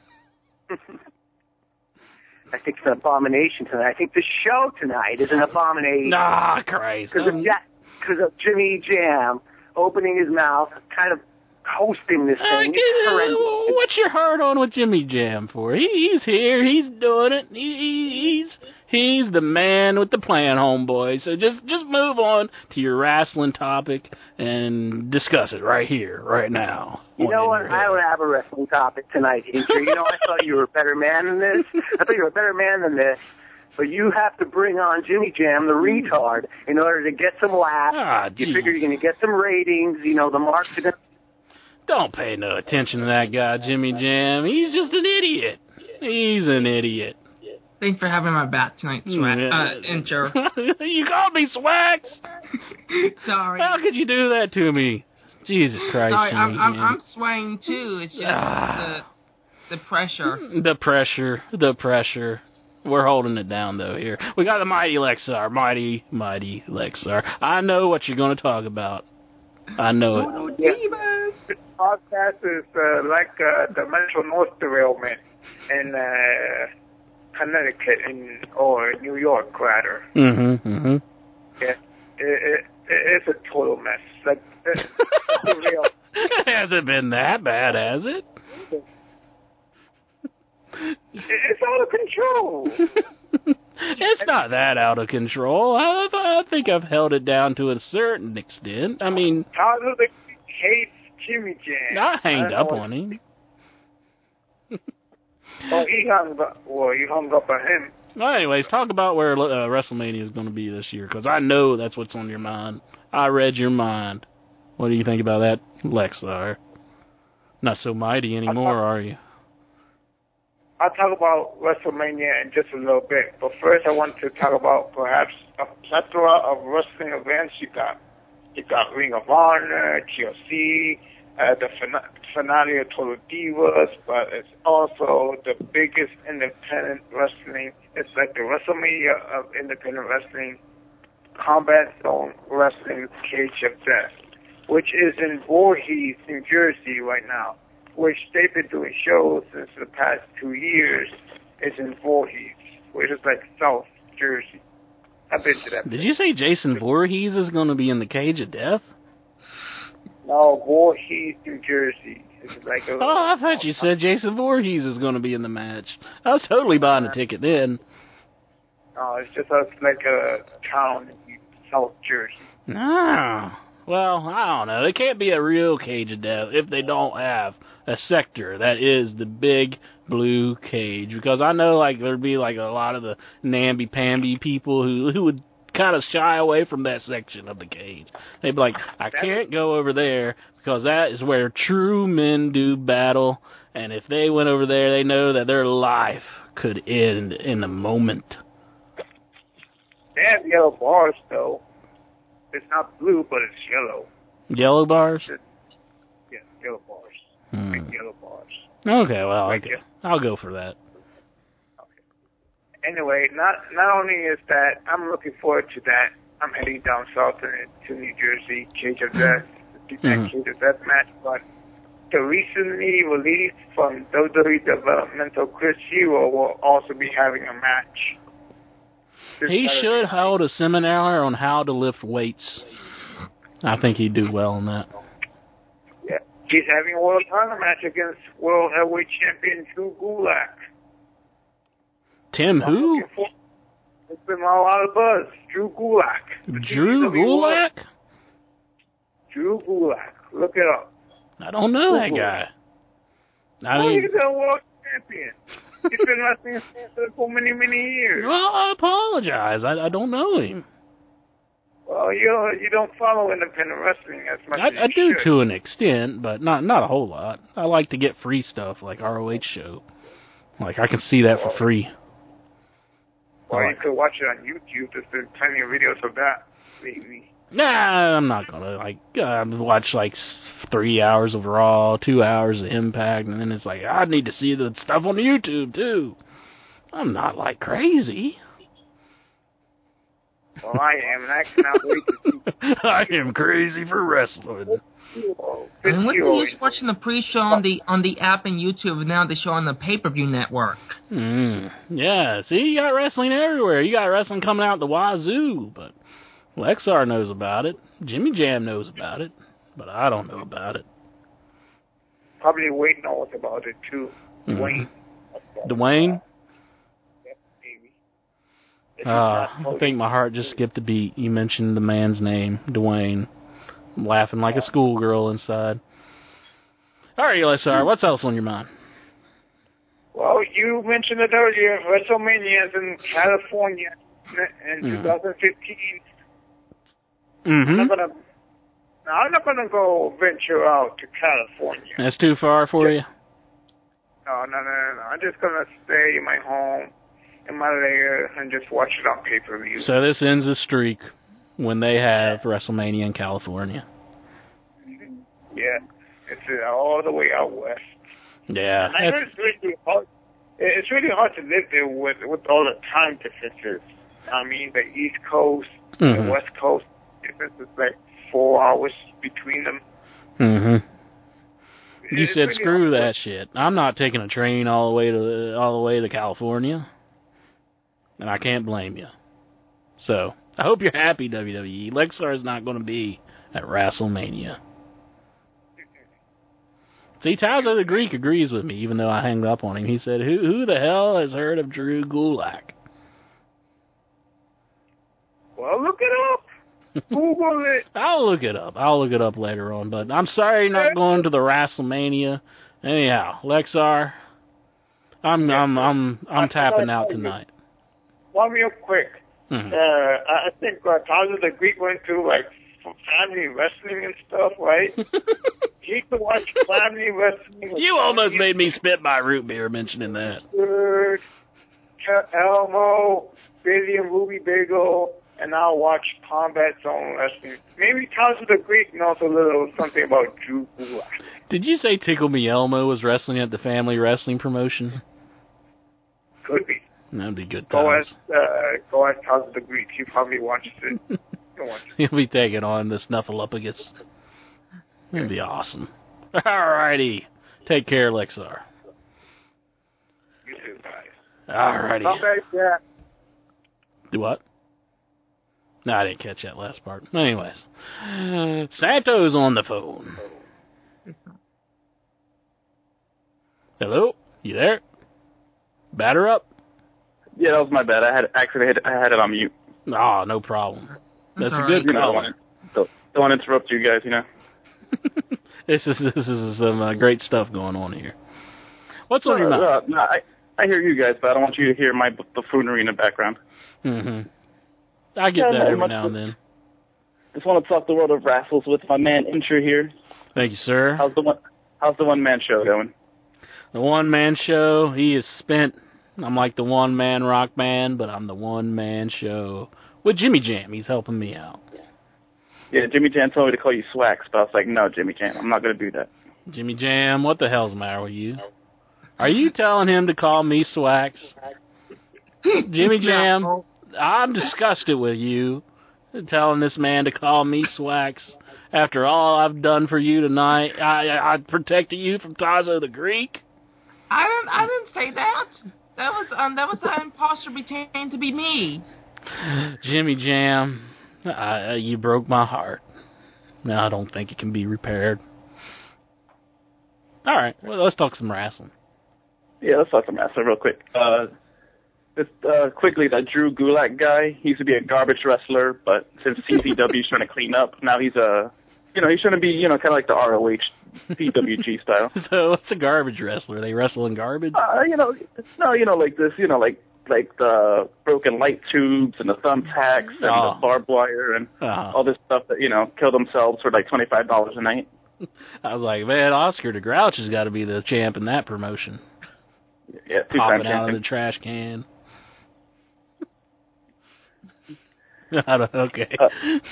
I think it's an abomination tonight. I think the show tonight is an abomination. Ah, Christ. Because of, Ja- 'cause of Jimmy Jam opening his mouth, kind of hosting this Uh, thing. get- It's uh, horrendous. what's your heart on with Jimmy Jam for? He, he's here. He's doing it. He, he, he's he's the man with the plan, homeboy. So just just move on to your wrestling topic and discuss it right here, right now. You know what? I don't have a wrestling topic tonight, Hincher. You know, I thought you were a better man than this. I thought you were a better man than this. But you have to bring on Jimmy Jam, the retard, in order to get some laughs. Ah, you geez. figure you're going to get some ratings. You know, the marks are going to... Don't pay no attention to that guy, Jimmy Jam. He's just an idiot. He's an idiot. Thanks for having my back tonight, Swag. Uh, intro. You called me Swags? Sorry. How could you do that to me? Jesus Christ. Sorry, I'm, Jimmy I'm, Jam. I'm swaying too. It's just Ah. the, the pressure. The pressure, the pressure. We're holding it down, though, here. We got the mighty Lexar, mighty, mighty Lexar. I know what you're going to talk about. I know it. This podcast is uh, like uh, the Metro North derailment in uh, Connecticut in, or New York, rather. Mm-hmm, mm-hmm. Yeah, it, it, it's a total mess. Like, it's real. It hasn't been that bad, has it? It's out of control. It's not that out of control. I, I think I've held it down to a certain extent. I mean, How do they hate Jimmy Jam? I hanged don't up know. on him. Oh, he hung up. Well, you hung up on him. Well, anyways, talk about where uh, WrestleMania is going to be this year, because I know that's what's on your mind. I read your mind. What do you think about that, Lexar? Not so mighty anymore, are you? I'll talk about WrestleMania in just a little bit, but first I want to talk about perhaps a plethora of wrestling events you got. You got Ring of Honor, T L C, uh, the fin- finale of Total Divas, but it's also the biggest independent wrestling. It's like the WrestleMania of independent wrestling, Combat Zone Wrestling Cage of Death, which is in Voorhees, New Jersey right now, which they've been doing shows since the past two years. Is in Voorhees, which is like South Jersey. I've been to that. Did you say Jason Voorhees is going to be in the Cage of Death? No, Voorhees, New Jersey. It's like a, Oh, I thought you said Jason Voorhees is going to be in the match. I was totally buying a ticket then. No, it's just a, like a town in South Jersey. No. Well, I don't know. It can't be a real Cage of Death if they don't have a sector that is the big blue cage. Because I know, like, there'd be, like, a lot of the namby-pamby people who, who would kind of shy away from that section of the cage. They'd be like, I can't go over there because that is where true men do battle. And if they went over there, they know that their life could end in a moment. They have yellow bars, though. It's not blue, but it's yellow. Yellow bars? Yeah, yellow bars. Hmm. Big yellow bars. Okay, well, okay. I'll go for that. Anyway, not not only is that I'm looking forward to that, I'm heading down south to New Jersey, Cage of Death, the Mhm. Cage of Death match, but the recently released from W W E Developmental Chris Hero will also be having a match. This He Saturday should night. hold a seminar on how to lift weights. I think he'd do well in that. Yeah, he's having a world title match against World Heavyweight Champion Drew Gulak. Tim who? It's been a lot of buzz. Drew Gulak. Drew Gulak? Drew Gulak. Look it up. I don't know that Google guy. I well, mean, he's a world champion. He's been wrestling for many, many years. well, I apologize. I, I don't know him. Well, you you don't follow independent wrestling as much as I, I you do should. to an extent, but not not a whole lot. I like to get free stuff like R O H show. Like I can see that for free. Well, Right. you could watch it on YouTube. There's been plenty of videos of that lately. Nah, I'm not gonna like uh, watch like s- three hours of Raw, two hours of Impact, and then it's like I need to see the stuff on YouTube too. I'm not like crazy. Well, I am, and I cannot wait to see. I am crazy for wrestling. And when you used watching the pre-show on the on the app and YouTube, now they show on the pay-per-view network. Mm, yeah, see, you got wrestling everywhere. You got wrestling coming out the wazoo, but Lexar knows about it. Jimmy Jam knows about it, but I don't know about it. Probably Wade knows about it too. Mhm. Wayne. Dwayne? This is Uh, not I think my heart just skipped a beat. You mentioned the man's name, Dwayne. I'm laughing like a schoolgirl inside. All right, Lexar, what's else on your mind? Well, you mentioned it earlier. WrestleMania is in California in Mhm. twenty fifteen. Mm-hmm. I'm not gonna. I'm not gonna go venture out to California. That's too far for you? No, no, no, no, no. I'm just gonna stay in my home, in my lair, and just watch it on pay-per-view. So this ends the streak when they have WrestleMania in California. Yeah, it's uh, all the way out west. Yeah. And I heard it's really hard. It's really hard to live there with with all the time differences. I mean, the East Coast, Mhm. the West Coast difference is like four hours between them. Mm-hmm. You It's said really screw hard. that shit. I'm not taking a train all the way to all the way to California, and I can't blame you. So I hope you're happy, W W E. Lexar is not going to be at WrestleMania. See, Tyler the Greek agrees with me, even though I hung up on him. He said, "Who who the hell has heard of Drew Gulak?" Well, look it up. Google it. I'll look it up. I'll look it up later on. But I'm sorry you're not going to the WrestleMania. Anyhow, Lexar, I'm I'm I'm I'm tapping out tonight. One real quick. Mhm. Uh, I I think uh, Tyler the Greek went through like f- family wrestling and stuff, right? He used to watch family wrestling. with You almost Tony made me spit my root beer mentioning that. Bird, Ke- Elmo, Billy and Ruby Bagel, and I'll watch Combat Zone Wrestling. Maybe Tyler the Greek knows a little something about Drew Gulak. Did you say Tickle Me Elmo was wrestling at the family wrestling promotion? Could be. That'd be good Go times. ask, uh, go ask Tyler the Greek. He probably watches it. He'll watch it. He'll be taking on the Snuffleupagus. That'd be awesome. Alrighty. Take care, Lexar. You too, guys. Alrighty. Come back, yeah. Do what? No, I didn't catch that last part. Anyways. Santo's on the phone. Hello? You there? Batter up? Yeah, that was my bad. I had actually had, I had it on mute. Oh, no problem. That's That's a all good right. You know, I don't call. want to- don't, don't want to interrupt you guys, you know. This is this is some uh, great stuff going on here. What's on your Uh, mind? uh, no, I, I hear you guys, but I don't want you to hear my buffoonery in the background. Mm-hmm. I get Yeah, that not every much now and then. Just want to talk the world of wrestles with my man Incher here. Thank you, sir. How's the one? How's the one man show going? The one-man show, he is spent. I'm like the one-man rock band, but I'm the one-man show. With Jimmy Jam, he's helping me out. Yeah, Jimmy Jam told me to call you Swax, but I was like, no, Jimmy Jam, I'm not going to do that. Jimmy Jam, what the hell's the matter with you? Are you telling him to call me Swax? Jimmy Jam, No. I'm disgusted with you telling this man to call me Swax after all I've done for you tonight. I, I, I protected you from Tazo the Greek. I didn't. I didn't say that. That was um. That was an imposter pretending to be me. Jimmy Jam, I, you broke my heart. Now I don't think it can be repaired. All right, well, let's talk some wrestling. Yeah, let's talk some wrestling real quick. Uh, just uh, quickly, that Drew Gulak guy, he used to be a garbage wrestler, but since C Z W is trying to clean up, now he's a, you know, he's trying to be, you know, kind of like the R O H P W G style. So what's a garbage wrestler? They wrestle in garbage? Uh, you know, no, you know, like this, you know, like like the broken light tubes and the thumbtacks and Oh. the barbed wire and Uh-huh. all this stuff that, you know, kill themselves for like twenty-five dollars a night. I was like, man, Oscar the Grouch has got to be the champ in that promotion. Yeah, two-time Popping out champion. of the trash can. I don't- okay. Uh,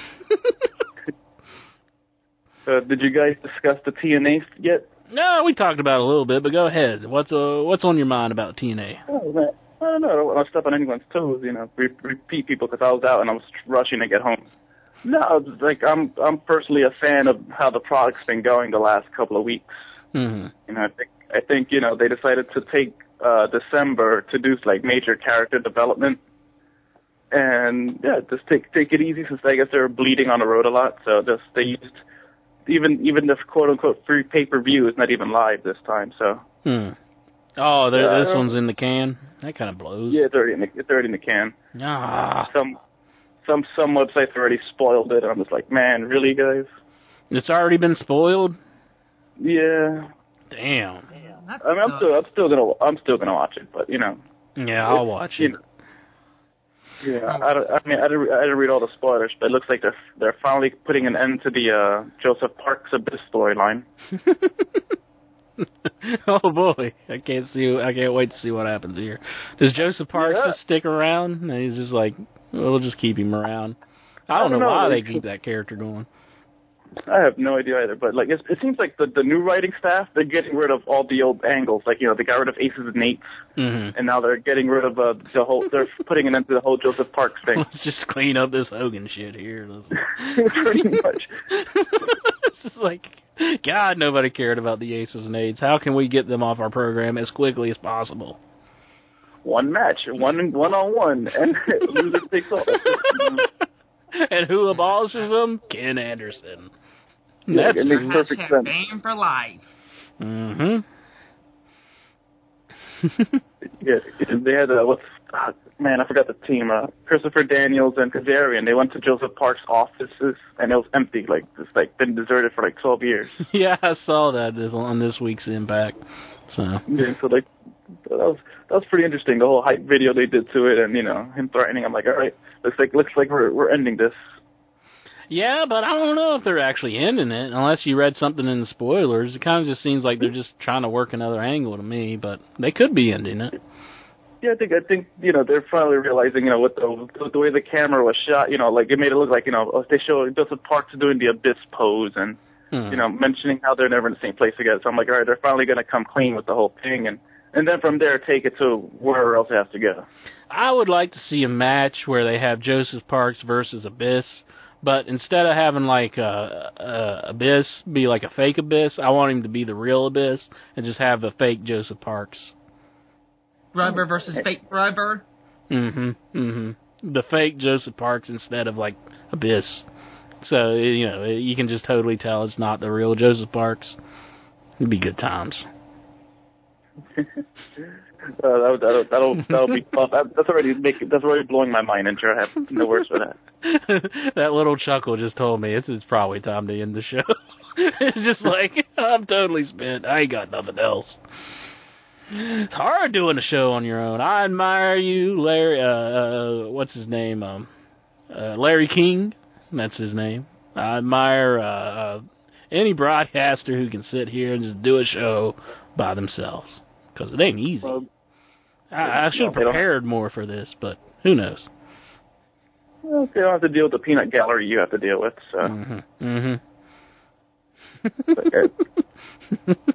uh, did you guys discuss the T N A yet? No, we talked about it a little bit, but go ahead. What's uh, what's on your mind about T N A? Oh, man. I don't know. I don't want to step on anyone's toes, you know, re- repeat people because I was out and I was rushing to get home. No, it's like I'm I'm personally a fan of how the product's been going the last couple of weeks. Mm-hmm. You know, I think I think you know they decided to take uh, December to do like major character development, and yeah, just take take it easy since I guess they were bleeding on the road a lot. So just they used even even the quote unquote free pay per view is not even live this time. So Hmm. Oh, there, Yeah, this I- one's in the can. That kind of blows. yeah, it's already in the, it's already in the can. Ah, Some some some websites already spoiled it. I'm just like, man, really, guys? it's already been spoiled. Yeah. Damn. I mean, I'm still I'm still gonna I'm still gonna watch it, but you know. Yeah, I'll watch you it. know, Yeah, I, don't, I mean, I didn't, I didn't read all the spoilers, but it looks like they're they're finally putting an end to the uh, Joseph Parks Abyss storyline. Oh boy, I can't see. I can't wait to see what happens here. Does Joseph Parks Yeah. just stick around? And he's just like, we'll just keep him around. I don't, I don't know know, why they like- keep that character going. I have no idea either, but like it, it seems like the the new writing staff, they're getting rid of all the old angles. Like, you know, they got rid of Aces and Eights, Mm-hmm. and now they're getting rid of uh, the whole. They're putting an end to the whole Joseph Parks thing. Let's just clean up this Hogan shit here. Let's- Pretty much. It's just like, God, nobody cared about the Aces and Eights. How can we get them off our program as quickly as possible? One match, one one on one, and loser takes all. And who abolishes them? Ken Anderson. Yeah, That's it makes who. perfect Hashtag sense. Bane for life. Mm-hmm. Yeah, they had uh, what's uh, man, I forgot the team. Uh, Christopher Daniels and Kazarian. They went to Joseph Parks' offices, and it was empty. Like it's like been deserted for like twelve years. Yeah, I saw that this, on this week's Impact. So Yeah, so like that was that was pretty interesting. The whole hype video they did to it, and you know him threatening. I'm like, all right, looks like looks like we're we're ending this. yeah, but I don't know if they're actually ending it unless you read something in the spoilers. It kind of just seems like they're just trying to work another angle to me, but they could be ending it. Yeah, I think I think you know they're finally realizing you know with the with the way the camera was shot, you know, like it made it look like you know they show Joseph Parks doing the abyss pose and Hmm. you know mentioning how they're never in the same place again. So I'm like, all right, they're finally going to come clean with the whole thing, and and then from there take it to wherever else it has to go. I would like to see a match where they have Joseph Parks versus Abyss, but instead of having like a, a Abyss be like a fake Abyss, I want him to be the real Abyss and just have the fake Joseph Parks. Rubber versus fake rubber. Mm-hmm. Mm-hmm. The fake Joseph Parks instead of like Abyss. So, you know, you can just totally tell it's not the real Joseph Parks. It'd be good times. Uh, that'll, that'll, that'll, that'll be fun. That, that's already making, that's already blowing my mind, and sure, I have no words for that. That little chuckle just told me it's, it's probably time to end the show. It's just like, I'm totally spent. I ain't got nothing else. It's hard doing a show on your own. I admire you, Larry, uh, uh what's his name? Um, uh, Larry King. That's his name. I admire, uh, uh, any broadcaster who can sit here and just do a show by themselves. Because it ain't easy. Well, I, I should have they don't- prepared more for this, but who knows? Well, they don't have to deal with the peanut gallery you have to deal with. So, Mm-hmm. Mm-hmm.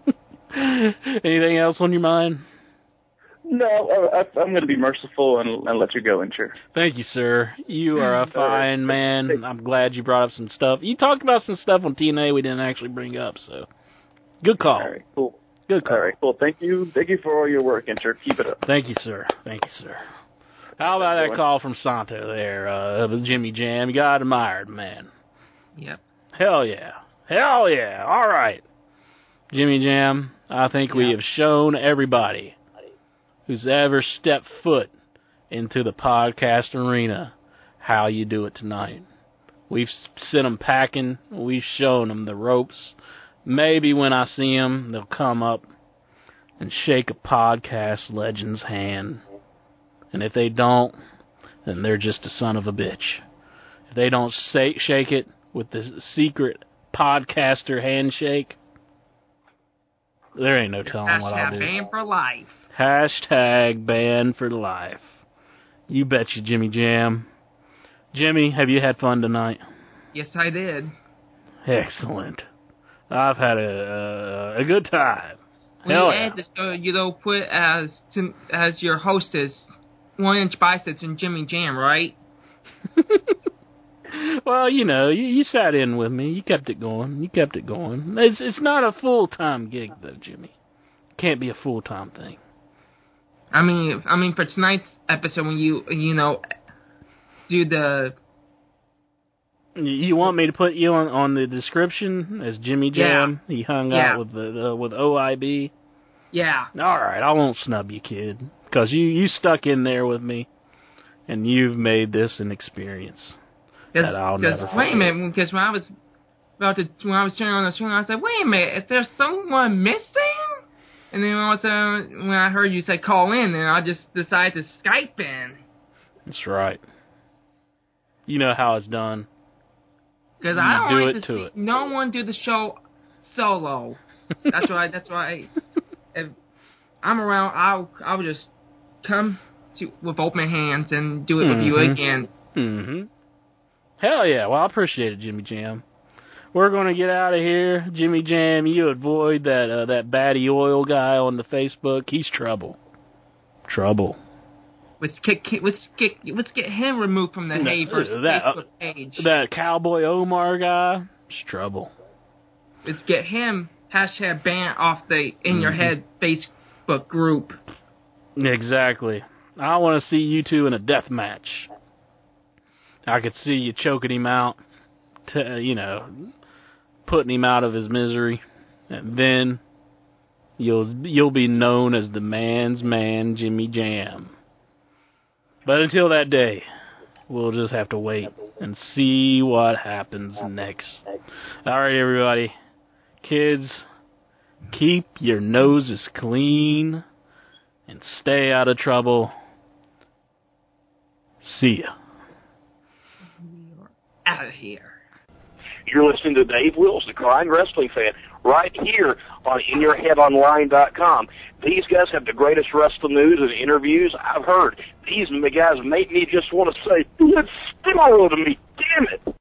Anything else on your mind? No, I, I'm going to be merciful and, and let you go, Incher. Thank you, sir. You are a fine man. I'm glad you brought up some stuff. You talked about some stuff on T N A we didn't actually bring up, so good call. All right, cool. Good call. All right, cool. Thank you. Thank you for all your work, Incher. Keep it up. Thank you, sir. Thank you, sir. How about that call from Santo there, uh, with Jimmy Jam? You got admired, man. Yep. Hell yeah. Hell yeah. All right. Jimmy Jam, I think we have shown everybody who's ever stepped foot into the podcast arena how you do it tonight. We've sent them packing. We've shown them the ropes. Maybe when I see them, they'll come up and shake a podcast legend's hand. And if they don't, then they're just a son of a bitch. If they don't say, shake it with the secret podcaster handshake, there ain't no telling what I'll do. Hashtag ban for life. Hashtag ban for life. You betcha, Jimmy Jam. Jimmy, have you had fun tonight? Yes, I did. Excellent. I've had a, a, a good time. When Hell you yeah. add the show, you know, put as to, as your hostess, One Inch Biceps and Jimmy Jam, right? Well, you know, you, you sat in with me. You kept it going. You kept it going. It's it's not a full-time gig, though, Jimmy. Can't be a full-time thing. I mean, I mean, for tonight's episode, when you, you know, do the... You want me to put you on, on the description as Jimmy Jam? Yeah. He hung yeah. out with the uh, with O I B? Yeah. All right, I won't snub you, kid. Because you, you stuck in there with me, and you've made this an experience that I'll never forget. Wait a minute, because when I was about to, when I was turning on the screen, I was like, wait a minute, is there someone missing? And then also, when I heard you say call in, then I just decided to Skype in. That's right. You know how it's done. Because I don't do like it to to see it. no one do the show solo. That's why. That's why. If I'm around, I'll I'll just come to with open hands and do it mm-hmm. with you again. Mm-hmm. Hell yeah! Well, I appreciate it, Jimmy Jam. We're gonna get out of here, Jimmy Jam. You avoid that uh, that baddie oil guy on the Facebook. He's trouble. Trouble. Let's kick, let's get, let's get him removed from the No, Hey versus that, Facebook page. That Cowboy Omar guy, it's trouble. Let's get him hashtag ban off the In Your Mm-hmm. Head Facebook group. Exactly. I want to see you two in a death match. I could see you choking him out, to, you know, putting him out of his misery, and then you'll you'll be known as the man's man, Jimmy Jam. But until that day, we'll just have to wait and see what happens next. All right, everybody. Kids, keep your noses clean and stay out of trouble. See ya. Out of here. You're listening to Dave Wills, the Crying Wrestling Fan, right here on in your head online dot com. These guys have the greatest wrestling news and interviews I've heard. These guys make me just want to say, let's steal to me, damn it.